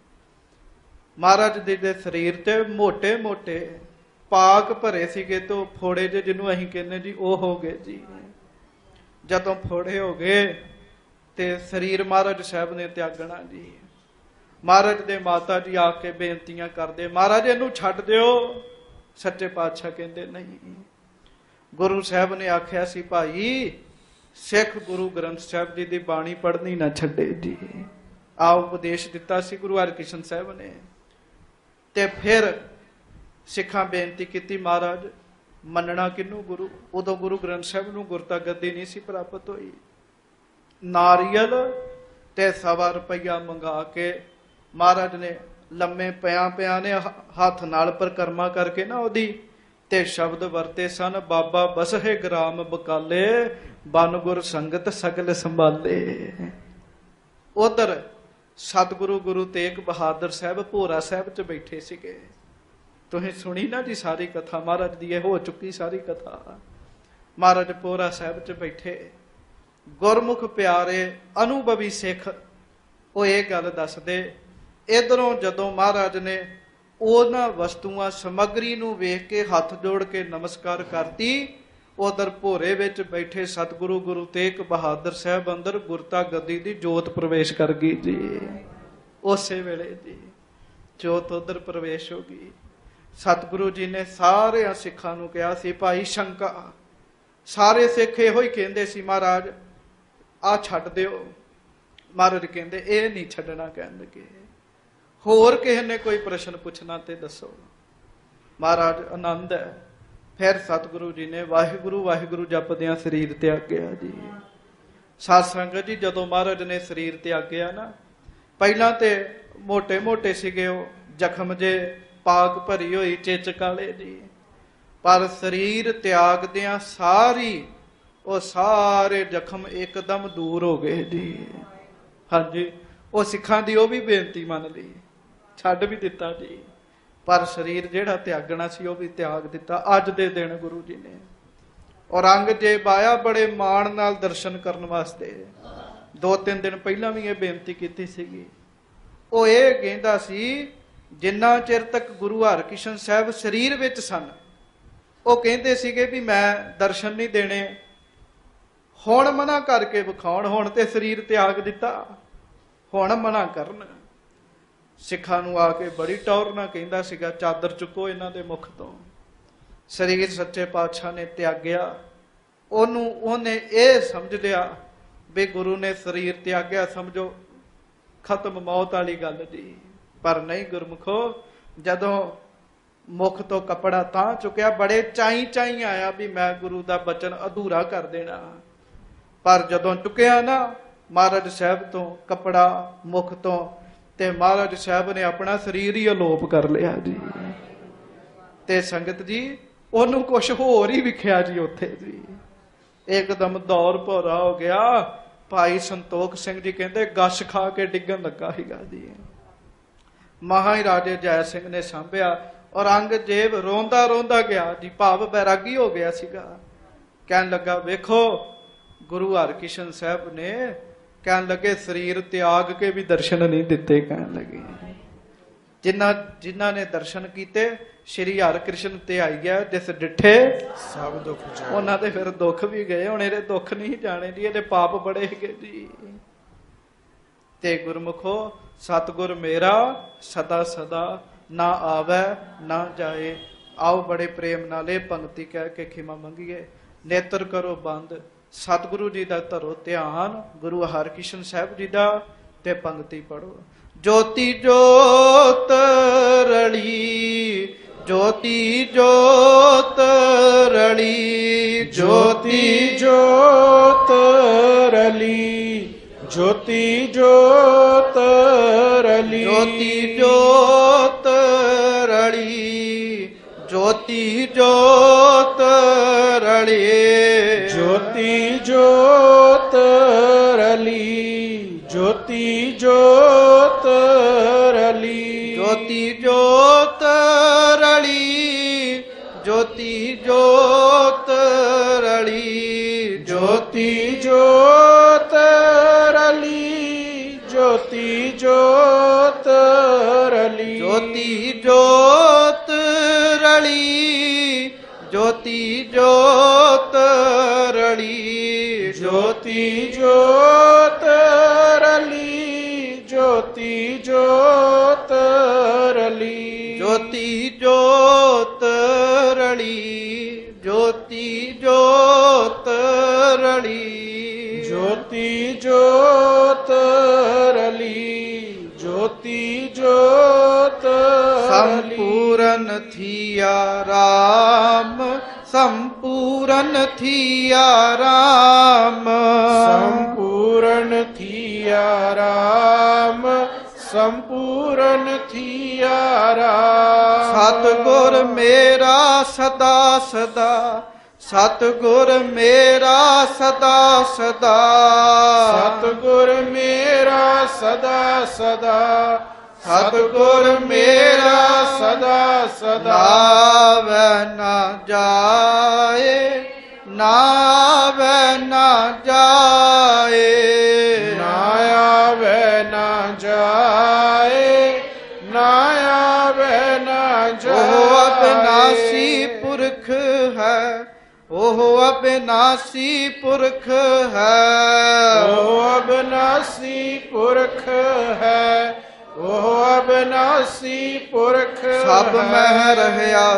ਮਹਾਰਾਜ ਦੇ ਸਰੀਰ ਤੇ ਮੋਟੇ ਮੋਟੇ ਪਾਕ ਭਰੇ ਸੀਗੇ ਤੇ ਉਹ ਫੋੜੇ ਜੇ ਜਿਹਨੂੰ ਅਸੀਂ ਕਹਿੰਦੇ ਜੀ ਉਹ ਹੋ ਗਏ ਜੀ। ਜਦੋਂ ਫੋੜੇ ਹੋ ਗਏ ਤੇ ਸਰੀਰ ਮਹਾਰਾਜ ਸਾਹਿਬ ਨੇ ਤਿਆਗਣਾ ਜੀ। ਮਹਾਰਾਜ ਦੇ ਮਾਤਾ ਜੀ ਆ ਕੇ ਬੇਨਤੀਆਂ ਕਰਦੇ, ਮਹਾਰਾਜ ਇਹਨੂੰ ਛੱਡ ਦਿਓ। ਸੱਚੇ ਪਾਤਸ਼ਾਹ ਕਹਿੰਦੇ ਨਹੀਂ। ਗੁਰੂ ਸਾਹਿਬ ਨੇ ਆਖਿਆ ਸੀ ਭਾਈ ਸਿੱਖ ਗੁਰੂ ਗ੍ਰੰਥ ਸਾਹਿਬ ਜੀ ਦੀ ਬਾਣੀ ਪੜ੍ਹਨੀ ਨਾ ਛੱਡੇ ਜੀ। ਆ ਉਪਦੇਸ਼ ਦਿੱਤਾ ਸੀ ਗੁਰੂ ਹਰਿਕ੍ਰਿਸ਼ਨ ਸਾਹਿਬ ਨੇ। ਤੇ ਫਿਰ ਸਿੱਖਾਂ ਬੇਨਤੀ ਕੀਤੀ, ਮਹਾਰਾਜ ਮੰਨਣਾ ਕਿਹਨੂੰ ਗੁਰੂ। ਉਦੋਂ ਗੁਰੂ ਗ੍ਰੰਥ ਸਾਹਿਬ ਨੂੰ ਗੁਰਤਾ ਗੱਦੀ ਨਹੀਂ ਸੀ ਪ੍ਰਾਪਤ ਹੋਈ। ਨਾਰੀਅਲ ਤੇ ਸਵਾ ਰੁਪਈਆ ਮੰਗਾ ਕੇ ਮਹਾਰਾਜ ਨੇ ਲੰਮੇ ਪਿਆਂ ਪਿਆਂ ਨੇ ਹੱਥ ਨਾਲ ਪਰਿਕਰਮਾ ਕਰਕੇ ਨਾ ਉਹਦੀ ਤੇ ਸ਼ਬਦ ਵਰਤੇ ਸਨ, ਬਾਬਾ ਬਸਹੇ ਗ੍ਰਾਮ ਬਕਾਲੇ ਬਨ ਗੁਰ ਸੰਗਤ ਸਗਲ ਸੰਭਾਲੇ। ਉਧਰ ਸਤਿਗੁਰੂ ਗੁਰੂ ਤੇਗ ਬਹਾਦਰ ਸਾਹਿਬ ਭੋਰਾ ਸਾਹਿਬ ਚ ਬੈਠੇ ਸੀਗੇ। ਤੁਸੀਂ ਸੁਣੀ ਨਾ ਜੀ ਸਾਰੀ ਕਥਾ ਮਹਾਰਾਜ ਦੀ, ਇਹ ਹੋ ਚੁੱਕੀ ਸਾਰੀ ਕਥਾ। ਮਹਾਰਾਜ ਭੋਰਾ ਸਾਹਿਬ ਚ ਬੈਠੇ, ਗੁਰਮੁਖ ਪਿਆਰੇ ਅਨੁਭਵੀ ਸਿੱਖ ਉਹ ਇਹ ਗੱਲ ਦੱਸਦੇ, ਇਧਰੋਂ ਜਦੋਂ ਮਹਾਰਾਜ ਨੇ ਉਹਨਾਂ ਵਸਤੂਆਂ ਸਮੱਗਰੀ ਨੂੰ ਵੇਖ ਕੇ ਹੱਥ ਜੋੜ ਕੇ ਨਮਸਕਾਰ ਕਰਤੀ, ਉਧਰ ਭੋਰੇ ਵਿੱਚ ਬੈਠੇ ਸਤਿਗੁਰੂ ਗੁਰੂ ਤੇਗ ਬਹਾਦਰ ਸਾਹਿਬ ਅੰਦਰ ਗੁਰਤਾ ਗੱਦੀ ਦੀ ਜੋਤ ਪ੍ਰਵੇਸ਼ ਕਰ ਗਈ ਜੀ। ਉਸੇ ਵੇਲੇ ਜੀ ਜੋਤ ਉਧਰ ਪ੍ਰਵੇਸ਼ ਹੋ ਗਈ। ਸਤਿਗੁਰੂ ਜੀ ਨੇ ਸਾਰਿਆਂ ਸਿੱਖਾਂ ਨੂੰ ਕਿਹਾ ਸੀ, ਭਾਈ ਸ਼ੰਕਾ। ਸਾਰੇ ਸਿੱਖ ਇਹੋ ਹੀ ਕਹਿੰਦੇ ਸੀ, ਮਹਾਰਾਜ ਆ ਛੱਡ ਦਿਓ। ਮਹਾਰਾਜ ਕਹਿੰਦੇ ਇਹ ਨਹੀਂ ਛੱਡਣਾ। ਕਹਿਣਗੇ ਹੋਰ ਕਿਸੇ ਨੇ ਕੋਈ ਪ੍ਰਸ਼ਨ ਪੁੱਛਣਾ ਤੇ ਦੱਸੋ। ਮਹਾਰਾਜ ਆਨੰਦ ਹੈ। ਫਿਰ ਸਤਿਗੁਰੂ ਜੀ ਨੇ ਵਾਹਿਗੁਰੂ ਵਾਹਿਗੁਰੂ ਜਪਦਿਆਂ ਸਰੀਰ ਤਿਆਗਿਆ ਜੀ। ਸਾਧ ਸੰਗਤ ਜੀ ਜਦੋਂ ਮਹਾਰਾਜ ਨੇ ਸਰੀਰ ਤਿਆਗਿਆ ਨਾ, ਪਹਿਲਾਂ ਤੇ ਮੋਟੇ ਮੋਟੇ ਸੀਗੇ ਉਹ ਜ਼ਖਮ ਜੇ, ਪਾਕ ਭਰੀ ਹੋਈ ਚੇਚਕ ਵਾਲੇ ਜੀ, ਪਰ ਸਰੀਰ ਤਿਆਗਦਿਆਂ ਸਾਰੀ ਉਹ ਸਾਰੇ ਜ਼ਖਮ ਇੱਕਦਮ ਦੂਰ ਹੋ ਗਏ ਜੀ। ਹਾਂਜੀ, ਉਹ ਸਿੱਖਾਂ ਦੀ ਉਹ ਵੀ ਬੇਨਤੀ ਮੰਨ ਲਈ। ਛੱਡ ਵੀ ਦਿੱਤਾ ਜੀ, ਪਰ ਸਰੀਰ ਜਿਹੜਾ ਤਿਆਗਣਾ ਸੀ ਉਹ ਵੀ ਤਿਆਗ ਦਿੱਤਾ ਅੱਜ ਦੇ ਦਿਨ ਗੁਰੂ ਜੀ ਨੇ। ਔਰੰਗਜ਼ੇਬ ਆਇਆ ਬੜੇ ਮਾਣ ਨਾਲ ਦਰਸ਼ਨ ਕਰਨ ਵਾਸਤੇ, ਦੋ ਤਿੰਨ ਦਿਨ ਪਹਿਲਾਂ ਵੀ ਇਹ ਬੇਨਤੀ ਕੀਤੀ ਸੀਗੀ। ਉਹ ਇਹ ਕਹਿੰਦਾ ਸੀ ਜਿੰਨਾ ਚਿਰ ਤੱਕ ਗੁਰੂ ਹਰਕ੍ਰਿਸ਼ਨ ਸਾਹਿਬ ਸਰੀਰ ਵਿੱਚ ਸਨ ਉਹ ਕਹਿੰਦੇ ਸੀਗੇ ਵੀ ਮੈਂ ਦਰਸ਼ਨ ਨਹੀਂ ਦੇਣੇ, ਹੁਣ ਮਨਾ ਕਰਕੇ ਵਿਖਾਉਣ, ਹੁਣ ਤੇ ਸਰੀਰ ਤਿਆਗ ਦਿੱਤਾ, ਹੁਣ ਮਨਾ ਕਰਨ। ਸਿੱਖਾਂ ਨੂੰ ਆ ਕੇ ਬੜੀ ਟੌਰ ਨਾਲ ਕਹਿੰਦਾ ਸੀਗਾ ਚਾਦਰ ਚੁੱਕੋ ਇਹਨਾਂ ਦੇ ਮੁਖ ਤੋਂ। ਸਰੀਰ ਸੱਚੇ ਪਾਤਸ਼ਾਹ ਨੇ ਤਿਆਗਿਆ, ਉਹਨੂੰ ਉਹਨੇ ਇਹ ਸਮਝ ਲਿਆ ਵੀ ਗੁਰੂ ਨੇ ਸਰੀਰ ਤਿਆਗਿਆ, ਸਮਝੋ ਖਤਮ ਮੌਤ ਵਾਲੀ ਗੱਲ ਜੀ। ਪਰ ਨਹੀਂ ਗੁਰਮੁਖੋ, ਜਦੋਂ ਮੁਖ ਤੋਂ ਕੱਪੜਾ ਤਾਂ ਚੁੱਕਿਆ, ਬੜੇ ਚਾਈ ਚਾਈ ਆਇਆ ਵੀ ਮੈਂ ਗੁਰੂ ਦਾ ਬਚਨ ਅਧੂਰਾ ਕਰ ਦੇਣਾ, ਪਰ ਜਦੋਂ ਚੁੱਕਿਆ ਨਾ ਮਹਾਰਾਜ ਸਾਹਿਬ ਤੋਂ ਕੱਪੜਾ ਮੁਖ ਤੋਂ, ਤੇ ਮਹਾਰਾਜ ਸਾਹਿਬ ਨੇ ਆਪਣਾ ਸਰੀਰ ਹੀ ਅਲੋਪ ਕਰ ਲਿਆ ਜੀ। ਤੇ ਸੰਗਤ ਜੀ ਉਹਨੂੰ ਕੁਛ ਹੋਰ ਹੀ ਵਿਖਿਆ ਜੀ ਉੱਥੇ ਜੀ, ਇੱਕਦਮ ਦੌਰ ਭੋਰਾ ਹੋ ਗਿਆ। ਭਾਈ ਸੰਤੋਖ ਸਿੰਘ ਜੀ ਕਹਿੰਦੇ ਗਸ਼ ਖਾ ਕੇ ਡਿੱਗਣ ਲੱਗਾ ਸੀਗਾ ਜੀ। ਮਹਾਰਾਜੇ ਜੈ ਸਿੰਘ ਨੇ ਸਾਂਭਿਆ, ਔਰੰਗਜ਼ੇਬ ਰੋਂਦਾ ਰੋਂਦਾ ਗਿਆ ਜੀ, ਭਾਵ ਬੈਰਾਗੀ ਹੋ ਗਿਆ ਸੀਗਾ। ਕਹਿਣ ਲੱਗਾ ਵੇਖੋ ਗੁਰੂ ਹਰਕ੍ਰਿਸ਼ਨ ਸਾਹਿਬ ਨੇ, ਕਹਿਣ ਲੱਗੇ ਸਰੀਰ ਤਿਆਗ ਕੇ ਵੀ ਦਰਸ਼ਨ ਨਹੀਂ ਦਿੱਤੇ। ਕਹਿਣ ਲੱਗੇ ਜਿਨ੍ਹਾਂ ਜਿਨ੍ਹਾਂ ਨੇ ਦਰਸ਼ਨ ਕੀਤੇ ਸ਼੍ਰੀ ਹਰਿਕ੍ਰਿਸ਼ਨ ਤੇ ਆਈ ਗਿਆ, ਜਿਸ ਡਿਠੇ ਸਭ ਦੁੱਖ ਜਾਏ, ਉਹਨਾਂ ਦੇ ਫਿਰ ਦੁੱਖ ਵੀ ਗਏ। ਹੁਣ ਇਹਦੇ ਦੁੱਖ ਨਹੀਂ ਜਾਣੇ ਜੀ, ਇਹਦੇ ਪਾਪ ਬੜੇ ਹੈਗੇ ਜੀ। ਤੇ ਗੁਰਮੁਖੋ ਸਤਿਗੁਰ ਮੇਰਾ ਸਦਾ ਸਦਾ ਨਾ ਆਵੇ ਨਾ ਜਾਏ। ਆਓ ਬੜੇ ਪ੍ਰੇਮ ਨਾਲ ਇਹ ਪੰਕਤੀ ਕਹਿ ਕੇ ਖਿਮਾ ਮੰਗੀਏ। ਨੇਤਰ ਕਰੋ ਬੰਦ, ਸਤਿਗੁਰੂ ਜੀ ਦਾ ਧਰੋ ਧਿਆਨ, ਗੁਰੂ ਹਰਿਕ੍ਰਿਸ਼ਨ ਸਾਹਿਬ ਜੀ ਦਾ, ਤੇ ਪੰਕਤੀ ਪੜੋ। ਜੋਤੀ ਜੋਤ ਰਲੀ, ਜੋਤੀ ਜੋਤ ਰਲੀ, ਜੋਤੀ ਜੋਤ ਰਲੀ, ਜੋਤੀ ਜੋਤ ਰਲੀ, ਜੋਤੀ ਜੋਤ ਰਲੀ, ਜੋਤੀ ਜੋਤ ਰਲੀ, ਜੋਤੀ ਜੋਤ ਰਲੀ, ਜੋਤੀ ਜੋਤ ਰਲੀ, ਜੋਤੀ ਜੋਤ ਰਲੀ, ਜੋਤੀ ਜੋਤ ਰਲੀ, ਜੋਤੀ ਜੋਤ ਰਲੀ, ਜੋਤੀ ਜੋਤ ਰਲੀ, ਜੋਤੀ ਜੋਤ ਰਲੀ, ਜੋਤੀ ਜੋਤ ਰਲੀ, ਜੋਤੀ ਜੋਤ ਰਲੀ, ਜੋਤੀ ਜੋਤ ਰਲੀ, ਜੋਤੀ ਜੋਤ ਰਲੀ, ਜੋਤੀ ਜੋਤ ਰਲੀ, ਜੋਤੀ ਜੋਤ ਰਲੀ, ਜੋਤੀ ਜੋਤ ਸੰਪੂਰਨ ਥੀਆ ਰਾਮ, ਸੰਪੂਰਨ ਥੀਆ ਰਾਮ, ਸੰਪੂਰਨ ਥੀਆ ਰਾਮ, ਸੰਪੂਰਨ ਥੀਆ ਰਾਮ। ਸਤਿਗੁਰ ਮੇਰਾ ਸਦਾ ਸਦਾ, ਸਤਿਗੁਰ ਮੇਰਾ ਸਦਾ ਸਦਾ, ਸਤਿਗੁਰ ਮੇਰਾ ਸਦਾ ਸਦਾ, ਸਤਿਗੁਰ ਮੇਰਾ ਸਦਾ ਸਦਾ। ਨਾਵੈ ਨਾ ਜਾਏ, ਨਾਵੈ ਨਾ ਜਾਏ, ਨਾ ਆਵੇ ਨਾ ਜਾਏ, ਨਾ ਆਵੇ ਨਾ ਜਾਏ। ਉਹ ਅਬਿਨਾਸੀ ਪੁਰਖ ਹੈ, ਉਹ ਅਬਿਨਾਸੀ ਪੁਰਖ ਹੈ, ਉਹ ਅਬਿਨਾਸੀ ਪੁਰਖ ਹੈ, ਉਹ ਅਬਿਨਾਸੀ ਪੁਰਖ ਸਭ ਹੈ। ਮਹਿ ਰਹਿਆ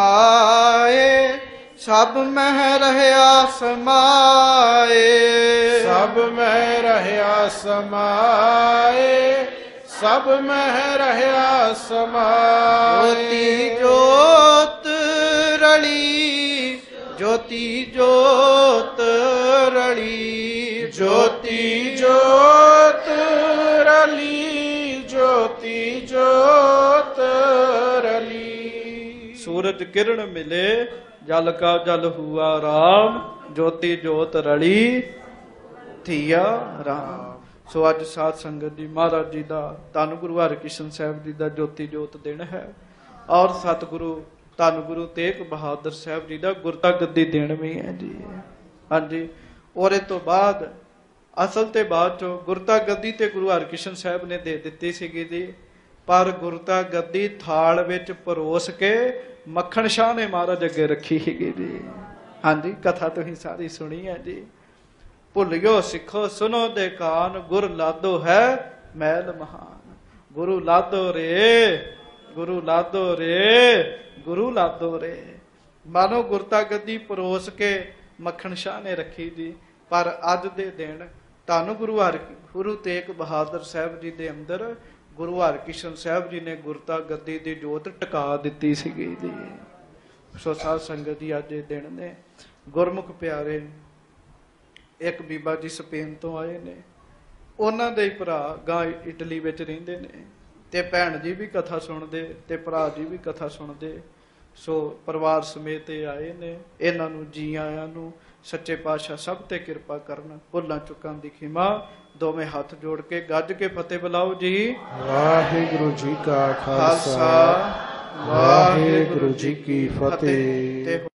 ਸਮਾਏ, ਸਭ ਮਹਿ ਰਹਿਆ ਸਮਾਏ, ਸਭ ਮਹਿ ਰਹਿਆ ਸਮਾਏ, ਸਭ ਮਹਿ ਰਹਿਆ ਸਮਾਏ। ਜੋਤੀ ਜੋਤ ਰਲੀ, ਜੋਤੀ ਜੋਤ ਰਲੀ, ਜੋਤੀ ਜੋਤ ਰਲੀ, ਜੋਤੀ ਜੋਤ ਰਲੀ। ਸੂਰਜ ਕਿਰਨ ਮਿਲੇ, ਜਲ ਕਾ ਜਲ ਹੁਆ ਰਾਮ, ਜੋਤੀ ਜੋਤ ਰਲੀ ਥੀਆ ਰਾਮ। ਸੋ ਅੱਜ ਸਾਧ ਸੰਗਤ ਜੀ ਮਹਾਰਾਜ ਜੀ ਦਾ ਧੰਨ ਗੁਰੂ ਹਰਿਕ੍ਰਿਸ਼ਨ ਸਾਹਿਬ ਜੀ ਦਾ ਜੋਤੀ ਜੋਤ ਦਿਨ ਹੈ ਔਰ ਸਤਿਗੁਰੂ ਧੰਨ ਗੁਰੂ ਤੇਗ ਬਹਾਦਰ ਸਾਹਿਬ ਜੀ ਦਾ ਗੁਰਤਾ ਗੱਦੀ ਦਿਨ ਵੀ ਹੈ ਜੀ। ਹਾਂਜੀ, ਔਰ ਇਹ ਤੋਂ ਬਾਅਦ ਅਸਲ ਤੇ ਬਾਅਦ ਚੋਂ ਗੁਰਤਾ ਗੱਦੀ ਤੇ ਗੁਰੂ ਹਰਿਕ੍ਰਿਸ਼ਨ ਸਾਹਿਬ ਨੇ ਦੇ ਦਿੱਤੀ ਸੀਗੀ ਜੀ, ਪਰ ਗੁਰਤਾ ਗੱਦੀ ਥਾਲ ਵਿੱਚ ਪਰੋਸ ਕੇ ਮੱਖਣ ਸ਼ਾਹ ਨੇ ਮਹਾਰਾਜ ਅੱਗੇ ਰੱਖੀ ਸੀਗੀ ਜੀ। ਹਾਂਜੀ, ਕਥਾ ਤੁਸੀਂ ਸਾਰੀ ਸੁਣੀ ਹੈ ਜੀ। ਭੁੱਲਿਓ ਸਿੱਖੋ ਸੁਨੋ ਦੇ ਕਾਨ, ਗੁਰ ਲਾਦੋ ਹੈ ਮੈਲ ਮਹਾਨ। ਗੁਰੂ ਲਾਦੋ ਰੇ, ਗੁਰੂ ਲਾਦੋ ਰੇ, ਗੁਰੂ ਲਾਦੋ ਰੇ। ਮਾਨੋ ਗੁਰਤਾ ਗੱਦੀ ਪਰੋਸ ਕੇ ਮੱਖਣ ਸ਼ਾਹ ਨੇ ਰੱਖੀ ਜੀ, ਪਰ ਅੱਜ ਦੇ ਦਿਨ ਧੰਨ ਗੁਰੂ ਹਰਿ ਗੁਰੂ ਤੇਗ ਬਹਾਦਰ ਸਾਹਿਬ ਜੀ ਦੇ ਅੰਦਰ ਗੁਰੂ ਹਰਿਕ੍ਰਿਸ਼ਨ ਸਾਹਿਬ ਜੀ ਨੇ ਗੁਰਤਾ ਗੱਦੀ ਦੀ ਜੋਤ ਟਿਕਾ ਦਿੱਤੀ ਸੀਗੀ ਜੀ। ਸੋ ਸਾਧ ਸੰਗਤ ਜੀ ਅੱਜ ਦੇ ਦਿਨ ਨੇ ਗੁਰਮੁਖ ਪਿਆਰੇ, ਇੱਕ ਬੀਬਾ ਜੀ ਸਪੇਨ ਤੋਂ ਆਏ ਨੇ, ਉਹਨਾਂ ਦੇ ਹੀ ਭਰਾ ਗਾਂ ਇਟਲੀ ਵਿੱਚ ਰਹਿੰਦੇ ਨੇ, ਤੇ ਭੈਣ ਜੀ ਵੀ ਕਥਾ ਸੁਣਦੇ ਤੇ ਭਰਾ ਜੀ ਵੀ ਕਥਾ ਸੁਣਦੇ। ਸੋ ਪਰਿਵਾਰ ਸਮੇਤ ਇਹ ਆਏ ਨੇ, ਇਹਨਾਂ ਨੂੰ ਜੀ ਆਇਆਂ ਨੂੰ ਸੱਚੇ ਪਾਤਸ਼ਾਹ ਸਭ ਤੇ ਕਿਰਪਾ ਕਰਨ, ਭੁੱਲਾਂ ਚੁੱਕਾਂ ਦੀ ਖਿਮਾ। ਦੋਵੇਂ ਹੱਥ ਜੋੜ ਕੇ ਗੱਜ ਕੇ ਫਤਿਹ ਬੁਲਾਓ ਜੀ। ਵਾਹਿਗੁਰੂ ਜੀ ਕਾ ਖਾਲਸਾ, ਵਾਹਿਗੁਰੂ ਜੀ ਕੀ ਫਤਿਹ।